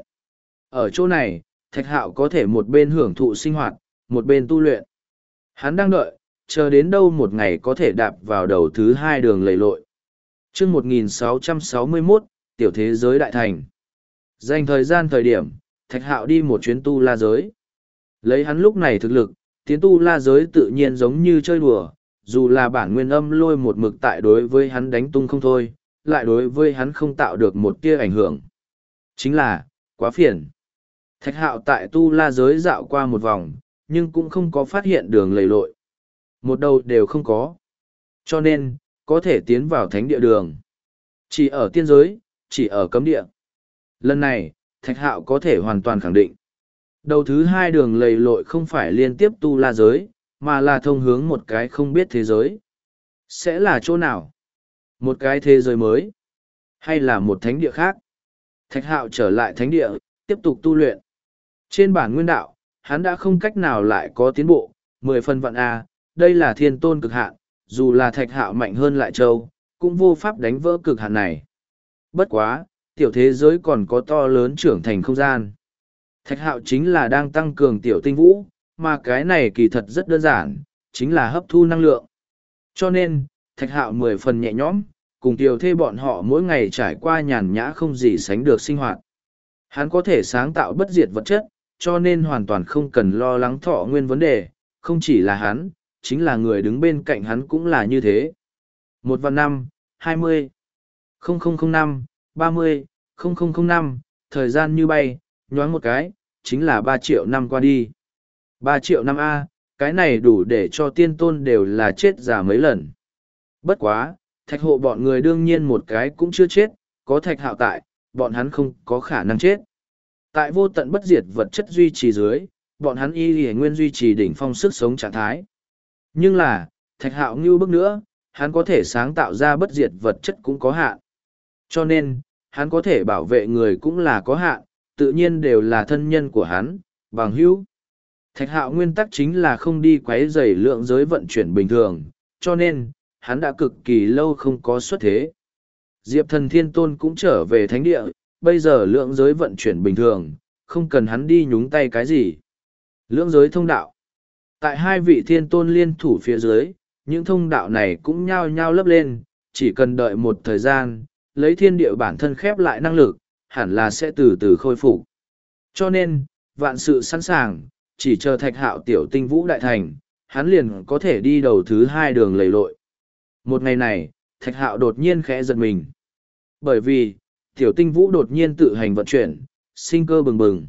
Ở chỗ này, Thạch Hạo có thể một bên hưởng thụ sinh hoạt, một bên tu luyện. Hắn đang đợi, chờ đến đâu một ngày có thể đạp vào đầu thứ hai đường lầy lội. Chương một nghìn sáu trăm sáu mươi mốt, Tiểu Thế Giới Đại Thành. Dành thời gian thời điểm, Thạch Hạo đi một chuyến tu la giới. Lấy hắn lúc này thực lực, tiến tu la giới tự nhiên giống như chơi đùa, dù là bản nguyên âm lôi một mực tại đối với hắn đánh tung không thôi, lại đối với hắn không tạo được một tia ảnh hưởng. Chính là, quá phiền. Thạch Hạo tại tu la giới dạo qua một vòng, nhưng cũng không có phát hiện đường lầy lội. Một đầu đều không có. Cho nên, có thể tiến vào thánh địa đường. Chỉ ở tiên giới, chỉ ở cấm địa. Lần này, Thạch Hạo có thể hoàn toàn khẳng định. Đầu thứ hai đường lầy lội không phải liên tiếp tu la giới, mà là thông hướng một cái không biết thế giới. Sẽ là chỗ nào? Một cái thế giới mới? Hay là một thánh địa khác? Thạch Hạo trở lại thánh địa, tiếp tục tu luyện. Trên bản nguyên đạo, hắn đã không cách nào lại có tiến bộ, mười phần vạn A, đây là thiên tôn cực hạn, dù là Thạch Hạo mạnh hơn lại châu, cũng vô pháp đánh vỡ cực hạn này. Bất quá, tiểu thế giới còn có to lớn trưởng thành không gian. Thạch Hạo chính là đang tăng cường tiểu tinh vũ, mà cái này kỳ thật rất đơn giản, chính là hấp thu năng lượng. Cho nên, Thạch Hạo mười phần nhẹ nhõm, cùng tiểu thê bọn họ mỗi ngày trải qua nhàn nhã không gì sánh được sinh hoạt. Hắn có thể sáng tạo bất diệt vật chất, cho nên hoàn toàn không cần lo lắng thọ nguyên vấn đề, không chỉ là hắn, chính là người đứng bên cạnh hắn cũng là như thế. Một vạn năm, hai mươi, không không không năm, ba mươi, không không không năm, thời gian như bay, nhoáng một cái, chính là ba triệu năm qua đi. Ba triệu năm A, cái này đủ để cho tiên tôn đều là chết già mấy lần. Bất quá, thạch hộ bọn người đương nhiên một cái cũng chưa chết, có thạch hạo tại, bọn hắn không có khả năng chết. Tại vô tận bất diệt vật chất duy trì dưới, bọn hắn y y nguyên duy trì đỉnh phong sức sống trạng thái. Nhưng là, thạch hạo ngưu bước nữa, hắn có thể sáng tạo ra bất diệt vật chất cũng có hạn. Cho nên, hắn có thể bảo vệ người cũng là có hạn, tự nhiên đều là thân nhân của hắn, bằng hữu. Thạch hạo nguyên tắc chính là không đi quấy rầy lượng giới vận chuyển bình thường, cho nên, hắn đã cực kỳ lâu không có xuất thế. Diệp thần thiên tôn cũng trở về thánh địa, bây giờ lượng giới vận chuyển bình thường, không cần hắn đi nhúng tay cái gì. Lượng giới thông đạo. Tại hai vị thiên tôn liên thủ phía dưới, những thông đạo này cũng nhao nhao lấp lên, chỉ cần đợi một thời gian, lấy thiên địa bản thân khép lại năng lực, hẳn là sẽ từ từ khôi phục. Cho nên, vạn sự sẵn sàng, chỉ chờ thạch hạo tiểu tinh vũ đại thành, hắn liền có thể đi đầu thứ hai đường lầy lội. Một ngày này, thạch hạo đột nhiên khẽ giật mình. Bởi vì, tiểu tinh vũ đột nhiên tự hành vận chuyển, sinh cơ bừng bừng.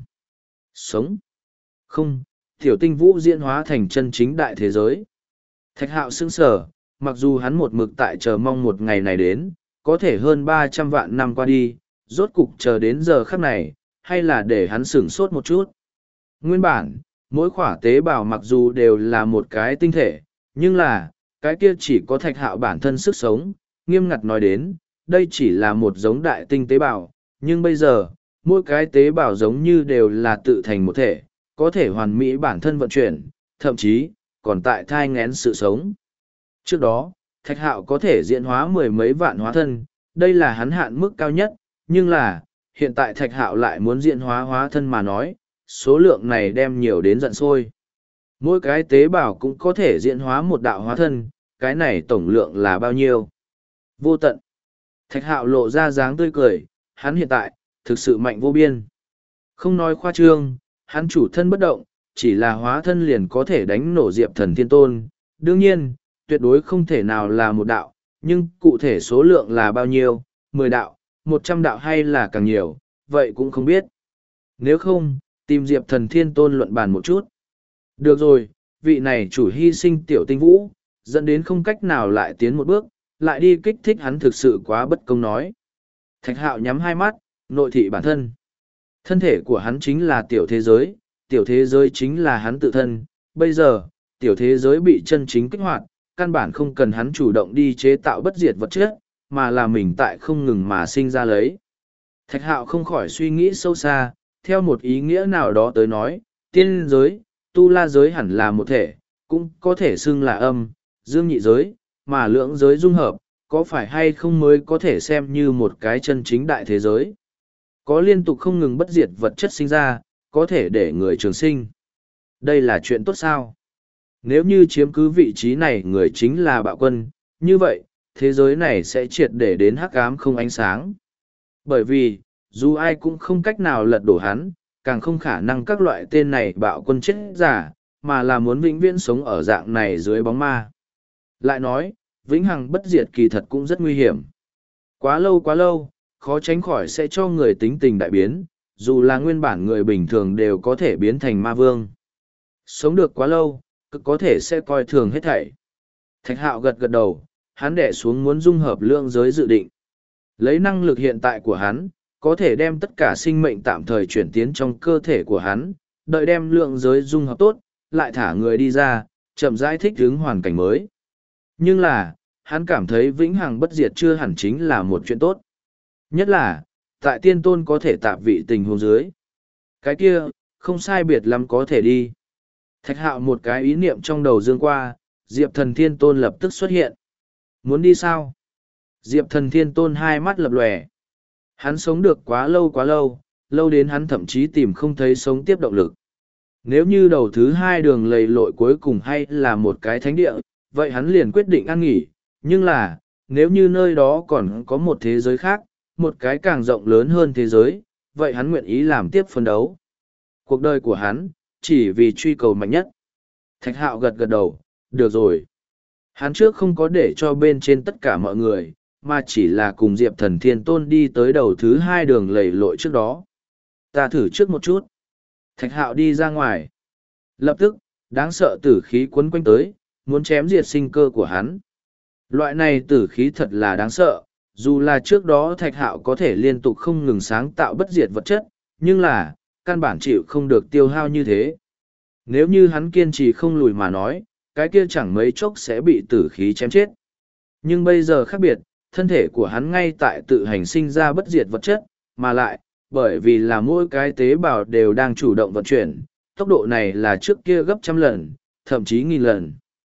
Sống. Không, tiểu tinh vũ diễn hóa thành chân chính đại thế giới. Thạch hạo sững sờ, mặc dù hắn một mực tại chờ mong một ngày này đến, có thể hơn ba trăm vạn năm qua đi, rốt cục chờ đến giờ khắc này, hay là để hắn sửng sốt một chút. Nguyên bản, mỗi khỏa tế bào mặc dù đều là một cái tinh thể, nhưng là, cái kia chỉ có thạch hạo bản thân sức sống, nghiêm ngặt nói đến, đây chỉ là một giống đại tinh tế bào, nhưng bây giờ, mỗi cái tế bào giống như đều là tự thành một thể, có thể hoàn mỹ bản thân vận chuyển, thậm chí, còn tại thai ngén sự sống. Trước đó, thạch hạo có thể diễn hóa mười mấy vạn hóa thân, đây là hắn hạn mức cao nhất, nhưng là, hiện tại thạch hạo lại muốn diễn hóa hóa thân mà nói, số lượng này đem nhiều đến giận sôi. Mỗi cái tế bào cũng có thể diễn hóa một đạo hóa thân, cái này tổng lượng là bao nhiêu? Vô tận. Thạch hạo lộ ra dáng tươi cười, hắn hiện tại, thực sự mạnh vô biên. Không nói khoa trương, hắn chủ thân bất động, chỉ là hóa thân liền có thể đánh nổ Diệp thần thiên tôn. Đương nhiên, tuyệt đối không thể nào là một đạo, nhưng cụ thể số lượng là bao nhiêu, mười đạo, một trăm đạo hay là càng nhiều, vậy cũng không biết. Nếu không, tìm Diệp thần thiên tôn luận bàn một chút. Được rồi, vị này chủ hy sinh tiểu tinh vũ, dẫn đến không cách nào lại tiến một bước, lại đi kích thích hắn thực sự quá bất công nói. Thạch hạo nhắm hai mắt, nội thị bản thân. Thân thể của hắn chính là tiểu thế giới, tiểu thế giới chính là hắn tự thân. Bây giờ, tiểu thế giới bị chân chính kích hoạt, căn bản không cần hắn chủ động đi chế tạo bất diệt vật chất, mà là mình tại không ngừng mà sinh ra lấy. Thạch hạo không khỏi suy nghĩ sâu xa, theo một ý nghĩa nào đó tới nói, tiên giới, tu la giới hẳn là một thể, cũng có thể xưng là âm, dương nhị giới, mà lưỡng giới dung hợp, có phải hay không mới có thể xem như một cái chân chính đại thế giới. Có liên tục không ngừng bất diệt vật chất sinh ra, có thể để người trường sinh. Đây là chuyện tốt sao? Nếu như chiếm cứ vị trí này người chính là bạo quân, như vậy, thế giới này sẽ triệt để đến hắc ám không ánh sáng. Bởi vì, dù ai cũng không cách nào lật đổ hắn, càng không khả năng các loại tên này bạo quân chết giả, mà là muốn vĩnh viễn sống ở dạng này dưới bóng ma. Lại nói, vĩnh hằng bất diệt kỳ thật cũng rất nguy hiểm. Quá lâu quá lâu, khó tránh khỏi sẽ cho người tính tình đại biến, dù là nguyên bản người bình thường đều có thể biến thành ma vương. Sống được quá lâu, cực có thể sẽ coi thường hết thảy. Thạch hạo gật gật đầu, hắn đẻ xuống muốn dung hợp lượng giới dự định. Lấy năng lực hiện tại của hắn, có thể đem tất cả sinh mệnh tạm thời chuyển tiến trong cơ thể của hắn, đợi đem lượng giới dung hợp tốt, lại thả người đi ra, chậm rãi thích ứng hoàn cảnh mới. Nhưng là, hắn cảm thấy vĩnh hằng bất diệt chưa hẳn chính là một chuyện tốt. Nhất là, tại tiên tôn có thể tạp vị tình huống dưới. Cái kia, không sai biệt lắm có thể đi. Thạch hạo một cái ý niệm trong đầu dương qua, Diệp thần thiên tôn lập tức xuất hiện. Muốn đi sao? Diệp thần thiên tôn hai mắt lập lòe. Hắn sống được quá lâu quá lâu, lâu đến hắn thậm chí tìm không thấy sống tiếp động lực. Nếu như đầu thứ hai đường lầy lội cuối cùng hay là một cái thánh địa, vậy hắn liền quyết định ăn nghỉ. Nhưng là, nếu như nơi đó còn có một thế giới khác, một cái càng rộng lớn hơn thế giới, vậy hắn nguyện ý làm tiếp phân đấu. Cuộc đời của hắn, chỉ vì truy cầu mạnh nhất. Thạch hạo gật gật đầu, được rồi. Hắn trước không có để cho bên trên tất cả mọi người, mà chỉ là cùng Diệp thần thiên tôn đi tới đầu thứ hai đường lầy lội trước đó. Ta thử trước một chút. Thạch hạo đi ra ngoài. Lập tức, đáng sợ tử khí quấn quanh tới, muốn chém diệt sinh cơ của hắn. Loại này tử khí thật là đáng sợ, dù là trước đó thạch hạo có thể liên tục không ngừng sáng tạo bất diệt vật chất, nhưng là, căn bản chịu không được tiêu hao như thế. Nếu như hắn kiên trì không lùi mà nói, cái kia chẳng mấy chốc sẽ bị tử khí chém chết. Nhưng bây giờ khác biệt, thân thể của hắn ngay tại tự hành sinh ra bất diệt vật chất, mà lại, bởi vì là mỗi cái tế bào đều đang chủ động vận chuyển, tốc độ này là trước kia gấp trăm lần, thậm chí nghìn lần.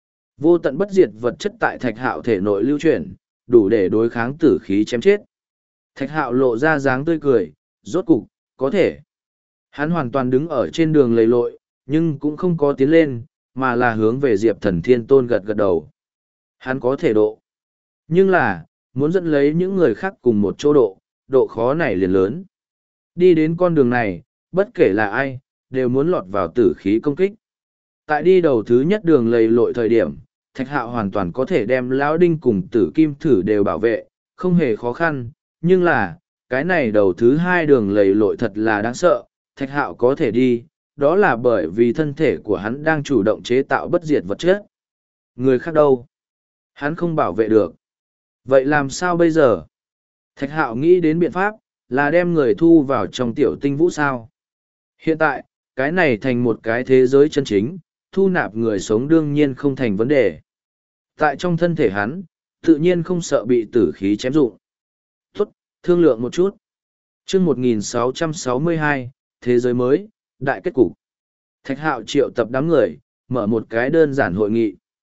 Vô tận bất diệt vật chất tại thạch hạo thể nội lưu chuyển, đủ để đối kháng tử khí chém chết. Thạch hạo lộ ra dáng tươi cười, rốt cục, có thể. Hắn hoàn toàn đứng ở trên đường lầy lội, nhưng cũng không có tiến lên, mà là hướng về Diệp Thần Thiên Tôn gật gật đầu. Hắn có thể độ. Nhưng là, muốn dẫn lấy những người khác cùng một chỗ độ, độ khó này liền lớn. Đi đến con đường này, bất kể là ai, đều muốn lọt vào tử khí công kích. Tại đi đầu thứ nhất đường lầy lội thời điểm, Thạch Hạo hoàn toàn có thể đem Lão Đinh cùng Tử Kim Thử đều bảo vệ, không hề khó khăn, nhưng là, cái này đầu thứ hai đường lầy lội thật là đáng sợ, Thạch Hạo có thể đi, đó là bởi vì thân thể của hắn đang chủ động chế tạo bất diệt vật chất. Người khác đâu? Hắn không bảo vệ được. Vậy làm sao bây giờ? Thạch Hạo nghĩ đến biện pháp, là đem người thu vào trong tiểu tinh vũ sao. Hiện tại, cái này thành một cái thế giới chân chính, thu nạp người sống đương nhiên không thành vấn đề. Tại trong thân thể hắn, tự nhiên không sợ bị tử khí chém dụng. Tốt, thương lượng một chút. chương một nghìn sáu trăm sáu mươi hai, Thế giới mới, đại kết cục. Thạch Hạo triệu tập đám người, mở một cái đơn giản hội nghị.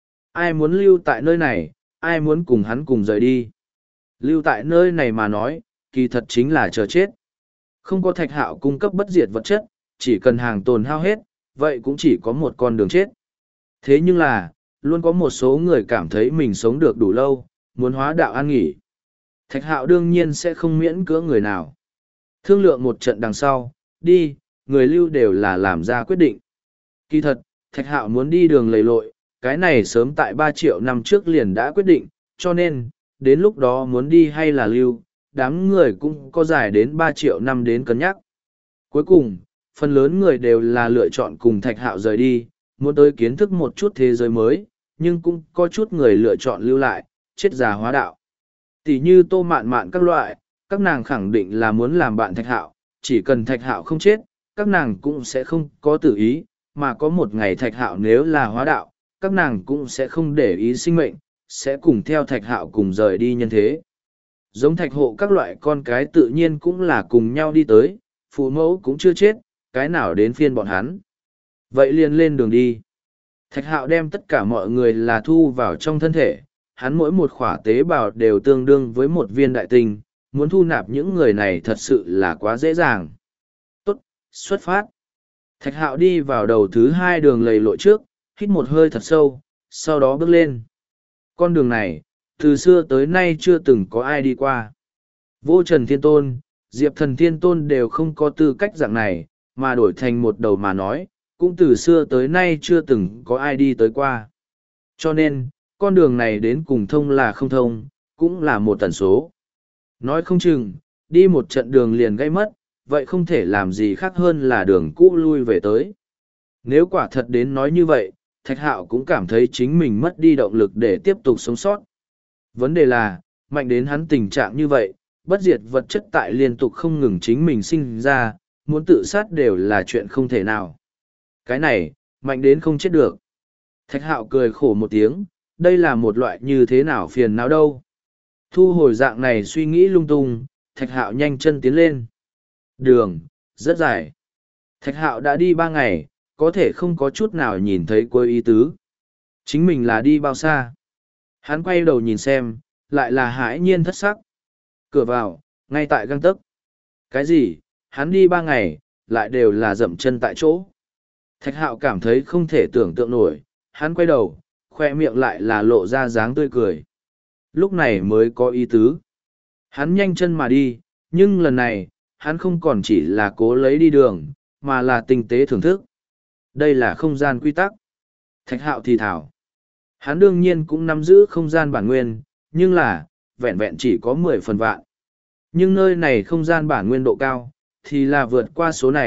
Ai muốn lưu tại nơi này, ai muốn cùng hắn cùng rời đi. Lưu tại nơi này mà nói, kỳ thật chính là chờ chết. Không có Thạch Hạo cung cấp bất diệt vật chất, chỉ cần hàng tồn hao hết, vậy cũng chỉ có một con đường chết. Thế nhưng là, luôn có một số người cảm thấy mình sống được đủ lâu, muốn hóa đạo an nghỉ. Thạch Hạo đương nhiên sẽ không miễn cưỡng người nào. Thương lượng một trận đằng sau, đi, người lưu đều là làm ra quyết định. Kỳ thật, Thạch Hạo muốn đi đường lầy lội, cái này sớm tại ba triệu năm trước liền đã quyết định, cho nên, đến lúc đó muốn đi hay là lưu, đám người cũng có dài đến ba triệu năm đến cân nhắc. Cuối cùng, phần lớn người đều là lựa chọn cùng Thạch Hạo rời đi, muốn tới kiến thức một chút thế giới mới, nhưng cũng có chút người lựa chọn lưu lại, chết già hóa đạo. Tỷ như Tô Mạn Mạn các loại, các nàng khẳng định là muốn làm bạn Thạch Hạo, chỉ cần Thạch Hạo không chết, các nàng cũng sẽ không có tử ý, mà có một ngày Thạch Hạo nếu là hóa đạo, các nàng cũng sẽ không để ý sinh mệnh, sẽ cùng theo Thạch Hạo cùng rời đi nhân thế. Giống Thạch Hộ các loại con cái tự nhiên cũng là cùng nhau đi tới, phụ mẫu cũng chưa chết, cái nào đến phiên bọn hắn. Vậy liền lên đường đi. Thạch Hạo đem tất cả mọi người là thu vào trong thân thể, hắn mỗi một khỏa tế bào đều tương đương với một viên đại tinh, muốn thu nạp những người này thật sự là quá dễ dàng. Tốt, xuất phát. Thạch Hạo đi vào đầu thứ hai đường lầy lội trước, hít một hơi thật sâu, sau đó bước lên. Con đường này, từ xưa tới nay chưa từng có ai đi qua. Vô Trần Thiên Tôn, Diệp Thần Thiên Tôn đều không có tư cách dạng này, mà đổi thành một đầu mà nói, cũng từ xưa tới nay chưa từng có ai đi tới qua. Cho nên, con đường này đến cùng thông là không thông, cũng là một tần số. Nói không chừng, đi một trận đường liền gây mất, vậy không thể làm gì khác hơn là đường cũ lui về tới. Nếu quả thật đến nói như vậy, Thạch Hạo cũng cảm thấy chính mình mất đi động lực để tiếp tục sống sót. Vấn đề là, mạnh đến hắn tình trạng như vậy, bất diệt vật chất tại liên tục không ngừng chính mình sinh ra, muốn tự sát đều là chuyện không thể nào. Cái này, mạnh đến không chết được. Thạch Hạo cười khổ một tiếng, đây là một loại như thế nào phiền não đâu. Thu hồi dạng này suy nghĩ lung tung, Thạch Hạo nhanh chân tiến lên. Đường, rất dài. Thạch Hạo đã đi ba ngày, có thể không có chút nào nhìn thấy cuối ý tứ. Chính mình là đi bao xa. Hắn quay đầu nhìn xem, lại là hãi nhiên thất sắc. Cửa vào, ngay tại găng tấc. Cái gì, hắn đi ba ngày, lại đều là dậm chân tại chỗ. Thạch Hạo cảm thấy không thể tưởng tượng nổi, hắn quay đầu, khoe miệng lại là lộ ra dáng tươi cười. Lúc này mới có ý tứ. Hắn nhanh chân mà đi, nhưng lần này, hắn không còn chỉ là cố lấy đi đường, mà là tinh tế thưởng thức. Đây là không gian quy tắc. Thạch Hạo thì thảo. Hắn đương nhiên cũng nắm giữ không gian bản nguyên, nhưng là, vẹn vẹn chỉ có mười phần vạn. Nhưng nơi này không gian bản nguyên độ cao, thì là vượt qua số này,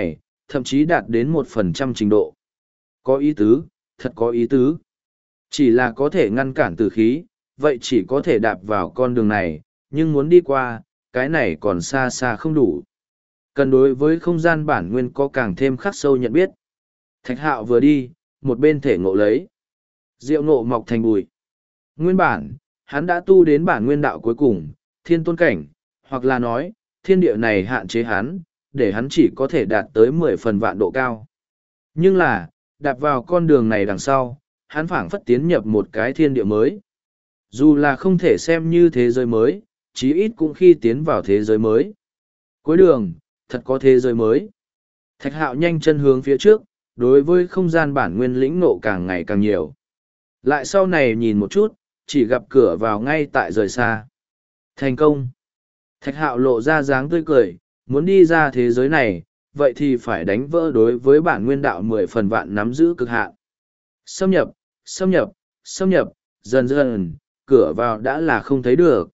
thậm chí đạt đến một phần trăm trình độ. Có ý tứ, thật có ý tứ. Chỉ là có thể ngăn cản tử khí, vậy chỉ có thể đạp vào con đường này, nhưng muốn đi qua, cái này còn xa xa không đủ. Cần đối với không gian bản nguyên có càng thêm khắc sâu nhận biết. Thạch Hạo vừa đi, một bên thể ngộ lấy. Diệu ngộ mọc thành bụi. Nguyên bản, hắn đã tu đến bản nguyên đạo cuối cùng, thiên tôn cảnh, hoặc là nói, thiên địa này hạn chế hắn, để hắn chỉ có thể đạt tới mười phần vạn độ cao. Nhưng là, đạp vào con đường này đằng sau, hắn phảng phất tiến nhập một cái thiên địa mới. Dù là không thể xem như thế giới mới, chí ít cũng khi tiến vào thế giới mới. Cuối đường, thật có thế giới mới. Thạch Hạo nhanh chân hướng phía trước, đối với không gian bản nguyên lĩnh nộ càng ngày càng nhiều. Lại sau này nhìn một chút, chỉ gặp cửa vào ngay tại rời xa. Thành công! Thạch Hạo lộ ra dáng tươi cười, muốn đi ra thế giới này, vậy thì phải đánh vỡ đối với bản nguyên đạo mười phần vạn nắm giữ cực hạn. Xâm nhập, xâm nhập, xâm nhập, dần dần, cửa vào đã là không thấy được.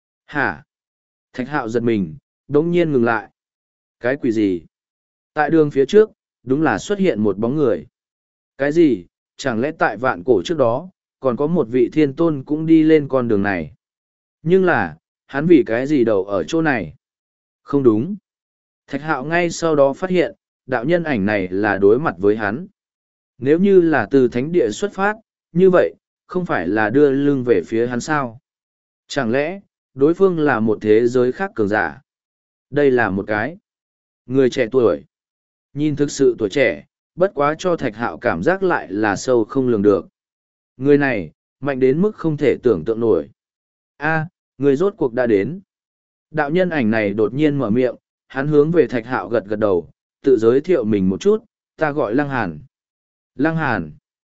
Hả? Thạch Hạo giật mình, đống nhiên ngừng lại. Cái quỷ gì? Tại đường phía trước, đúng là xuất hiện một bóng người. Cái gì? Chẳng lẽ tại vạn cổ trước đó, còn có một vị thiên tôn cũng đi lên con đường này? Nhưng là, hắn vì cái gì đầu ở chỗ này? Không đúng. Thạch Hạo ngay sau đó phát hiện, đạo nhân ảnh này là đối mặt với hắn. Nếu như là từ thánh địa xuất phát, như vậy, không phải là đưa lưng về phía hắn sao? Chẳng lẽ, đối phương là một thế giới khác cường giả? Đây là một cái người trẻ tuổi. Nhìn thực sự tuổi trẻ, bất quá cho Thạch Hạo cảm giác lại là sâu không lường được. Người này, mạnh đến mức không thể tưởng tượng nổi. A, người rốt cuộc đã đến. Đạo nhân ảnh này đột nhiên mở miệng, hắn hướng về Thạch Hạo gật gật đầu, tự giới thiệu mình một chút, ta gọi Lăng Hàn. Lăng Hàn.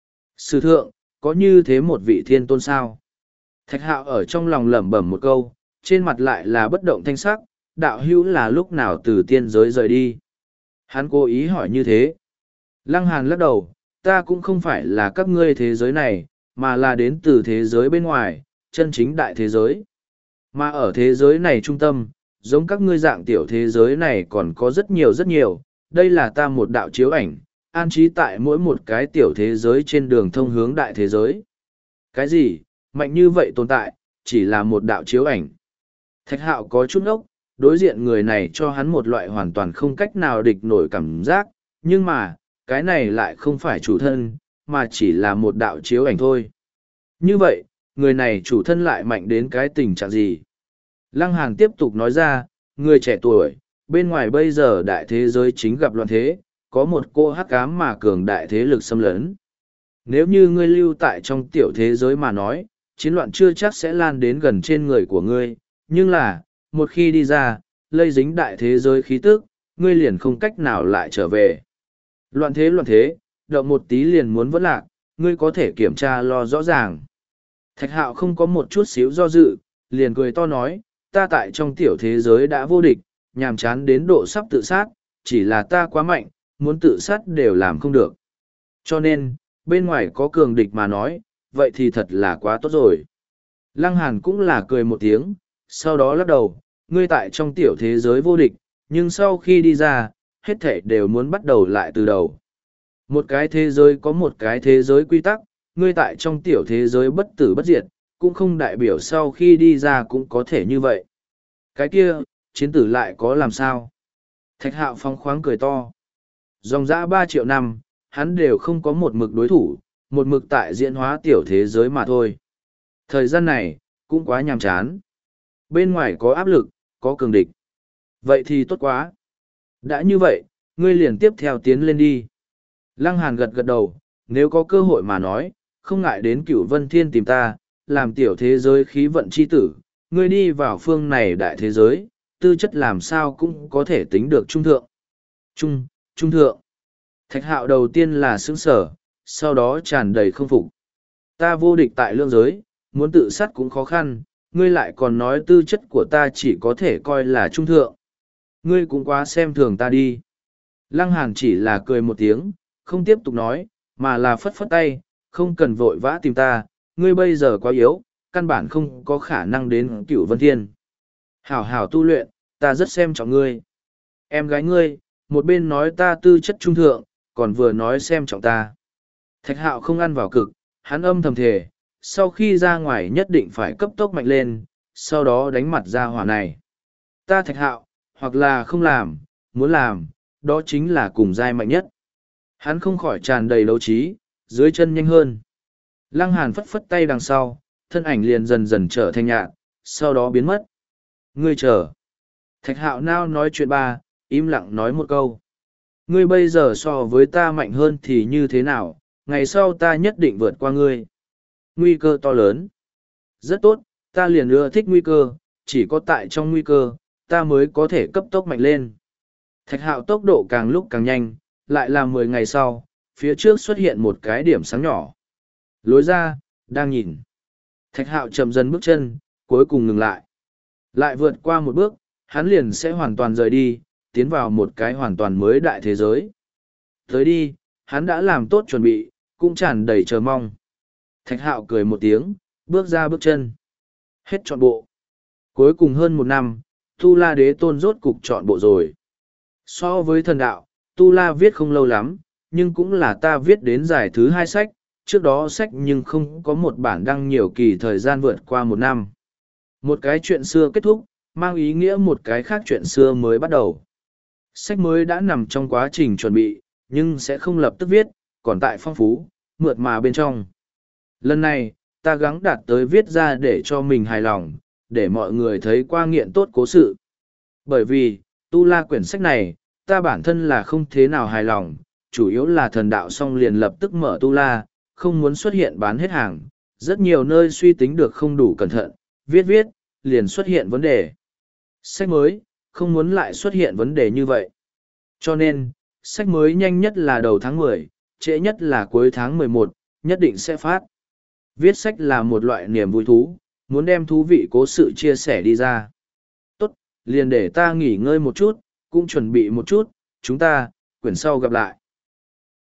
Sư thượng, có như thế một vị thiên tôn sao? Thạch Hạo ở trong lòng lẩm bẩm một câu, trên mặt lại là bất động thanh sắc, đạo hữu là lúc nào từ tiên giới rời đi. Hắn cố ý hỏi như thế. Lăng Hàn lắc đầu, ta cũng không phải là các ngươi thế giới này, mà là đến từ thế giới bên ngoài, chân chính đại thế giới. Mà ở thế giới này trung tâm, giống các ngươi dạng tiểu thế giới này còn có rất nhiều rất nhiều, đây là ta một đạo chiếu ảnh, an trí tại mỗi một cái tiểu thế giới trên đường thông hướng đại thế giới. Cái gì, mạnh như vậy tồn tại, chỉ là một đạo chiếu ảnh. Thạch Hạo có chút ngốc, đối diện người này cho hắn một loại hoàn toàn không cách nào địch nổi cảm giác, nhưng mà, cái này lại không phải chủ thân, mà chỉ là một đạo chiếu ảnh thôi. Như vậy, người này chủ thân lại mạnh đến cái tình trạng gì? Lăng Hàn tiếp tục nói ra, người trẻ tuổi, bên ngoài bây giờ đại thế giới chính gặp loạn thế, có một cô hắc ám mà cường đại thế lực xâm lấn. Nếu như ngươi lưu tại trong tiểu thế giới mà nói, chiến loạn chưa chắc sẽ lan đến gần trên người của ngươi, nhưng là, một khi đi ra, lây dính đại thế giới khí tức, ngươi liền không cách nào lại trở về. Loạn thế loạn thế, động một tí liền muốn vẫn lạc, ngươi có thể kiểm tra lo rõ ràng. Thạch Hạo không có một chút xíu do dự, liền cười to nói, ta tại trong tiểu thế giới đã vô địch, nhàm chán đến độ sắp tự sát, chỉ là ta quá mạnh, muốn tự sát đều làm không được. Cho nên, bên ngoài có cường địch mà nói, vậy thì thật là quá tốt rồi. Lăng Hàn cũng là cười một tiếng, sau đó lắc đầu, ngươi tại trong tiểu thế giới vô địch, nhưng sau khi đi ra, hết thảy đều muốn bắt đầu lại từ đầu. Một cái thế giới có một cái thế giới quy tắc, ngươi tại trong tiểu thế giới bất tử bất diệt, cũng không đại biểu sau khi đi ra cũng có thể như vậy. Cái kia, chiến tử lại có làm sao? Thạch Hạo phong khoáng cười to. Dòng dã ba triệu năm, hắn đều không có một mực đối thủ, một mực tại diễn hóa tiểu thế giới mà thôi. Thời gian này, cũng quá nhàm chán. Bên ngoài có áp lực, có cường địch. Vậy thì tốt quá. Đã như vậy, ngươi liền tiếp theo tiến lên đi. Lăng Hàn gật gật đầu, nếu có cơ hội mà nói, không ngại đến Cửu Vân Thiên tìm ta, làm tiểu thế giới khí vận chi tử, ngươi đi vào phương này đại thế giới, tư chất làm sao cũng có thể tính được trung thượng. Trung, trung thượng. Thạch Hạo đầu tiên là sững sở, sau đó tràn đầy không phục. Ta vô địch tại lương giới, muốn tự sát cũng khó khăn, ngươi lại còn nói tư chất của ta chỉ có thể coi là trung thượng. Ngươi cũng quá xem thường ta đi. Lăng Hàn chỉ là cười một tiếng, không tiếp tục nói, mà là phất phất tay, không cần vội vã tìm ta, ngươi bây giờ quá yếu, căn bản không có khả năng đến Cửu Vân Thiên. Hảo hảo tu luyện, ta rất xem trọng ngươi. Em gái ngươi, một bên nói ta tư chất trung thượng, còn vừa nói xem trọng ta. Thạch hạo không ăn vào cực, hắn âm thầm thề, sau khi ra ngoài nhất định phải cấp tốc mạnh lên, sau đó đánh mặt ra hỏa này. Ta thạch hạo, hoặc là không làm, muốn làm, đó chính là cùng giai mạnh nhất. Hắn không khỏi tràn đầy đấu trí, dưới chân nhanh hơn. Lăng Hàn phất phất tay đằng sau, thân ảnh liền dần dần trở thành nhạt, sau đó biến mất. Ngươi chờ. Thạch hạo nao nói chuyện ba, im lặng nói một câu. Ngươi bây giờ so với ta mạnh hơn thì như thế nào, ngày sau ta nhất định vượt qua ngươi. Nguy cơ to lớn. Rất tốt, ta liền ưa thích nguy cơ, chỉ có tại trong nguy cơ, ta mới có thể cấp tốc mạnh lên. Thạch hạo tốc độ càng lúc càng nhanh, lại là mười ngày sau, phía trước xuất hiện một cái điểm sáng nhỏ. Lối ra, đang nhìn. Thạch hạo chậm dần bước chân, cuối cùng ngừng lại. Lại vượt qua một bước, hắn liền sẽ hoàn toàn rời đi, tiến vào một cái hoàn toàn mới đại thế giới. Tới đi, hắn đã làm tốt chuẩn bị, cũng tràn đầy chờ mong. Thạch hạo cười một tiếng, bước ra bước chân. Hết trọn bộ. Cuối cùng hơn một năm, Tu La Đế Tôn rốt cục chọn bộ rồi. So với thần đạo, Tu La viết không lâu lắm, nhưng cũng là ta viết đến giải thứ hai sách, trước đó sách nhưng không có một bản đăng nhiều kỳ thời gian vượt qua một năm. Một cái chuyện xưa kết thúc, mang ý nghĩa một cái khác chuyện xưa mới bắt đầu. Sách mới đã nằm trong quá trình chuẩn bị, nhưng sẽ không lập tức viết, còn tại phong phú, mượt mà bên trong. Lần này, ta gắng đạt tới viết ra để cho mình hài lòng, để mọi người thấy qua nghiện tốt cố sự. Bởi vì, Tu La quyển sách này, ta bản thân là không thế nào hài lòng, chủ yếu là thần đạo xong liền lập tức mở Tu La, không muốn xuất hiện bán hết hàng, rất nhiều nơi suy tính được không đủ cẩn thận, viết viết, liền xuất hiện vấn đề. Sách mới, không muốn lại xuất hiện vấn đề như vậy. Cho nên, sách mới nhanh nhất là đầu tháng mười, trễ nhất là cuối tháng mười một, nhất định sẽ phát. Viết sách là một loại niềm vui thú, muốn đem thú vị cố sự chia sẻ đi ra. Tốt, liền để ta nghỉ ngơi một chút, cũng chuẩn bị một chút, chúng ta, quyển sau gặp lại.